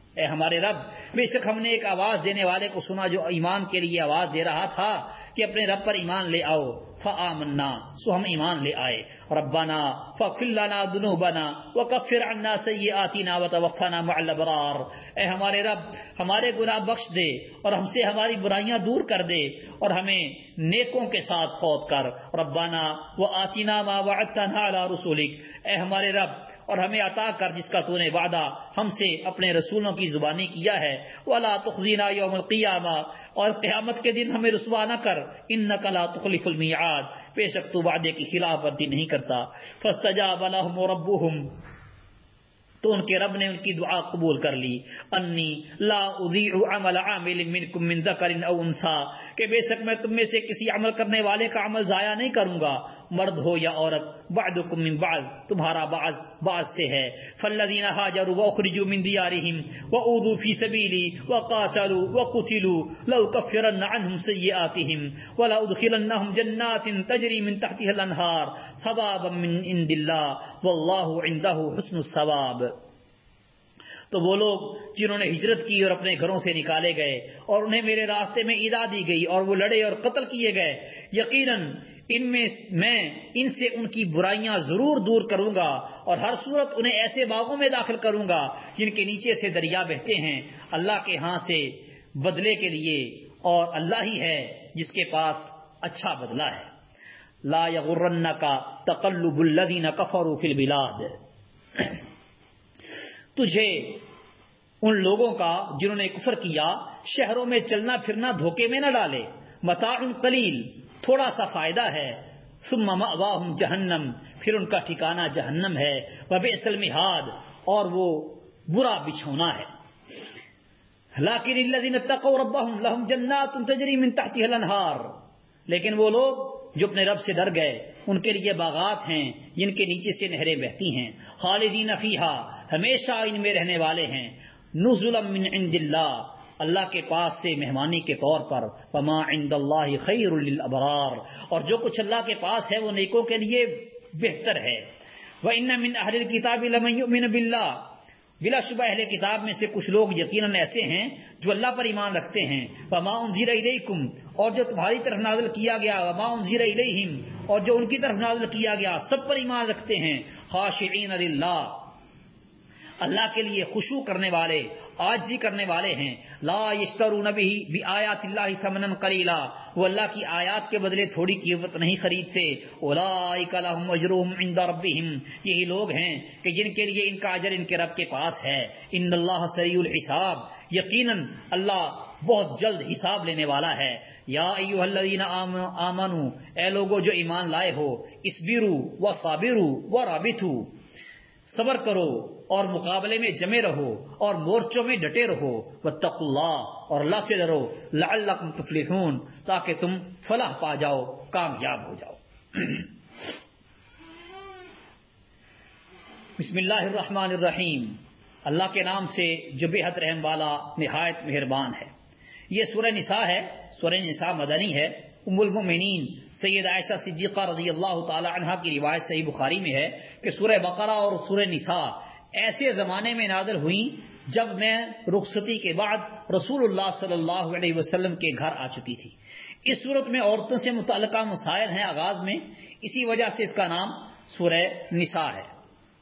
Speaker 1: اے ہمارے رب بے شک ہم نے ایک آواز دینے والے کو سنا جو ایمان کے لیے آواز دے رہا تھا کہ اپنے رب پر ایمان لے آؤ، فآمنا سو ہم ایمان لے آئے، ربنا فاغفر لنا ذنوبنا وکفر عنا سیئاتنا وتوفنا مع الابرار، اے ہمارے رب ہمارے گناہ بخش دے اور ہم سے ہماری برائیاں دور کر دے اور ہمیں نیکوں کے ساتھ فوت کر، ربنا وآتنا ما وعدتنا علی رسولک، اے ہمارے رب اور ہمیں عطا کر جس کا تو نے وعدہ ہم سے اپنے رسولوں کی زبانی کیا ہے، ولا تخزنا یوم القیامہ، اور قیامت کے دن ہمیں رسوا نہ کر، انک لا تخلف المیعاد، بے شک تو وعدے کی خلاف ورزی نہیں کرتا، فاستجاب لهم ربهم، تو ان کے رب نے ان کی دعا قبول کر لی، انی لا اضیع عمل عامل منکم من ذکر او انثی، کہ بے شک میں تم میں سے کسی عمل کرنے والے کا عمل ضائع نہیں کروں گا، مرد ہو یا عورت، بعضکم من بعض، تمہارا بعض بعض سے ہے، فالذین هاجروا واخرجوا من دیارهم واوذوا فی سبیلی وقاتلوا وقتلوا لأکفرن عنهم سیئاتهم ولأدخلنهم جنات تجری من تحتها الانہار ثوابا من عند اللہ واللہ عنده حسن الثواب۔ تو وہ لوگ جنہوں نے ہجرت کی اور اپنے گھروں سے نکالے گئے اور انہیں میرے راستے میں ایذا دی گئی اور وہ لڑے اور قتل کیے گئے، یقیناً ان میں میں ان سے ان کی برائیاں ضرور دور کروں گا اور ہر صورت انہیں ایسے باغوں میں داخل کروں گا جن کے نیچے سے دریا بہتے ہیں اللہ کے ہاں سے بدلے کے لیے، اور اللہ ہی ہے جس کے پاس اچھا بدلہ ہے۔ لا یغرنک تقلب الذین کفروا فی البلاد، تجھے ان لوگوں کا جنہوں نے کفر کیا شہروں میں چلنا پھرنا دھوکے میں نہ ڈالے، متاع قلیل تھوڑا سا فائدہ ہے، ثم مأواہم جہنم پھر ان کا ٹھکانہ جہنم ہے، وبئس المہاد اور وہ برا بچھونا ہے۔ لیکن الذین اتقوا ربہم لہم جنات تجری من تحتها الانہار، لیکن وہ لوگ جو اپنے رب سے ڈر گئے ان کے لیے باغات ہیں جن کے نیچے سے نہریں بہتی ہیں، خالدین فیہا ہمیشہ ان میں رہنے والے ہیں، نزلا من عند اللہ اللہ کے پاس سے مہمانی کے طور پر، وما عند اللہ خیر للابرار اور جو کچھ اللہ کے پاس ہے وہ نیکوں کے لیے بہتر ہے۔ وَإِنَّ مِنْ أَهْلِ الْكِتَابِ لَمَن يُؤْمِنُ بِاللَّهِ، بلا شبہ اہل کتاب میں سے کچھ لوگ یقیناً ایسے ہیں جو اللہ پر ایمان رکھتے ہیں، وَمَا أُنزِلَ إِلَيْكُمْ اور جو تمہاری طرف نازل کیا گیا، وَمَا أُنزِلَ إِلَيْهِمْ اور جو ان کی طرف نازل کیا گیا، سب پر ایمان رکھتے ہیں، خاشعین للہ اللہ کے لیے خشوع کرنے والے، عاجزی کرنے والے ہیں، لا یشترون بہ بآیات اللہ ثمنا قلیلا وہ اللہ کی آیات کے بدلے تھوڑی قیمت نہیں خریدتے، اولئک لہم اجرہم عند ربہم یہی لوگ ہیں کہ جن کے لیے ان کا اجر ان کے رب کے پاس ہے، ان اللہ سریع الحساب یقیناً اللہ بہت جلد حساب لینے والا ہے۔ یا ایھا الذین آمنوا اے لوگو جو ایمان لائے ہو، اصبروا وصابروا ورابطوا صبر کرو اور مقابلے میں جمے رہو اور مورچوں میں ڈٹے رہو، واتقوا اللہ اور اللہ سے ڈرو، لعلکم تفلحون تاکہ تم فلاح پا جاؤ، کامیاب ہو جاؤ۔ بسم اللہ الرحمن الرحیم، اللہ کے نام سے جو بے حد رحم والا نہایت مہربان ہے۔ یہ سورہ نساء ہے، سورہ نساء مدنی ہے۔ ام المؤمنین سید عائشہ صدیقہ رضی اللہ تعالی عنہا کی روایت صحیح بخاری میں ہے کہ سورہ بقرہ اور سورہ نساء ایسے زمانے میں نازل ہوئیں جب میں رخصتی کے بعد رسول اللہ صلی اللہ علیہ وسلم کے گھر آ چکی تھی۔ اس صورت میں عورتوں سے متعلقہ مسائل ہیں آغاز میں، اسی وجہ سے اس کا نام سورہ نساء ہے۔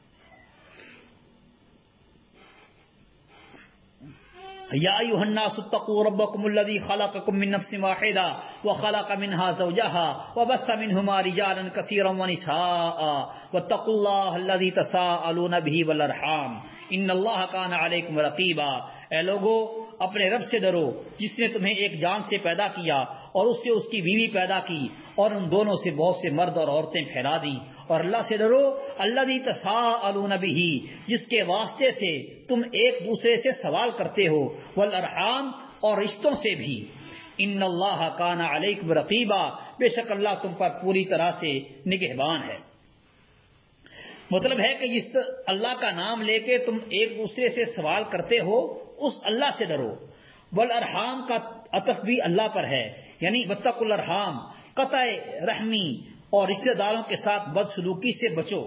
Speaker 1: یا ایھا الناس اتقوا ربکم الذی خلقکم من نفس واحدہ وخلق منها زوجها وبث منهما رجالا کثیرا ونساء واتقوا اللہ الذی تساءلون به والارحام ان اللہ کان علیکم رقیبا، اے لوگو اپنے رب سے ڈرو جس نے تمہیں ایک جان سے پیدا کیا اور اس سے اس کی بیوی پیدا کی اور ان دونوں سے بہت سے مرد اور عورتیں پھیلا دی، اور اللہ سے ڈرو الذی تساءلون به جس کے واسطے سے تم ایک دوسرے سے سوال کرتے ہو، والارحام اور رشتوں سے بھی، ان اللہ کان علیکم رقیبا بے شک اللہ تم پر پوری طرح سے نگہبان ہے۔ مطلب ہے کہ جس اللہ کا نام لے کے تم ایک دوسرے سے سوال کرتے ہو اس اللہ سے ڈرو۔ والارحام کا عطف بھی اللہ پر ہے، یعنی واتقوا الارحام قطع رحمی اور رشتہ داروں کے ساتھ بدسلوکی سے بچو۔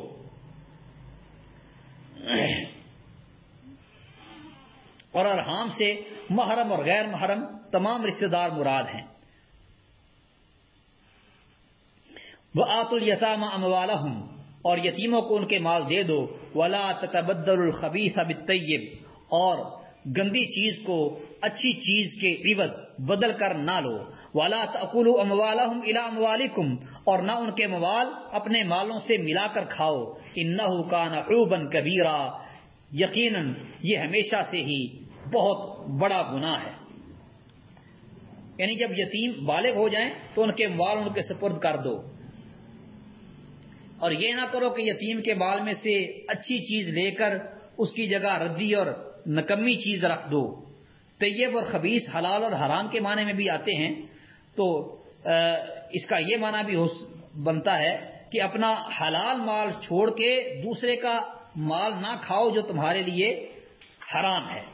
Speaker 1: اور ارحام سے محرم اور غیر محرم تمام رشتہ دار مراد ہیں. وَآتُوا الْيَتَامَى أَمْوَالَهُمْ اور یتیموں کو ان کے مال دے دو. وَلَا تَتَبَدَّلُوا الْخَبِيثَ بِالطَّيِّبِ اور گندی چیز کو اچھی چیز کے عوض بدل کر نہ لو. وَلَا تَأْكُلُوا أَمْوَالَهُمْ إِلَىٰ أَمْوَالِكُمْ اور نہ ان کے مال اپنے مالوں سے ملا کر کھاؤ. إِنَّهُ كَانَ حُوبًا كَبِيرًا یقیناً یہ ہمیشہ سے ہی بہت بڑا گناہ ہے. یعنی جب یتیم بالغ ہو جائیں تو ان کے مال ان کے سپرد کر دو، اور یہ نہ کرو کہ یتیم کے مال میں سے اچھی چیز لے کر اس کی جگہ ردی اور نکمی چیز رکھ دو. طیب اور خبیث حلال اور حرام کے معنی میں بھی آتے ہیں، تو اس کا یہ معنی بھی بنتا ہے کہ اپنا حلال مال چھوڑ کے دوسرے کا مال نہ کھاؤ جو تمہارے لیے حرام ہے.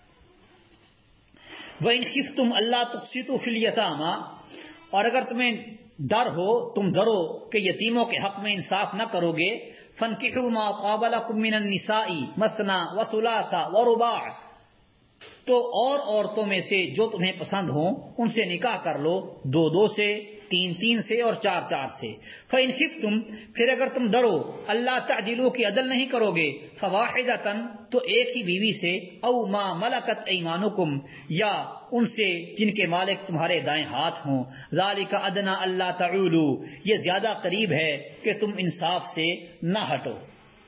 Speaker 1: وَإِنْ خِفْتُمْ أَلَّا تُقْسِطُوا فِي الْيَتَامَى اور اگر تمہیں ڈر ہو، تم ڈرو کہ یتیموں کے حق میں انصاف نہ کرو گے. فَانْكِحُوا مَا طَابَ لَكُم مِّنَ النِّسَاءِ مَثْنَىٰ وَثُلَاثَ وَرُبَاعَ تو اور عورتوں میں سے جو تمہیں پسند ہوں ان سے نکاح کر لو، دو دو سے، تین تین سے اور چار چار سے. فَإِنْ خِفْتُمْ پھر اگر تم ڈرو اللہ تعدلوا کی عدل نہیں کرو گے، فَوَاحِدَةً تو ایک ہی بیوی سے، او ما ملکت ایمانکم یا ان سے جن کے مالک تمہارے دائیں ہاتھ ہوں. ذَلِكَ أَدْنَىٰ أَلَّا تَعُولُوا یہ زیادہ قریب ہے کہ تم انصاف سے نہ ہٹو.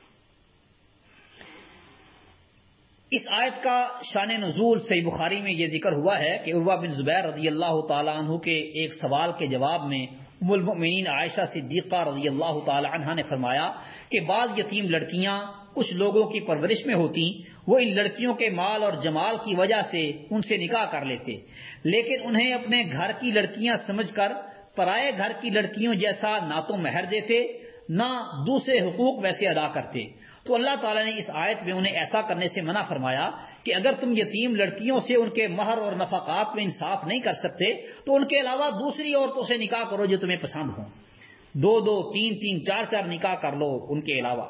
Speaker 1: اس آیت کا شان نزول صحیح بخاری میں یہ ذکر ہوا ہے کہ عروہ بن زبیر رضی اللہ تعالی عنہ کے ایک سوال کے جواب میں ام المؤمنین عائشہ صدیقہ رضی اللہ تعالی عنہا نے فرمایا کہ بعض یتیم لڑکیاں کچھ لوگوں کی پرورش میں ہوتی، وہ ان لڑکیوں کے مال اور جمال کی وجہ سے ان سے نکاح کر لیتے، لیکن انہیں اپنے گھر کی لڑکیاں سمجھ کر پرائے گھر کی لڑکیوں جیسا نہ تو مہر دیتے نہ دوسرے حقوق ویسے ادا کرتے. تو اللہ تعالیٰ نے اس آیت میں انہیں ایسا کرنے سے منع فرمایا کہ اگر تم یتیم لڑکیوں سے ان کے مہر اور نفقات میں انصاف نہیں کر سکتے تو ان کے علاوہ دوسری عورتوں سے نکاح کرو جو تمہیں پسند ہوں، دو دو تین تین چار چار نکاح کر لو ان کے علاوہ.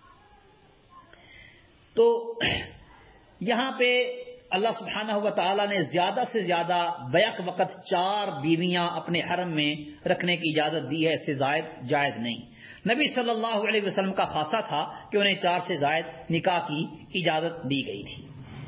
Speaker 1: تو یہاں پہ اللہ سبحانہ و تعالیٰ نے زیادہ سے زیادہ بیک وقت چار بیویاں اپنے حرم میں رکھنے کی اجازت دی ہے، اس سے زائد جائز نہیں. نبی صلی اللہ علیہ وسلم کا خاصہ تھا کہ انہیں چار سے زائد نکاح کی اجازت دی گئی تھی.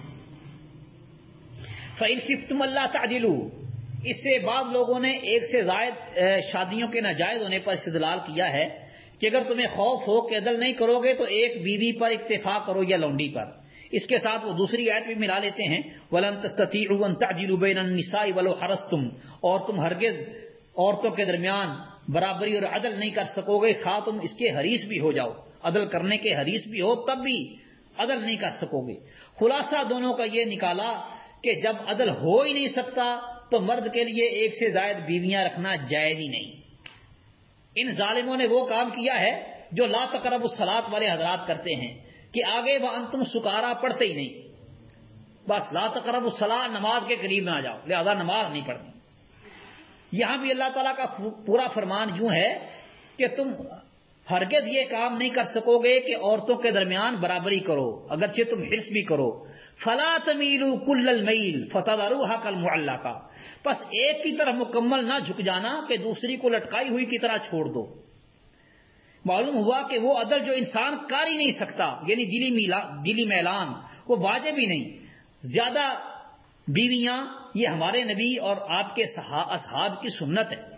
Speaker 1: فَإِنْ خِفْتُمْ أَلَّا تَعْدِلُوا اس سے بعض لوگوں نے ایک سے زائد شادیوں کے ناجائز ہونے پر استدلال کیا ہے کہ اگر تمہیں خوف ہو کہ عدل نہیں کرو گے تو ایک بیوی پر اکتفا کرو یا لونڈی پر. اس کے ساتھ وہ دوسری آیت بھی ملا لیتے ہیں وَلَن تَسْتَطِيعُوا أَن تَعْدِلُوا بَيْنَ النِّسَاءِ وَلَوْ حَرَصْتُمْ اور تم ہرگز عورتوں کے درمیان برابری اور عدل نہیں کر سکو گے، خواہ تم اس کے حریص بھی ہو جاؤ، عدل کرنے کے حریص بھی ہو تب بھی عدل نہیں کر سکو گے. خلاصہ دونوں کا یہ نکالا کہ جب عدل ہو ہی نہیں سکتا تو مرد کے لیے ایک سے زائد بیویاں رکھنا جائز ہی نہیں. ان ظالموں نے وہ کام کیا ہے جو لا تقربوا الصلاۃ والے حضرات کرتے ہیں کہ آگے وانتم سکارا پڑھتے ہی نہیں، بس لا تقربوا الصلاۃ نماز کے قریب نہ جاؤ، لہذا نماز نہیں پڑھنی. یہاں بھی اللہ تعالیٰ کا پورا فرمان یوں ہے کہ تم ہرگز یہ کام نہیں کر سکو گے کہ عورتوں کے درمیان برابری کرو اگرچہ تم حرص بھی کرو. فلا تمیلوا کل المیل فتذروها کالمعلقہ پس ایک کی طرف مکمل نہ جھک جانا کہ دوسری کو لٹکائی ہوئی کی طرح چھوڑ دو. معلوم ہوا کہ وہ عدل جو انسان کر ہی نہیں سکتا یعنی دلی میلا دلی میلان وہ واجب ہی نہیں. زیادہ بیویاں یہ ہمارے نبی اور آپ کے اصحاب کی سنت ہے.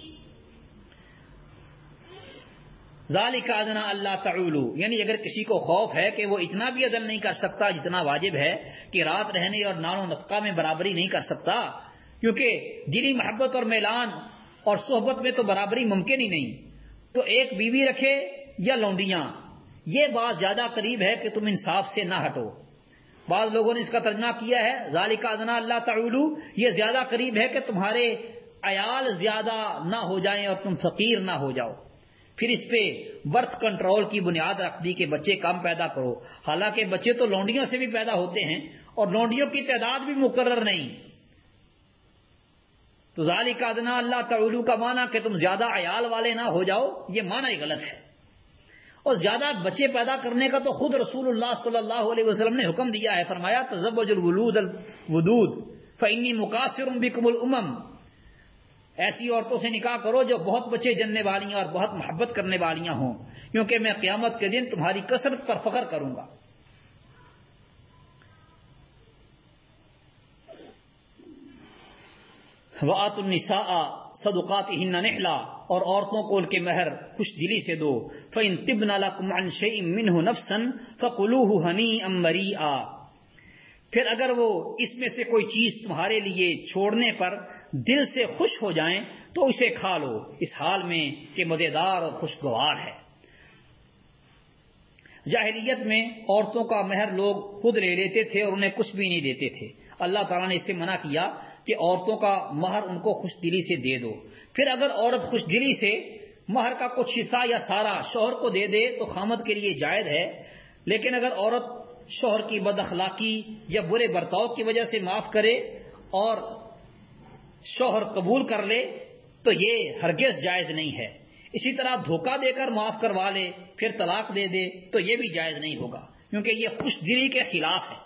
Speaker 1: ذالک ادنیٰ اللہ تعولوا یعنی اگر کسی کو خوف ہے کہ وہ اتنا بھی عدل نہیں کر سکتا جتنا واجب ہے کہ رات رہنے اور نان و نفقہ میں برابری نہیں کر سکتا، کیونکہ دلی محبت اور میلان اور صحبت میں تو برابری ممکن ہی نہیں، تو ایک بیوی رکھے یا لونڈیاں، یہ بات زیادہ قریب ہے کہ تم انصاف سے نہ ہٹو. بعض لوگوں نے اس کا ترجمہ کیا ہے ذالک ادنیٰ اللہ تعولوا یہ زیادہ قریب ہے کہ تمہارے عیال زیادہ نہ ہو جائیں اور تم فقیر نہ ہو جاؤ. پھر اس پہ برتھ کنٹرول کی بنیاد رکھ دی کہ بچے کم پیدا کرو، حالانکہ بچے تو لونڈیوں سے بھی پیدا ہوتے ہیں اور لونڈیوں کی تعداد بھی مقرر نہیں. تو ذالک ادنیٰ اللہ تعولوا کا معنی کہ تم زیادہ عیال والے نہ ہو جاؤ، یہ معنی غلط ہے. اور زیادہ بچے پیدا کرنے کا تو خود رسول اللہ صلی اللہ علیہ وسلم نے حکم دیا ہے، فرمایا تزوج الولود الودود فانی مکاثر بکم الامم، ایسی عورتوں سے نکاح کرو جو بہت بچے جننے والی ہیں اور بہت محبت کرنے والیاں ہوں، کیونکہ میں قیامت کے دن تمہاری کثرت پر فخر کروں گا۔ وَآتُوا النِّسَاءَ صَدُقَاتِهِنَّ نِحْلًا، اور عورتوں کو ان کے مہر خوش دلی سے دو۔ فَإِن طِبْنَ لَكُمْ عَنْ شَيْءٍ مِّنْهُ نَفْسًا فَكُلُوهُ هَنِيئًا مَرِيئًا، پھر اگر وہ اس میں سے کوئی چیز تمہارے لیے چھوڑنے پر دل سے خوش ہو جائیں تو اسے کھا لو، اس حال میں کہ مزیدار اور خوشگوار ہے۔ جاہلیت میں عورتوں کا مہر لوگ خود لے لیتے تھے اور انہیں کچھ بھی نہیں دیتے تھے۔ اللہ تعالیٰ نے اس سے منع کیا کہ عورتوں کا مہر ان کو خوش دلی سے دے دو۔ پھر اگر عورت خوش دلی سے مہر کا کچھ حصہ یا سارا شوہر کو دے دے تو خامد کے لیے جائز ہے، لیکن اگر عورت شوہر کی بد اخلاقی یا برے برتاؤ کی وجہ سے معاف کرے اور شوہر قبول کر لے تو یہ ہرگز جائز نہیں ہے۔ اسی طرح دھوکہ دے کر معاف کروا لے پھر طلاق دے دے تو یہ بھی جائز نہیں ہوگا، کیونکہ یہ خوش دلی کے خلاف ہے۔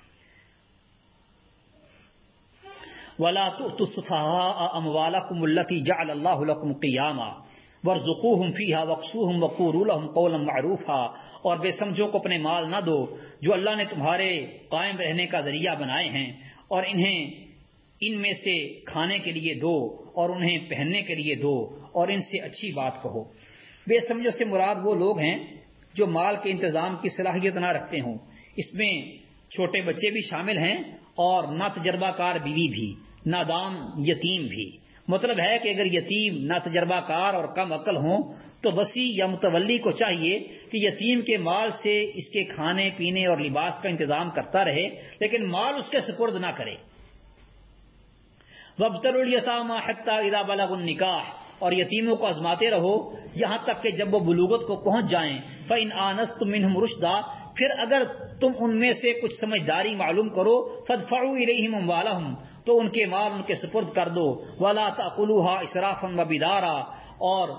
Speaker 1: وَلَا تُؤْتُوا السُّفَهَاءَ أَمْوَالَكُمُ الَّتِي جَعَلَ اللَّهُ لَكُمْ قِيَامًا وَارْزُقُوهُمْ فِيهَا وَاكْسُوهُمْ وَقُولُوا لَهُمْ قَوْلًا مَّعْرُوفًا، اور بے سمجھوں کو اپنے مال نہ دو جو اللہ نے تمہارے قائم رہنے کا ذریعہ بنائے ہیں، اور انہیں ان میں سے کھانے کے لیے دو اور انہیں پہننے کے لیے دو اور ان سے اچھی بات کہو۔ بے سمجھوں سے مراد وہ لوگ ہیں جو مال کے انتظام کی صلاحیت نہ رکھتے ہوں، اس میں چھوٹے بچے بھی شامل ہیں اور نا تجربہ کار بیوی بھی، نادان یتیم بھی۔ مطلب ہے کہ اگر یتیم نا تجربہ کار اور کم عقل ہوں تو وصی یا متولی کو چاہیے کہ یتیم کے مال سے اس کے کھانے پینے اور لباس کا انتظام کرتا رہے، لیکن مال اس کے سپرد نہ کرے۔ وَابْتَلُوا الْيَتَامَىٰ حَتَّىٰ إِذَا بَلَغُوا النِّكَاحَ، اور یتیموں کو آزماتے رہو یہاں تک کہ جب وہ بلوغت کو پہنچ جائیں۔ فَإِنْ آنَسْتُم مِّنْهُمْ رُشْدًا، پھر اگر تم ان میں سے کچھ سمجھداری معلوم کرو، فَادْفَعُوا إِلَيْهِمْ أَمْوَالَهُمْ، تو ان کے مال ان کے سپرد کر دو۔ وَلَا تَأْكُلُوهَا إِسْرَافًا وَبِدَارًا، اور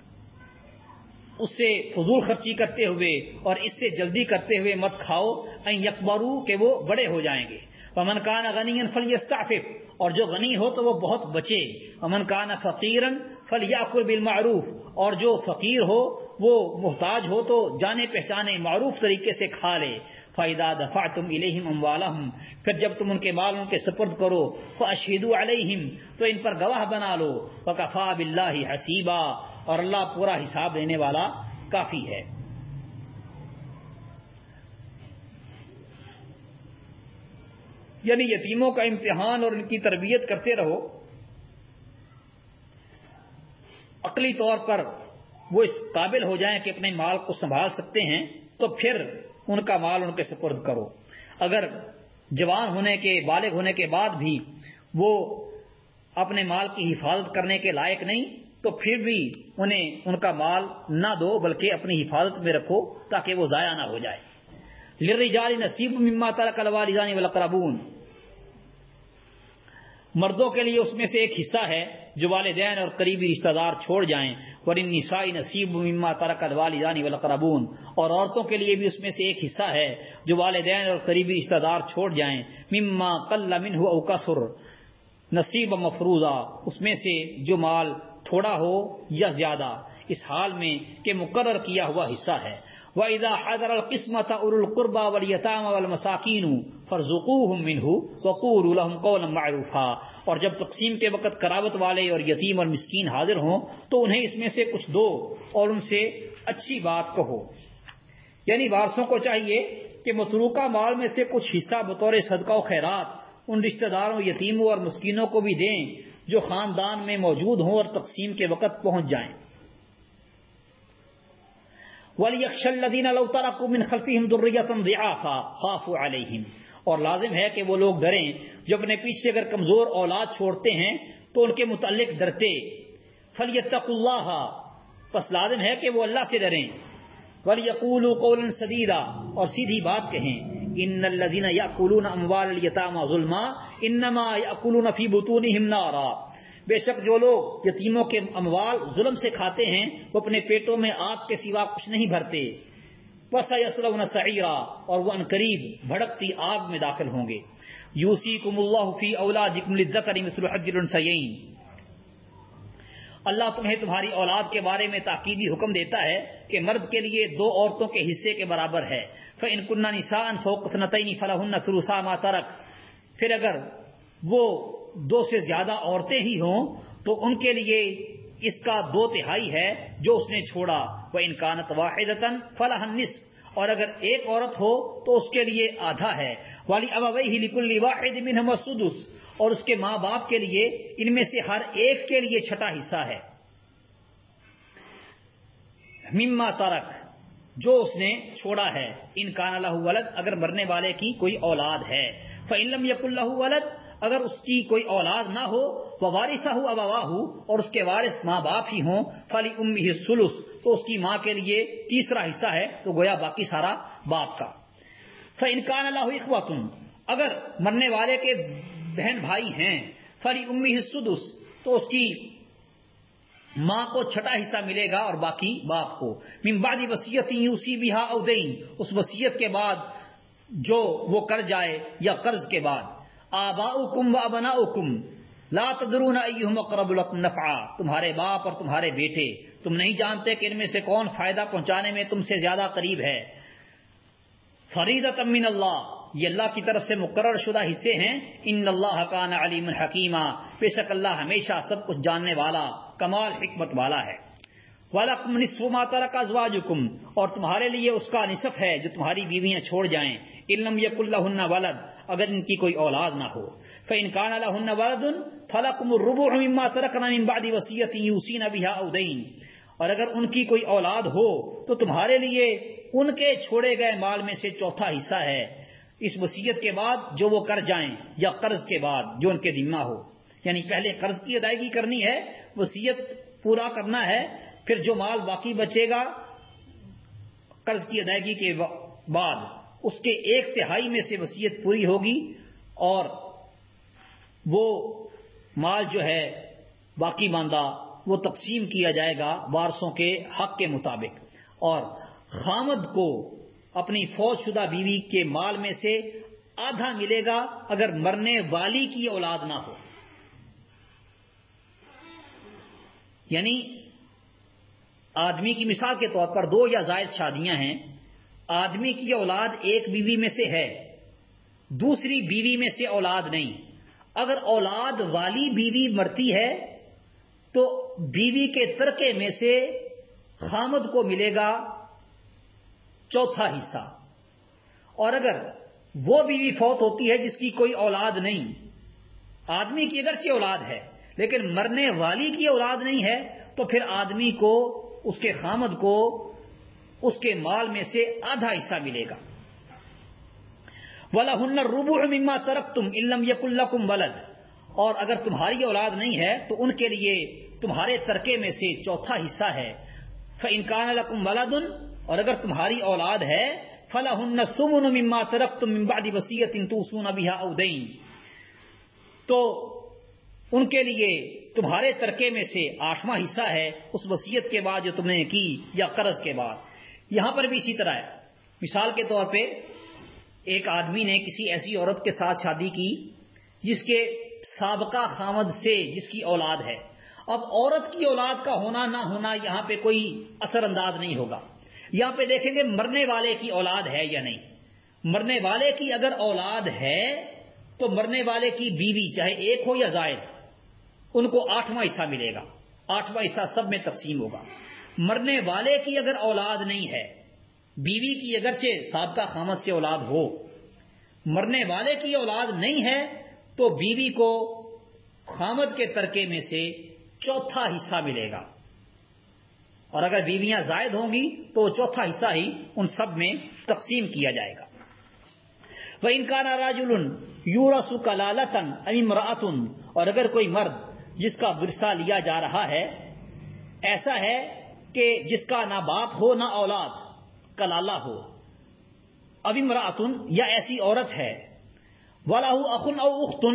Speaker 1: اس سے فضول خرچی کرتے ہوئے اور اس سے جلدی کرتے ہوئے مت کھاؤ، ان یکبروا، کہ وہ بڑے ہو جائیں گے۔ وَمَنْ كَانَ غَنِيًّا فَلْيَسْتَعْفِفْ، اور جو غنی ہو تو وہ بہت بچے۔ وَمَنْ كَانَ فَقِيرًا فَلْيَأْكُلْ بِالْمَعْرُوفِ، اور جو فقیر ہو وہ محتاج ہو تو جانے پہچانے معروف طریقے سے کھا لے۔ فَإِذَا دَفَعْتُمْ إِلَيْهِمْ أَمْوَالَهُمْ، پھر جب تم ان کے مال ان کے سپرد کرو، فَأَشْهِدُوا عَلَيْهِمْ، تو ان پر گواہ بنا لو۔ وَكَفَىٰ بِاللَّهِ حَسِيبًا، اور اللہ پورا حساب لینے والا کافی ہے۔ یعنی یتیموں کا امتحان اور ان کی تربیت کرتے رہو، عقلی طور پر وہ اس قابل ہو جائیں کہ اپنے مال کو سنبھال سکتے ہیں تو پھر ان کا مال ان کے سپرد کرو۔ اگر جوان ہونے کے بالغ ہونے کے بعد بھی وہ اپنے مال کی حفاظت کرنے کے لائق نہیں تو پھر بھی انہیں ان کا مال نہ دو بلکہ اپنی حفاظت میں رکھو تاکہ وہ ضائع نہ ہو جائے۔ للرجال نصیب مما ترک الوالدان والاقربون، مردوں کے لیے اس میں سے ایک حصہ ہے جو والدین اور قریبی رشتہ دار چھوڑ جائیں۔ وللنساء نصیب مما ترک الوالدان والاقربون، اور عورتوں کے لیے بھی اس میں سے ایک حصہ ہے جو والدین اور قریبی رشتہ دار چھوڑ جائیں۔ مما قل منه او کثر نصیب مفروضہ، اس میں سے جو مال تھوڑا ہو یا زیادہ، اس حال میں کہ مقرر کیا ہوا حصہ ہے۔ وَإِذَا حَضَرَ الْقِسْمَةَ أُولُو الْقُرْبَىٰ وَالْيَتَامَىٰ وَالْمَسَاكِينُ فَارْزُقُوهُم مِّنْهُ وَقُولُوا لَهُمْ قَوْلًا مَّعْرُوفًا، اور جب تقسیم کے وقت قرابت والے اور یتیم اور مسکین حاضر ہوں تو انہیں اس میں سے کچھ دو اور ان سے اچھی بات کہو۔ یعنی وارثوں کو چاہیے کہ متروکہ مال میں سے کچھ حصہ بطور صدقہ و خیرات ان رشتہ داروں، یتیموں اور مسکینوں کو بھی دیں جو خاندان میں موجود ہوں اور تقسیم کے وقت پہنچ جائیں۔ وَلْيَخْشَ الَّذِينَ لَوْ تَرَكُوا مِنْ خَلْفِهِمْ ذُرِّيَّةً ضِعَافًا خَافُوا عَلَيْهِمْ، اور لازم ہے کہ وہ لوگ ڈریں جو اپنے پیچھے اگر کمزور اولاد چھوڑتے ہیں تو ان کے متعلق ڈرتے۔ فَلْيَتَّقُوا اللَّهَ، پس لازم ہے کہ وہ اللہ سے ڈریں۔ وَلْيَقُولُوا قَوْلًا سَدِيدًا، اور سیدھی بات کہیں۔ إِنَّ الَّذِينَ يَأْكُلُونَ أَمْوَالَ الْيَتَامَىٰ ظُلْمًا إِنَّمَا يَأْكُلُونَ فِي بُطُونِهِمْ نَارًا، بے شک جو لوگ یتیموں کے اموال ظلم سے کھاتے ہیں وہ اپنے پیٹوں میں آگ کے سوا کچھ نہیں بھرتے. وَسَيَصْلَوْنَ سَعِيرًا اور وہ عنقریب بھڑکتی آگ میں داخل ہوں گے. یوصیکم اللہ فی اولادکم للذکر مثل حظ الانثیین. اللہ تمہیں تمہاری اولاد کے بارے میں تاکیدی حکم دیتا ہے کہ مرد کے لیے دو عورتوں کے حصے کے برابر ہے. فَإِن كُنَّ نِسَاءً فَوْقَ اثْنَتَيْنِ فَلَهُنَّ ثُلُثَا مَا تَرَكَ. پھر اگر وہ دو سے زیادہ عورتیں ہی ہوں تو ان کے لیے اس کا دو تہائی ہے جو اس نے چھوڑا. وَإِن كَانَتْ وَاحِدَةً فَلَهَا النِّصْفُ اور اگر ایک عورت ہو تو اس کے لیے آدھا ہے. وَلِأَبَوَيْهِ لِكُلِّ وَاحِدٍ مِّنْهُمَا السُّدُسُ اور اس کے ماں باپ کے لیے ان میں سے ہر ایک کے لیے چھٹا حصہ ہے. مما ترک جو اس نے چھوڑا ہے. ان کان لہ ولد اگر مرنے والے کی کوئی اولاد ہے. فإن لم يكن له ولد اگر اس کی کوئی اولاد نہ ہو. ووارثه ابواه اور اس کے وارث ماں باپ ہی ہوں. فلأمه الثلث تو اس کی ماں کے لیے تیسرا حصہ ہے تو گویا باقی سارا باپ کا. فإن كان له إخوة اگر مرنے والے کے بہن بھائی ہیں. فلأمه السدس تو اس کی ماں کو چھٹا حصہ ملے گا اور باقی باپ کو. من بعد وصیت یوصی بها او دین اس وصیت کے بعد جو وہ کر جائے یا قرض کے بعد. آباؤکم و ابناؤکم لا تدرون ایہم اقرب لکم نفعا تمہارے باپ اور تمہارے بیٹے تم نہیں جانتے کہ ان میں سے کون فائدہ پہنچانے میں تم سے زیادہ قریب ہے. فریضۃ من اللہ یہ اللہ کی طرف سے مقرر شدہ حصے ہیں. ان اللہ کان علیم حکیما بے شک اللہ ہمیشہ سب کچھ جاننے والا کمال حکمت والا ہے. وَلَكُمْ نِصْفُ مَا تَرَكَ أَزْوَاجُكُمْ اور تمہارے لیے اس کا نصف ہے جو تمہاری بیویاں چھوڑ جائیں. إِن لَّمْ يَكُن لَّهُنَّ وَلَدٌ اگر ان کی کوئی اولاد نہ ہو. فَإِن كَانَ لَّهُنَّ وَلَدٌ فَلَكُمُ الرُّبُعُ مِمَّا تَرَكْنَ مِن بَعْدِ وَصِيَّةٍ يُوصِينَ بِهَا أَوْ دَيْنٍ اور اگر ان کی کوئی اولاد ہو تو تمہارے لیے ان کے چھوڑے گئے مال میں سے چوتھا حصہ ہے اس وصیت کے بعد جو وہ کر جائیں یا قرض کے بعد جو ان کے ذمہ ہو. یعنی پہلے قرض کی ادائیگی کرنی ہے, وصیت پورا کرنا ہے, پھر جو مال باقی بچے گا قرض کی ادائیگی کے بعد اس کے ایک تہائی میں سے وصیت پوری ہوگی اور وہ مال جو ہے باقی ماندہ وہ تقسیم کیا جائے گا وارثوں کے حق کے مطابق. اور خامد کو اپنی فوت شدہ بیوی کے مال میں سے آدھا ملے گا اگر مرنے والی کی اولاد نہ ہو. یعنی آدمی کی مثال کے طور پر دو یا زائد شادیاں ہیں, آدمی کی اولاد ایک بیوی میں سے ہے, دوسری بیوی میں سے اولاد نہیں. اگر اولاد والی بیوی مرتی ہے تو بیوی کے ترکے میں سے خامد کو ملے گا چوتھا حصہ. اور اگر وہ بیوی فوت ہوتی ہے جس کی کوئی اولاد نہیں, آدمی کی اگرچہ اولاد ہے لیکن مرنے والی کی اولاد نہیں ہے, تو پھر آدمی کو اس کے خامد کو اس کے مال میں سے آدھا حصہ ملے گا. وَلَهُنَّ الرُّبُعُ مِمَّا تَرَكْتُمْ إِن لَّمْ يَكُن لَّكُمْ وَلَدٌ اور اگر تمہاری اولاد نہیں ہے تو ان کے لیے تمہارے ترکے میں سے چوتھا حصہ ہے. فَإِن كَانَ لَكُمْ وَلَدٌ اور اگر تمہاری اولاد ہے فَلَهُنَّ الثُّمُنُ مِمَّا تَرَكْتُم مِّن بَعْدِ وَصِيَّةٍ تُوصُونَ بِهَا أَوْ دَيْنٍ تو ان کے لیے تمہارے ترکے میں سے آٹھواں حصہ ہے اس وصیت کے بعد جو تم نے کی یا قرض کے بعد. یہاں پر بھی اسی طرح ہے. مثال کے طور پہ ایک آدمی نے کسی ایسی عورت کے ساتھ شادی کی جس کے سابقہ خامد سے جس کی اولاد ہے. اب عورت کی اولاد کا ہونا نہ ہونا یہاں پہ کوئی اثر انداز نہیں ہوگا. یہاں پہ دیکھیں گے مرنے والے کی اولاد ہے یا نہیں. مرنے والے کی اگر اولاد ہے تو مرنے والے کی بیوی چاہے ایک ہو یا زائد ان کو آٹھواں حصہ ملے گا, آٹھواں حصہ سب میں تقسیم ہوگا. مرنے والے کی اگر اولاد نہیں ہے, بیوی کی اگرچہ سابقہ خامد سے اولاد ہو, مرنے والے کی اولاد نہیں ہے تو بیوی کو خامد کے ترکے میں سے چوتھا حصہ ملے گا. اور اگر بیویاں زائد ہوں گی تو چوتھا حصہ ہی ان سب میں تقسیم کیا جائے گا. وَإِن كَانَ رَجُلٌ يُورَثُ كَلَالَةً أَوِ امْرَأَةٌ اور اگر کوئی مرد جس کا ورثہ لیا جا رہا ہے ایسا ہے کہ جس کا نہ باپ ہو نہ اولاد, کلالہ ہو. اب امرأۃ یا ایسی عورت ہے, وَلَهُ أَخٌ أَوْ أُخْتٌ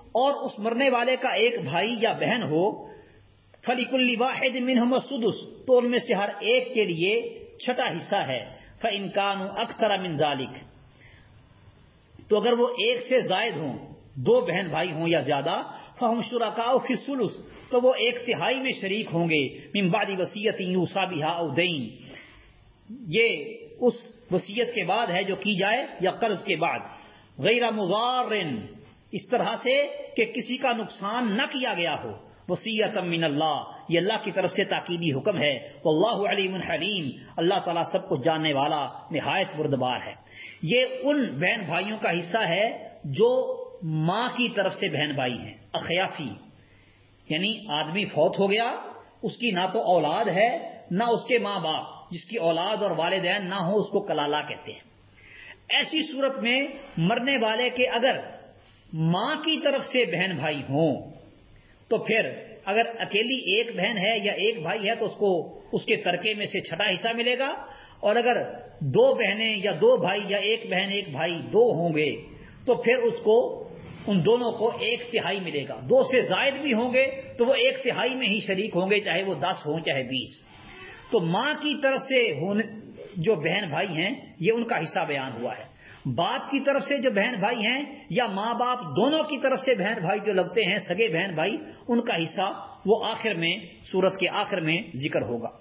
Speaker 1: اور اس مرنے والے کا ایک بھائی یا بہن ہو فَلِكُلِّ وَاحِدٍ مِّنْهُمُ السُّدُسُ تو ان میں سے ہر ایک کے لیے چھٹا حصہ ہے. فَإِنْ كَانُوا أَكْثَرَ مِنْ ذَلِكَ تو اگر وہ ایک سے زائد ہوں، دو بہن بھائی ہوں یا زیادہ، فَهُمْ شُرَكَاءُ فِي الثُّلُثِ تو وہ ایک تہائی میں شریک ہوں گے. مِن بَعْدِ وَصِيَّةٍ يُوصَىٰ بِهَا أَوْ دَيْنٍ یہ اس وصیت کے بعد ہے جو کی جائے یا قرض کے بعد. غیر مضار اس طرح سے کہ کسی کا نقصان نہ کیا گیا ہو. وصیۃ من اللہ یہ اللہ کی طرف سے تاکیدی حکم ہے. واللہ علیم حلیم اللہ تعالیٰ سب کچھ جاننے والا نہایت بردبار ہے. یہ ان بہن بھائیوں کا حصہ ہے جو ماں کی طرف سے بہن بھائی ہیں. اخیافی یعنی آدمی فوت ہو گیا، اس کی نہ تو اولاد ہے نہ اس کے ماں باپ، جس کی اولاد اور والدین نہ ہو اس کو کلالہ کہتے ہیں. ایسی صورت میں مرنے والے کے اگر ماں کی طرف سے بہن بھائی ہوں تو پھر اگر اکیلی ایک بہن ہے یا ایک بھائی ہے تو اس کو اس کے ترکے میں سے چھٹا حصہ ملے گا. اور اگر دو بہنیں یا دو بھائی یا ایک بہن ایک بھائی دو ہوں گے تو پھر اس کو ان دونوں کو ایک تہائی ملے گا. دو سے زائد بھی ہوں گے تو وہ ایک تہائی میں ہی شریک ہوں گے، چاہے وہ دس ہوں چاہے بیس. تو ماں کی طرف سے جو بہن بھائی ہیں یہ ان کا حصہ بیان ہوا ہے. باپ کی طرف سے جو بہن بھائی ہیں یا ماں باپ دونوں کی طرف سے بہن بھائی جو لگتے ہیں سگے بہن بھائی، ان کا حصہ وہ آخر میں سورت کے آخر میں ذکر ہوگا.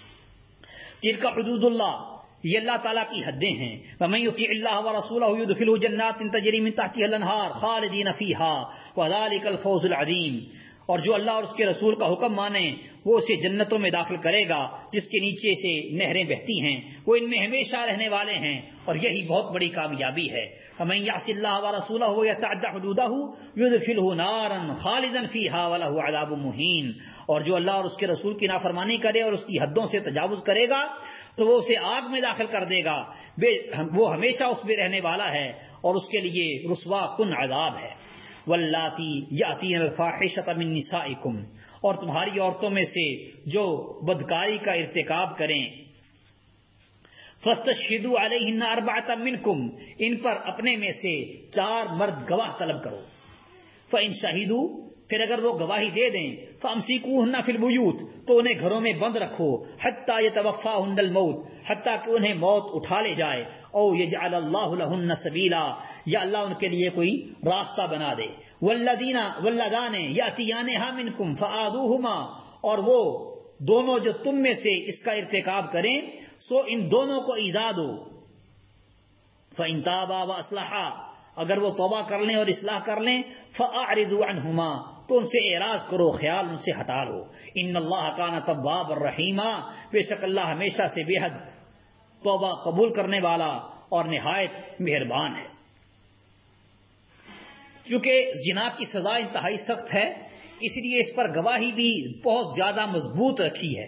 Speaker 1: تلک حدود اللہ یہ اللہ تعالیٰ کی حدیں ہیں. ومن یطع اللہ ورسولہ یدخلہ جنات تجری من تحتها الانہار خالدین فیہا وذلک الفوز العظیم اور جو اللہ اور اس کے رسول کا حکم مانے وہ اسے جنتوں میں داخل کرے گا جس کے نیچے سے نہریں بہتی ہیں، وہ ان میں ہمیشہ رہنے والے ہیں اور یہی بہت بڑی کامیابی ہے. ومن یعص اللہ ورسولہ ویتعد حدودہ یدخلہ نارا خالدا فیہا ولہ عذاب مہین اور جو اللہ اور اس کے رسول کی نافرمانی کرے اور اس کی حدوں سے تجاوز کرے گا تو وہ اسے آگ میں داخل کر دے گا، وہ ہمیشہ اس میں رہنے والا ہے اور اس کے لیے رسوا کن عذاب ہے. واللاتی یاتین الفاحشۃ من نسائکم اور تمہاری عورتوں میں سے جو بدکاری کا ارتکاب کریں، فاستشہدوا علیہن اربعۃ منکم ان پر اپنے میں سے چار مرد گواہ طلب کرو. فإن شہدوا پھر اگر وہ گواہی دے دیں، فامسکوہن فی البیوت تو انہیں گھروں میں بند رکھو، حتی یتوفاہن الموت حتیٰ کہ انہیں موت اٹھا لے جائے، او یجعل اللہ لہن سبیلا یا اللہ ان کے لیے کوئی راستہ بنا دے. والذین واللذان یاتیانہا منکم فآذوہما اور وہ دونوں جو تم میں سے اس کا ارتکاب کریں سو ان دونوں کو ایذا دو. فإن تابا واصلحا اگر وہ توبہ کر لیں اور اصلاح کر لیں، فأعرضوا عنہما تو ان سے اعراض کرو، خیال ان سے ہٹا لو. ان اللہ کان توابا الرحیما بے شک اللہ ہمیشہ سے بے حد توبہ قبول کرنے والا اور نہایت مہربان ہے. چونکہ زنا کی سزا انتہائی سخت ہے اس لیے اس پر گواہی بھی بہت زیادہ مضبوط رکھی ہے.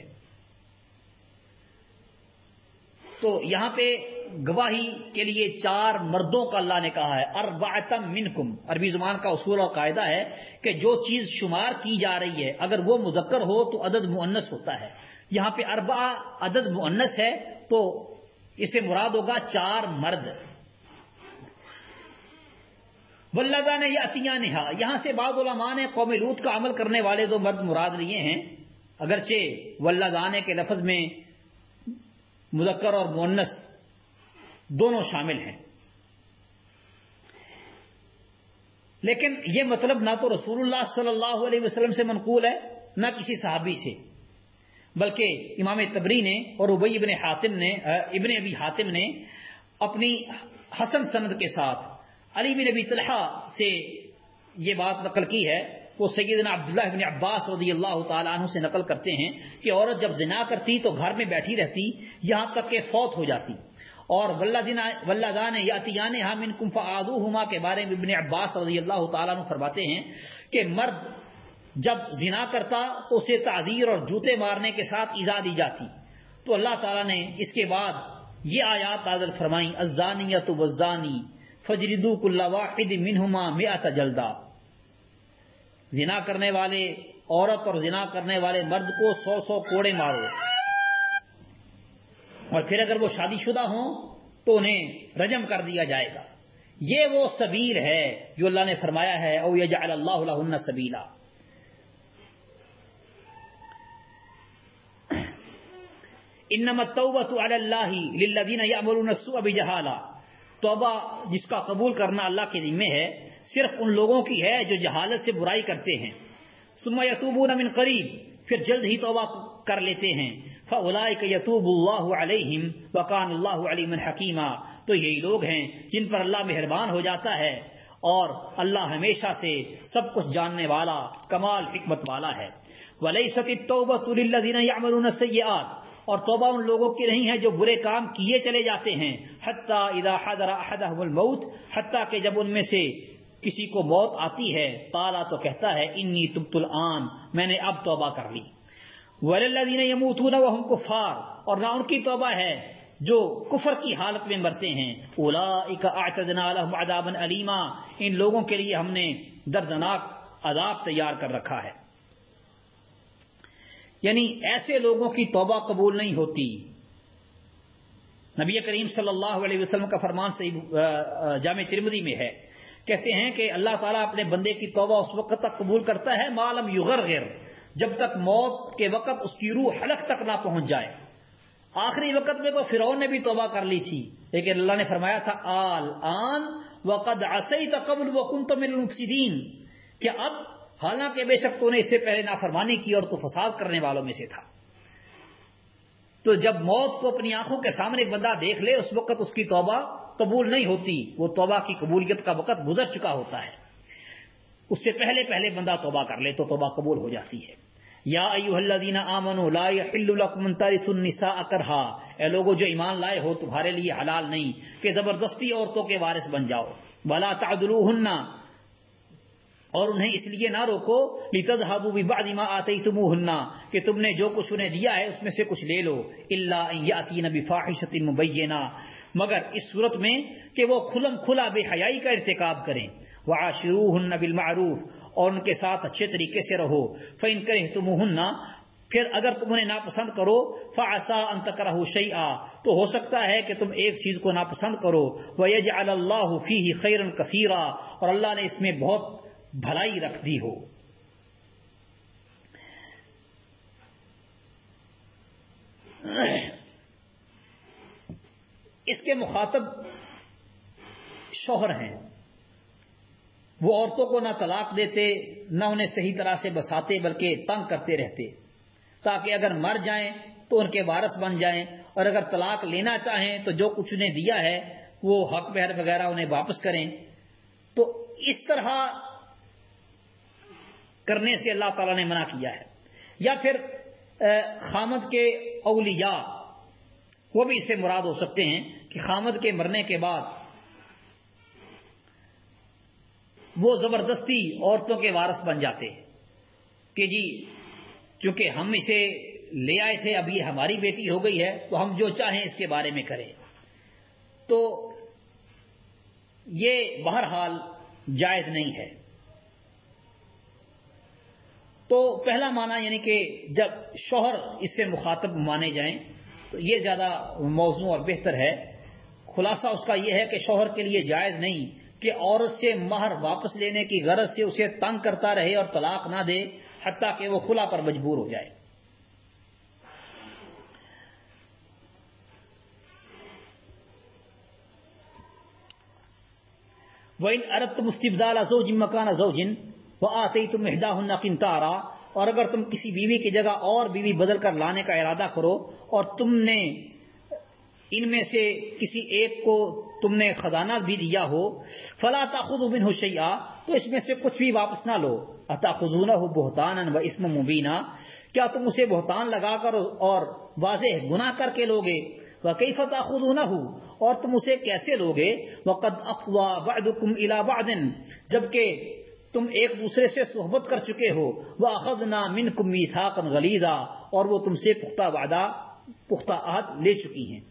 Speaker 1: تو یہاں پہ گواہی کے لیے چار مردوں کا اللہ نے کہا ہے. اربعۃ منکم عربی زبان کا اصول اور قاعدہ ہے کہ جو چیز شمار کی جا رہی ہے اگر وہ مذکر ہو تو عدد مؤنث ہوتا ہے. یہاں پہ اربع عدد مؤنث ہے تو اسے مراد ہوگا چار مرد. واللذان یاتیانہا یہاں سے بعض علماء نے قوم لوط کا عمل کرنے والے دو مرد مراد لیے ہیں، اگرچہ واللذان کے لفظ میں مذکر اور مؤنث دونوں شامل ہیں، لیکن یہ مطلب نہ تو رسول اللہ صلی اللہ علیہ وسلم سے منقول ہے نہ کسی صحابی سے، بلکہ امام تبری نے اور ابی ابن حاتم نے ابن ابی حاتم نے اپنی حسن سند کے ساتھ علی بن ابی طلحہ سے یہ بات نقل کی ہے. وہ سیدنا عبداللہ بن عباس رضی اللہ تعالیٰ عنہ سے نقل کرتے ہیں کہ عورت جب زنا کرتی تو گھر میں بیٹھی رہتی یہاں تک کہ فوت ہو جاتی. اور واللذان یاتیانہا منکم فآذوہما کے بارے میں ابن عباس رضی اللہ تعالیٰ عنہ فرماتے ہیں کہ مرد جب زنا کرتا تو اسے تعذیر اور جوتے مارنے کے ساتھ ایذا دی جاتی. تو اللہ تعالیٰ نے اس کے بعد یہ آیات نازل فرمائیں الزانیۃ والزانی فجلدوا کل واحد منہما مئۃ جلدہ. زنا کرنے والے عورت اور زنا کرنے والے مرد کو سو سو کوڑے مارو، اور پھر اگر وہ شادی شدہ ہوں تو انہیں رجم کر دیا جائے گا. یہ وہ سبیل ہے جو اللہ نے فرمایا ہے او یجعل اللہ لہن سبیلا. انما التوبۃ علی اللہ للذین یعملون السوء بجہالہ. توبہ جس کا قبول کرنا اللہ کے ذمہ ہے صرف ان لوگوں کی ہے جو جہالت سے برائی کرتے ہیں. ثم یتوبون من قریب، پھر جلد ہی توبہ کر لیتے ہیں. فاولئک یتوب اللہ علیہم وکان اللہ علیما حکیما. تو یہی لوگ ہیں جن پر اللہ مہربان ہو جاتا ہے اور اللہ ہمیشہ سے سب کچھ جاننے والا کمال حکمت والا ہے. ولیست التوبۃ للذین یعملون السیئات، اور توبہ ان لوگوں کی نہیں ہے جو برے کام کیے چلے جاتے ہیں. حتی اذا حضر احدهم الموت، حتیٰ کہ جب ان میں سے کسی کو موت آتی ہے قالا تو کہتا ہے انی تبت الآن، میں نے اب توبہ کر لی. وللذین یموتون وهم کفار، اور نہ ان کی توبہ ہے جو کفر کی حالت میں مرتے ہیں. اولئک اعتدنا لهم عذابا الیما، ان لوگوں کے لیے ہم نے دردناک عذاب تیار کر رکھا ہے. یعنی ایسے لوگوں کی توبہ قبول نہیں ہوتی. نبی کریم صلی اللہ علیہ وسلم کا فرمان صحیح جامع ترمذی میں ہے، کہتے ہیں کہ اللہ تعالیٰ اپنے بندے کی توبہ اس وقت تک قبول کرتا ہے ما لم یغرغر، جب تک موت کے وقت اس کی روح حلق تک نہ پہنچ جائے. آخری وقت میں تو فرعون نے بھی توبہ کر لی تھی، لیکن اللہ نے فرمایا تھا آل آن وقد عصیت قبل وکنت من المفسدین، کہ اب حالانکہ بے شک تو نے اس سے پہلے نافرمانی کی اور تو فساد کرنے والوں میں سے تھا. تو جب موت کو اپنی آنکھوں کے سامنے بندہ دیکھ لے اس وقت اس کی توبہ قبول نہیں ہوتی، وہ توبہ کی قبولیت کا وقت گزر چکا ہوتا ہے. اس سے پہلے پہلے بندہ توبہ کر لے تو توبہ قبول ہو جاتی ہے. یا ایھا الذین آمنوا لا یحل لکم ان ترثوا النساء کرہا، اے لوگو جو ایمان لائے ہو تمہارے لیے حلال نہیں کہ زبردستی عورتوں کے وارث بن جاؤ. ولا تعدلوہن، اور انہیں اس لیے نہ روکو لتذهبوا ببعض ما آتیتموہن، کہ تم نے جو کچھ انہیں دیا ہے اس میں سے کچھ لے لو. الا ان یاتین بفاحشۃ مبینہ، مگر اس صورت میں کہ وہ کھلم کھلا بے حیائی کا ارتکاب کریں. وعاشروہن بالمعروف، اور ان کے ساتھ اچھے طریقے سے رہو. فإن کرہتموہن، پھر اگر تم انہیں ناپسند کرو فعسى ان تکرہوا شیئا، تو ہو سکتا ہے کہ تم ایک چیز کو ناپسند کرو. ویجعل اللہ فیہ خیرا کثیرا، اور اللہ نے اس میں بہت بھلائی رکھ دی ہو. اس کے مخاطب شوہر ہیں، وہ عورتوں کو نہ طلاق دیتے نہ انہیں صحیح طرح سے بساتے بلکہ تنگ کرتے رہتے تاکہ اگر مر جائیں تو ان کے وارث بن جائیں، اور اگر طلاق لینا چاہیں تو جو کچھ انہیں دیا ہے وہ حق مہر وغیرہ انہیں واپس کریں. تو اس طرح کرنے سے اللہ تعالیٰ نے منع کیا ہے. یا پھر خامد کے اولیاء، وہ بھی اس سے مراد ہو سکتے ہیں کہ خامد کے مرنے کے بعد وہ زبردستی عورتوں کے وارث بن جاتے کہ جی چونکہ ہم اسے لے آئے تھے اب یہ ہماری بیٹی ہو گئی ہے تو ہم جو چاہیں اس کے بارے میں کریں. تو یہ بہرحال جائز نہیں ہے. تو پہلا معنی یعنی کہ جب شوہر اس سے مخاطب مانے جائیں تو یہ زیادہ موزوں اور بہتر ہے. خلاصہ اس کا یہ ہے کہ شوہر کے لیے جائز نہیں کہ عورت سے مہر واپس لینے کی غرض سے اسے تنگ کرتا رہے اور طلاق نہ دے حتیٰ کہ وہ خلا پر مجبور ہو جائے. وَإِنْ أَرَدْتُمُ اسْتِبْدَالَ زَوْجٍ مَكَانَ زَوْجٍ وَآتَيْتُمْ إِحْدَاهُنَّ قِنْطَارًا، اور اگر تم کسی بیوی کی جگہ اور بیوی بدل کر لانے کا ارادہ کرو اور تم نے ان میں سے کسی ایک کو تم نے خزانہ بھی دیا ہو فلا تأخذوا منه شيئا، تو اس میں سے کچھ بھی واپس نہ لو. اتأخذونه بهتانا واسما مبینا، کیا تم اسے بہتان لگا کر اور واضح گناہ کر کے لوگے. وكيف تأخذونه، اور تم اسے کیسے لوگے. وقد افضى بعضكم الى بعض، جبکہ تم ایک دوسرے سے صحبت کر چکے ہو. واخذنا منكم ميثاقا غليظا، اور وہ تم سے پختہ وعدہ پختہ عہد لے چکی ہیں.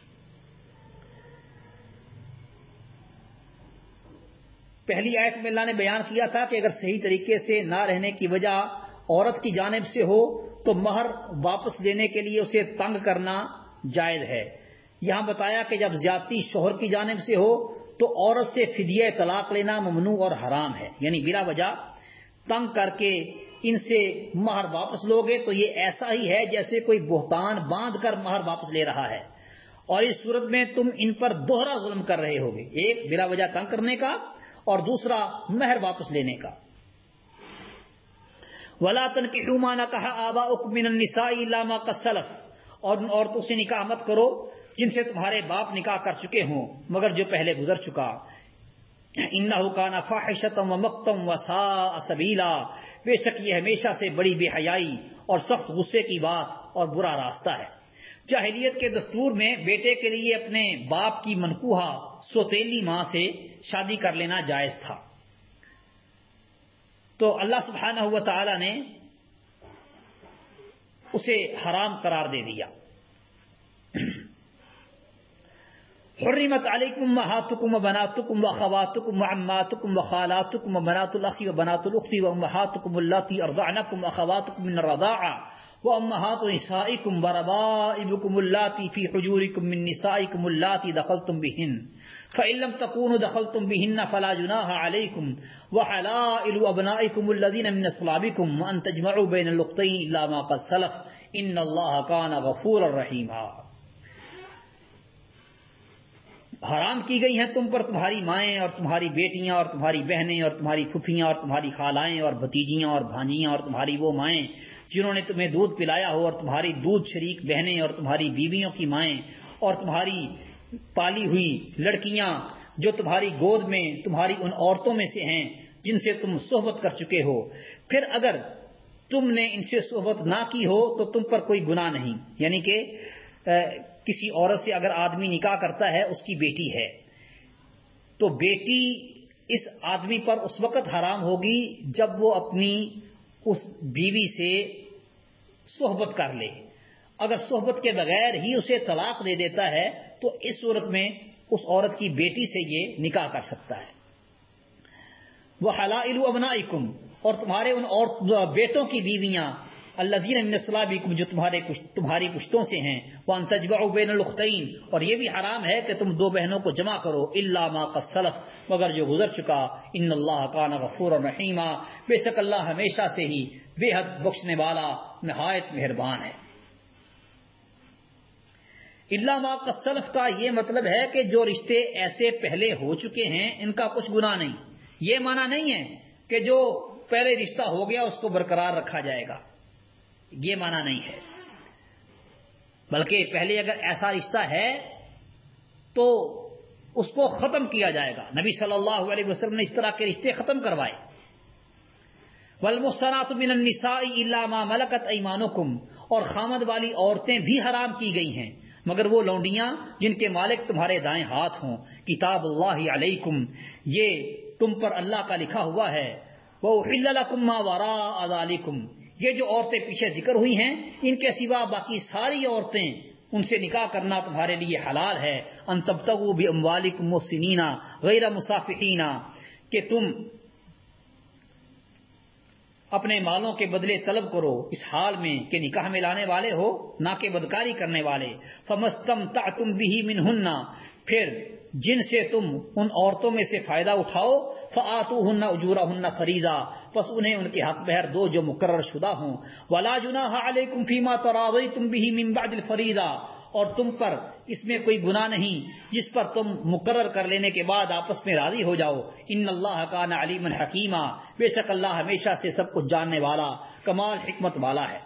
Speaker 1: پہلی آیت میں اللہ نے بیان کیا تھا کہ اگر صحیح طریقے سے نہ رہنے کی وجہ عورت کی جانب سے ہو تو مہر واپس دینے کے لیے اسے تنگ کرنا جائز ہے. یہاں بتایا کہ جب زیادتی شوہر کی جانب سے ہو تو عورت سے فدیہ طلاق لینا ممنوع اور حرام ہے. یعنی بلا وجہ تنگ کر کے ان سے مہر واپس لوگے تو یہ ایسا ہی ہے جیسے کوئی بہتان باندھ کر مہر واپس لے رہا ہے، اور اس صورت میں تم ان پر دوہرا ظلم کر رہے ہوگے، ایک بلا وجہ تنگ کرنے کا اور دوسرا مہر واپس لینے کا. وَلَا تَنْكِحُوا مَا نَكَحَ آبَاؤُكُم مِّنَ النِّسَاءِ إِلَّا مَا قَدْ سَلَفَ، اور ان عورتوں سے نکاح مت کرو جن سے تمہارے باپ نکاح کر چکے ہوں مگر جو پہلے گزر چکا. إِنَّهُ كَانَ فَاحِشَةً وَمَقْتًا وَسَاءَ سَبِيلًا، بے شک یہ ہمیشہ سے بڑی بے حیائی اور سخت غصے کی بات اور برا راستہ ہے. جاہلیت کے دستور میں بیٹے کے لیے اپنے باپ کی منکوحہ سوتیلی ماں سے شادی کر لینا جائز تھا، تو اللہ سبحانہ و تعالی نے اسے حرام قرار دے دیا. حرمت علیکم امہاتکم وبناتکم واخواتکم وعماتکم وخالاتکم وبنات الاخ وبنات الاخت وامہاتکم اللاتی ارضعنکم واخواتکم من الرضاعہ وامہات نسائکم وربائبکم اللاتی فی حجورکم من نسائکم اللاتی دخلتم بہن فإن لم تكونوا دخلتم بهن فلا جناح عليكم وحلائل أبنائكم الذين من أصلابكم وأن تجمعوا بين الأختين إلا ما قد سلف إن الله كان غفورا رحيما. حرام کی گئی ہیں تم پر تمہاری مائیں اور تمہاری بیٹیاں اور تمہاری بہنیں اور تمہاری پھپھیاں اور تمہاری خالائیں اور بھتیجیاں اور بھانجیاں اور تمہاری وہ مائیں جنہوں نے تمہیں دودھ پلایا ہو، اور تمہاری دودھ شریک بہنیں اور تمہاری بیویوں کی مائیں اور تمہاری پالی ہوئی لڑکیاں جو تمہاری گود میں تمہاری ان عورتوں میں سے ہیں جن سے تم صحبت کر چکے ہو. پھر اگر تم نے ان سے صحبت نہ کی ہو تو تم پر کوئی گناہ نہیں. یعنی کہ کسی عورت سے اگر آدمی نکاح کرتا ہے، اس کی بیٹی ہے، تو بیٹی اس آدمی پر اس وقت حرام ہوگی جب وہ اپنی اس بیوی سے صحبت کر لے. اگر صحبت کے بغیر ہی اسے طلاق دے دیتا ہے تو اس صورت میں اس عورت کی بیٹی سے یہ نکاح کر سکتا ہے. وَحَلَائِلُ أَبْنَائِكُمْ، اور تمہارے ان بیٹوں کی بیویاں الذین من اصلابکم جو تمہارے تمہاری پشتوں سے ہیں. وَأَن تَجْمَعُوا بَيْنَ الْأُخْتَيْنِ، اور یہ بھی حرام ہے کہ تم دو بہنوں کو جمع کرو إِلَّا مَا قَدْ سَلَفَ، مگر جو گزر چکا. إِنَّ اللَّهَ كَانَ غَفُورًا رَحِيمًا، بے شک اللہ ہمیشہ سے ہی بے حد بخشنے والا نہایت مہربان ہے. الا ما قد سلف کا یہ مطلب ہے کہ جو رشتے ایسے پہلے ہو چکے ہیں ان کا کچھ گناہ نہیں. یہ معنی نہیں ہے کہ جو پہلے رشتہ ہو گیا اس کو برقرار رکھا جائے گا، یہ معنی نہیں ہے. بلکہ پہلے اگر ایسا رشتہ ہے تو اس کو ختم کیا جائے گا. نبی صلی اللہ علیہ وسلم نے اس طرح کے رشتے ختم کروائے. والمحصنات من النساء الا ما ملکت ایمانکم، اور خامد والی عورتیں بھی حرام کی گئی ہیں مگر وہ لونڈیاں جن کے مالک تمہارے دائیں ہاتھ ہوں. کتاب اللہ علیکم، یہ تم پر اللہ کا لکھا ہوا ہے. وَأُحِلَّ لَكُم مَّا وَرَاءَ ذَلِكُمْ، یہ جو عورتیں پیچھے ذکر ہوئی ہیں ان کے سوا باقی ساری عورتیں ان سے نکاح کرنا تمہارے لیے حلال ہے. ان تبتغوا باموالکم محسنین غیر مصافحین، کہ تم اپنے مالوں کے بدلے طلب کرو اس حال میں کہ نکاح میں لانے والے ہو نہ کہ بدکاری کرنے والے. فمستمتعتم به منہن، پھر جن سے تم ان عورتوں میں سے فائدہ اٹھاؤ فآتوہن اجورہن فریضہ، پس انہیں ان کے حق بہر دو جو مقرر شدہ ہوں. ولا جناح علیکم فیما تراضیتم به من بعد الفریضہ، اور تم پر اس میں کوئی گناہ نہیں جس پر تم مقرر کر لینے کے بعد آپس میں راضی ہو جاؤ. ان اللہ کان علیما حکیما، بے شک اللہ ہمیشہ سے سب کچھ جاننے والا کمال حکمت والا ہے.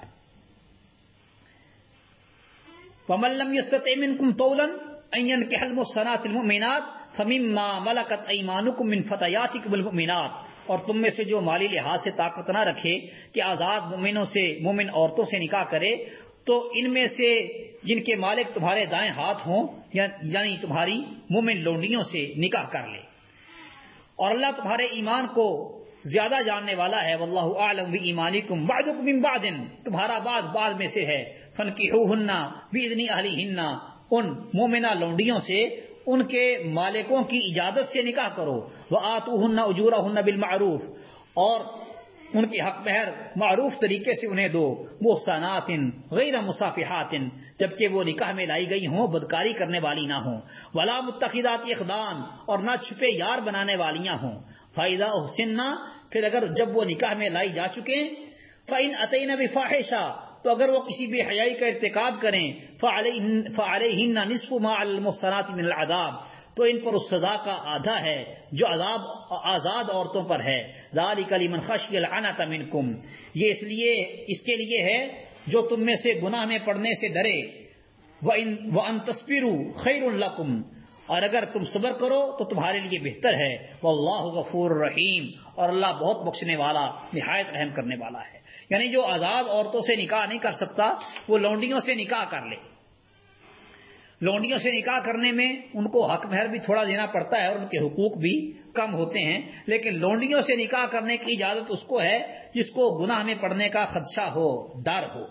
Speaker 1: فمن لم يستطع منکم طولا ان ينكح المحصنات المؤمنات فمما ملكت ايمانكم من فتياتكم المؤمنات، اور تم میں سے جو مالی لحاظ سے طاقت نہ رکھے کہ آزاد مومنوں سے مومن عورتوں سے نکاح کرے تو ان میں سے جن کے مالک تمہارے دائیں ہاتھ ہوں یعنی تمہاری مومن لونڈیوں سے نکاح کر لے. اور اللہ تمہارے ایمان کو زیادہ جاننے والا ہے. واللہ اعلم بایمانکم بعضکم من بعض، تمہارا بعض بعض میں سے ہے. فانکحوہن باذن اہلہن، ان مومنہ لونڈیوں سے ان کے مالکوں کی اجازت سے نکاح کرو. وآتوہن اجورہن بالمعروف، اور
Speaker 2: ان کی حق مہر معروف طریقے سے انہیں دو، محصنات غیر مصافحات، جبکہ وہ نکاح میں لائی گئی ہوں بدکاری کرنے والی نہ ہوں، ولا متخذات اخدان، اور نہ چھپے یار بنانے والیاں ہوں، فاذا احسننا، پھر اگر جب وہ نکاح میں لائی جا چکے، فإن اتین بفاحشہ، تو اگر وہ کسی بے حیائی کا ارتکاب کریں، فعلیہن نصف ما علی المحصنات من العذاب، تو ان پر اس سزا کا آدھا ہے جو عذاب آزاد عورتوں پر ہے، ذالک لمن خشی العنۃ منکم، یہ اس لیے اس کے لیے ہے جو تم میں سے گناہ میں پڑنے سے ڈرے، وَإِن وَأَن تَصْبِرُوا خَيْرٌ لَكُمْ، اور اگر تم صبر کرو تو تمہارے لیے بہتر ہے، واللہ غفور رحیم، اور اللہ بہت بخشنے والا نہایت رحم کرنے والا ہے۔ یعنی جو آزاد عورتوں سے نکاح نہیں کر سکتا وہ لونڈیوں سے نکاح کر لے۔ لونڈیوں سے نکاح کرنے میں ان کو حق مہر بھی تھوڑا دینا پڑتا ہے اور ان کے حقوق بھی کم ہوتے ہیں، لیکن لونڈیوں سے نکاح کرنے کی اجازت اس کو ہے جس کو گناہ میں پڑنے کا خدشہ ہو، ڈر ہو،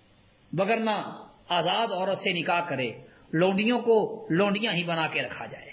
Speaker 2: وگرنہ آزاد عورت سے نکاح کرے، لونڈیوں کو لونڈیاں ہی بنا کے رکھا جائے۔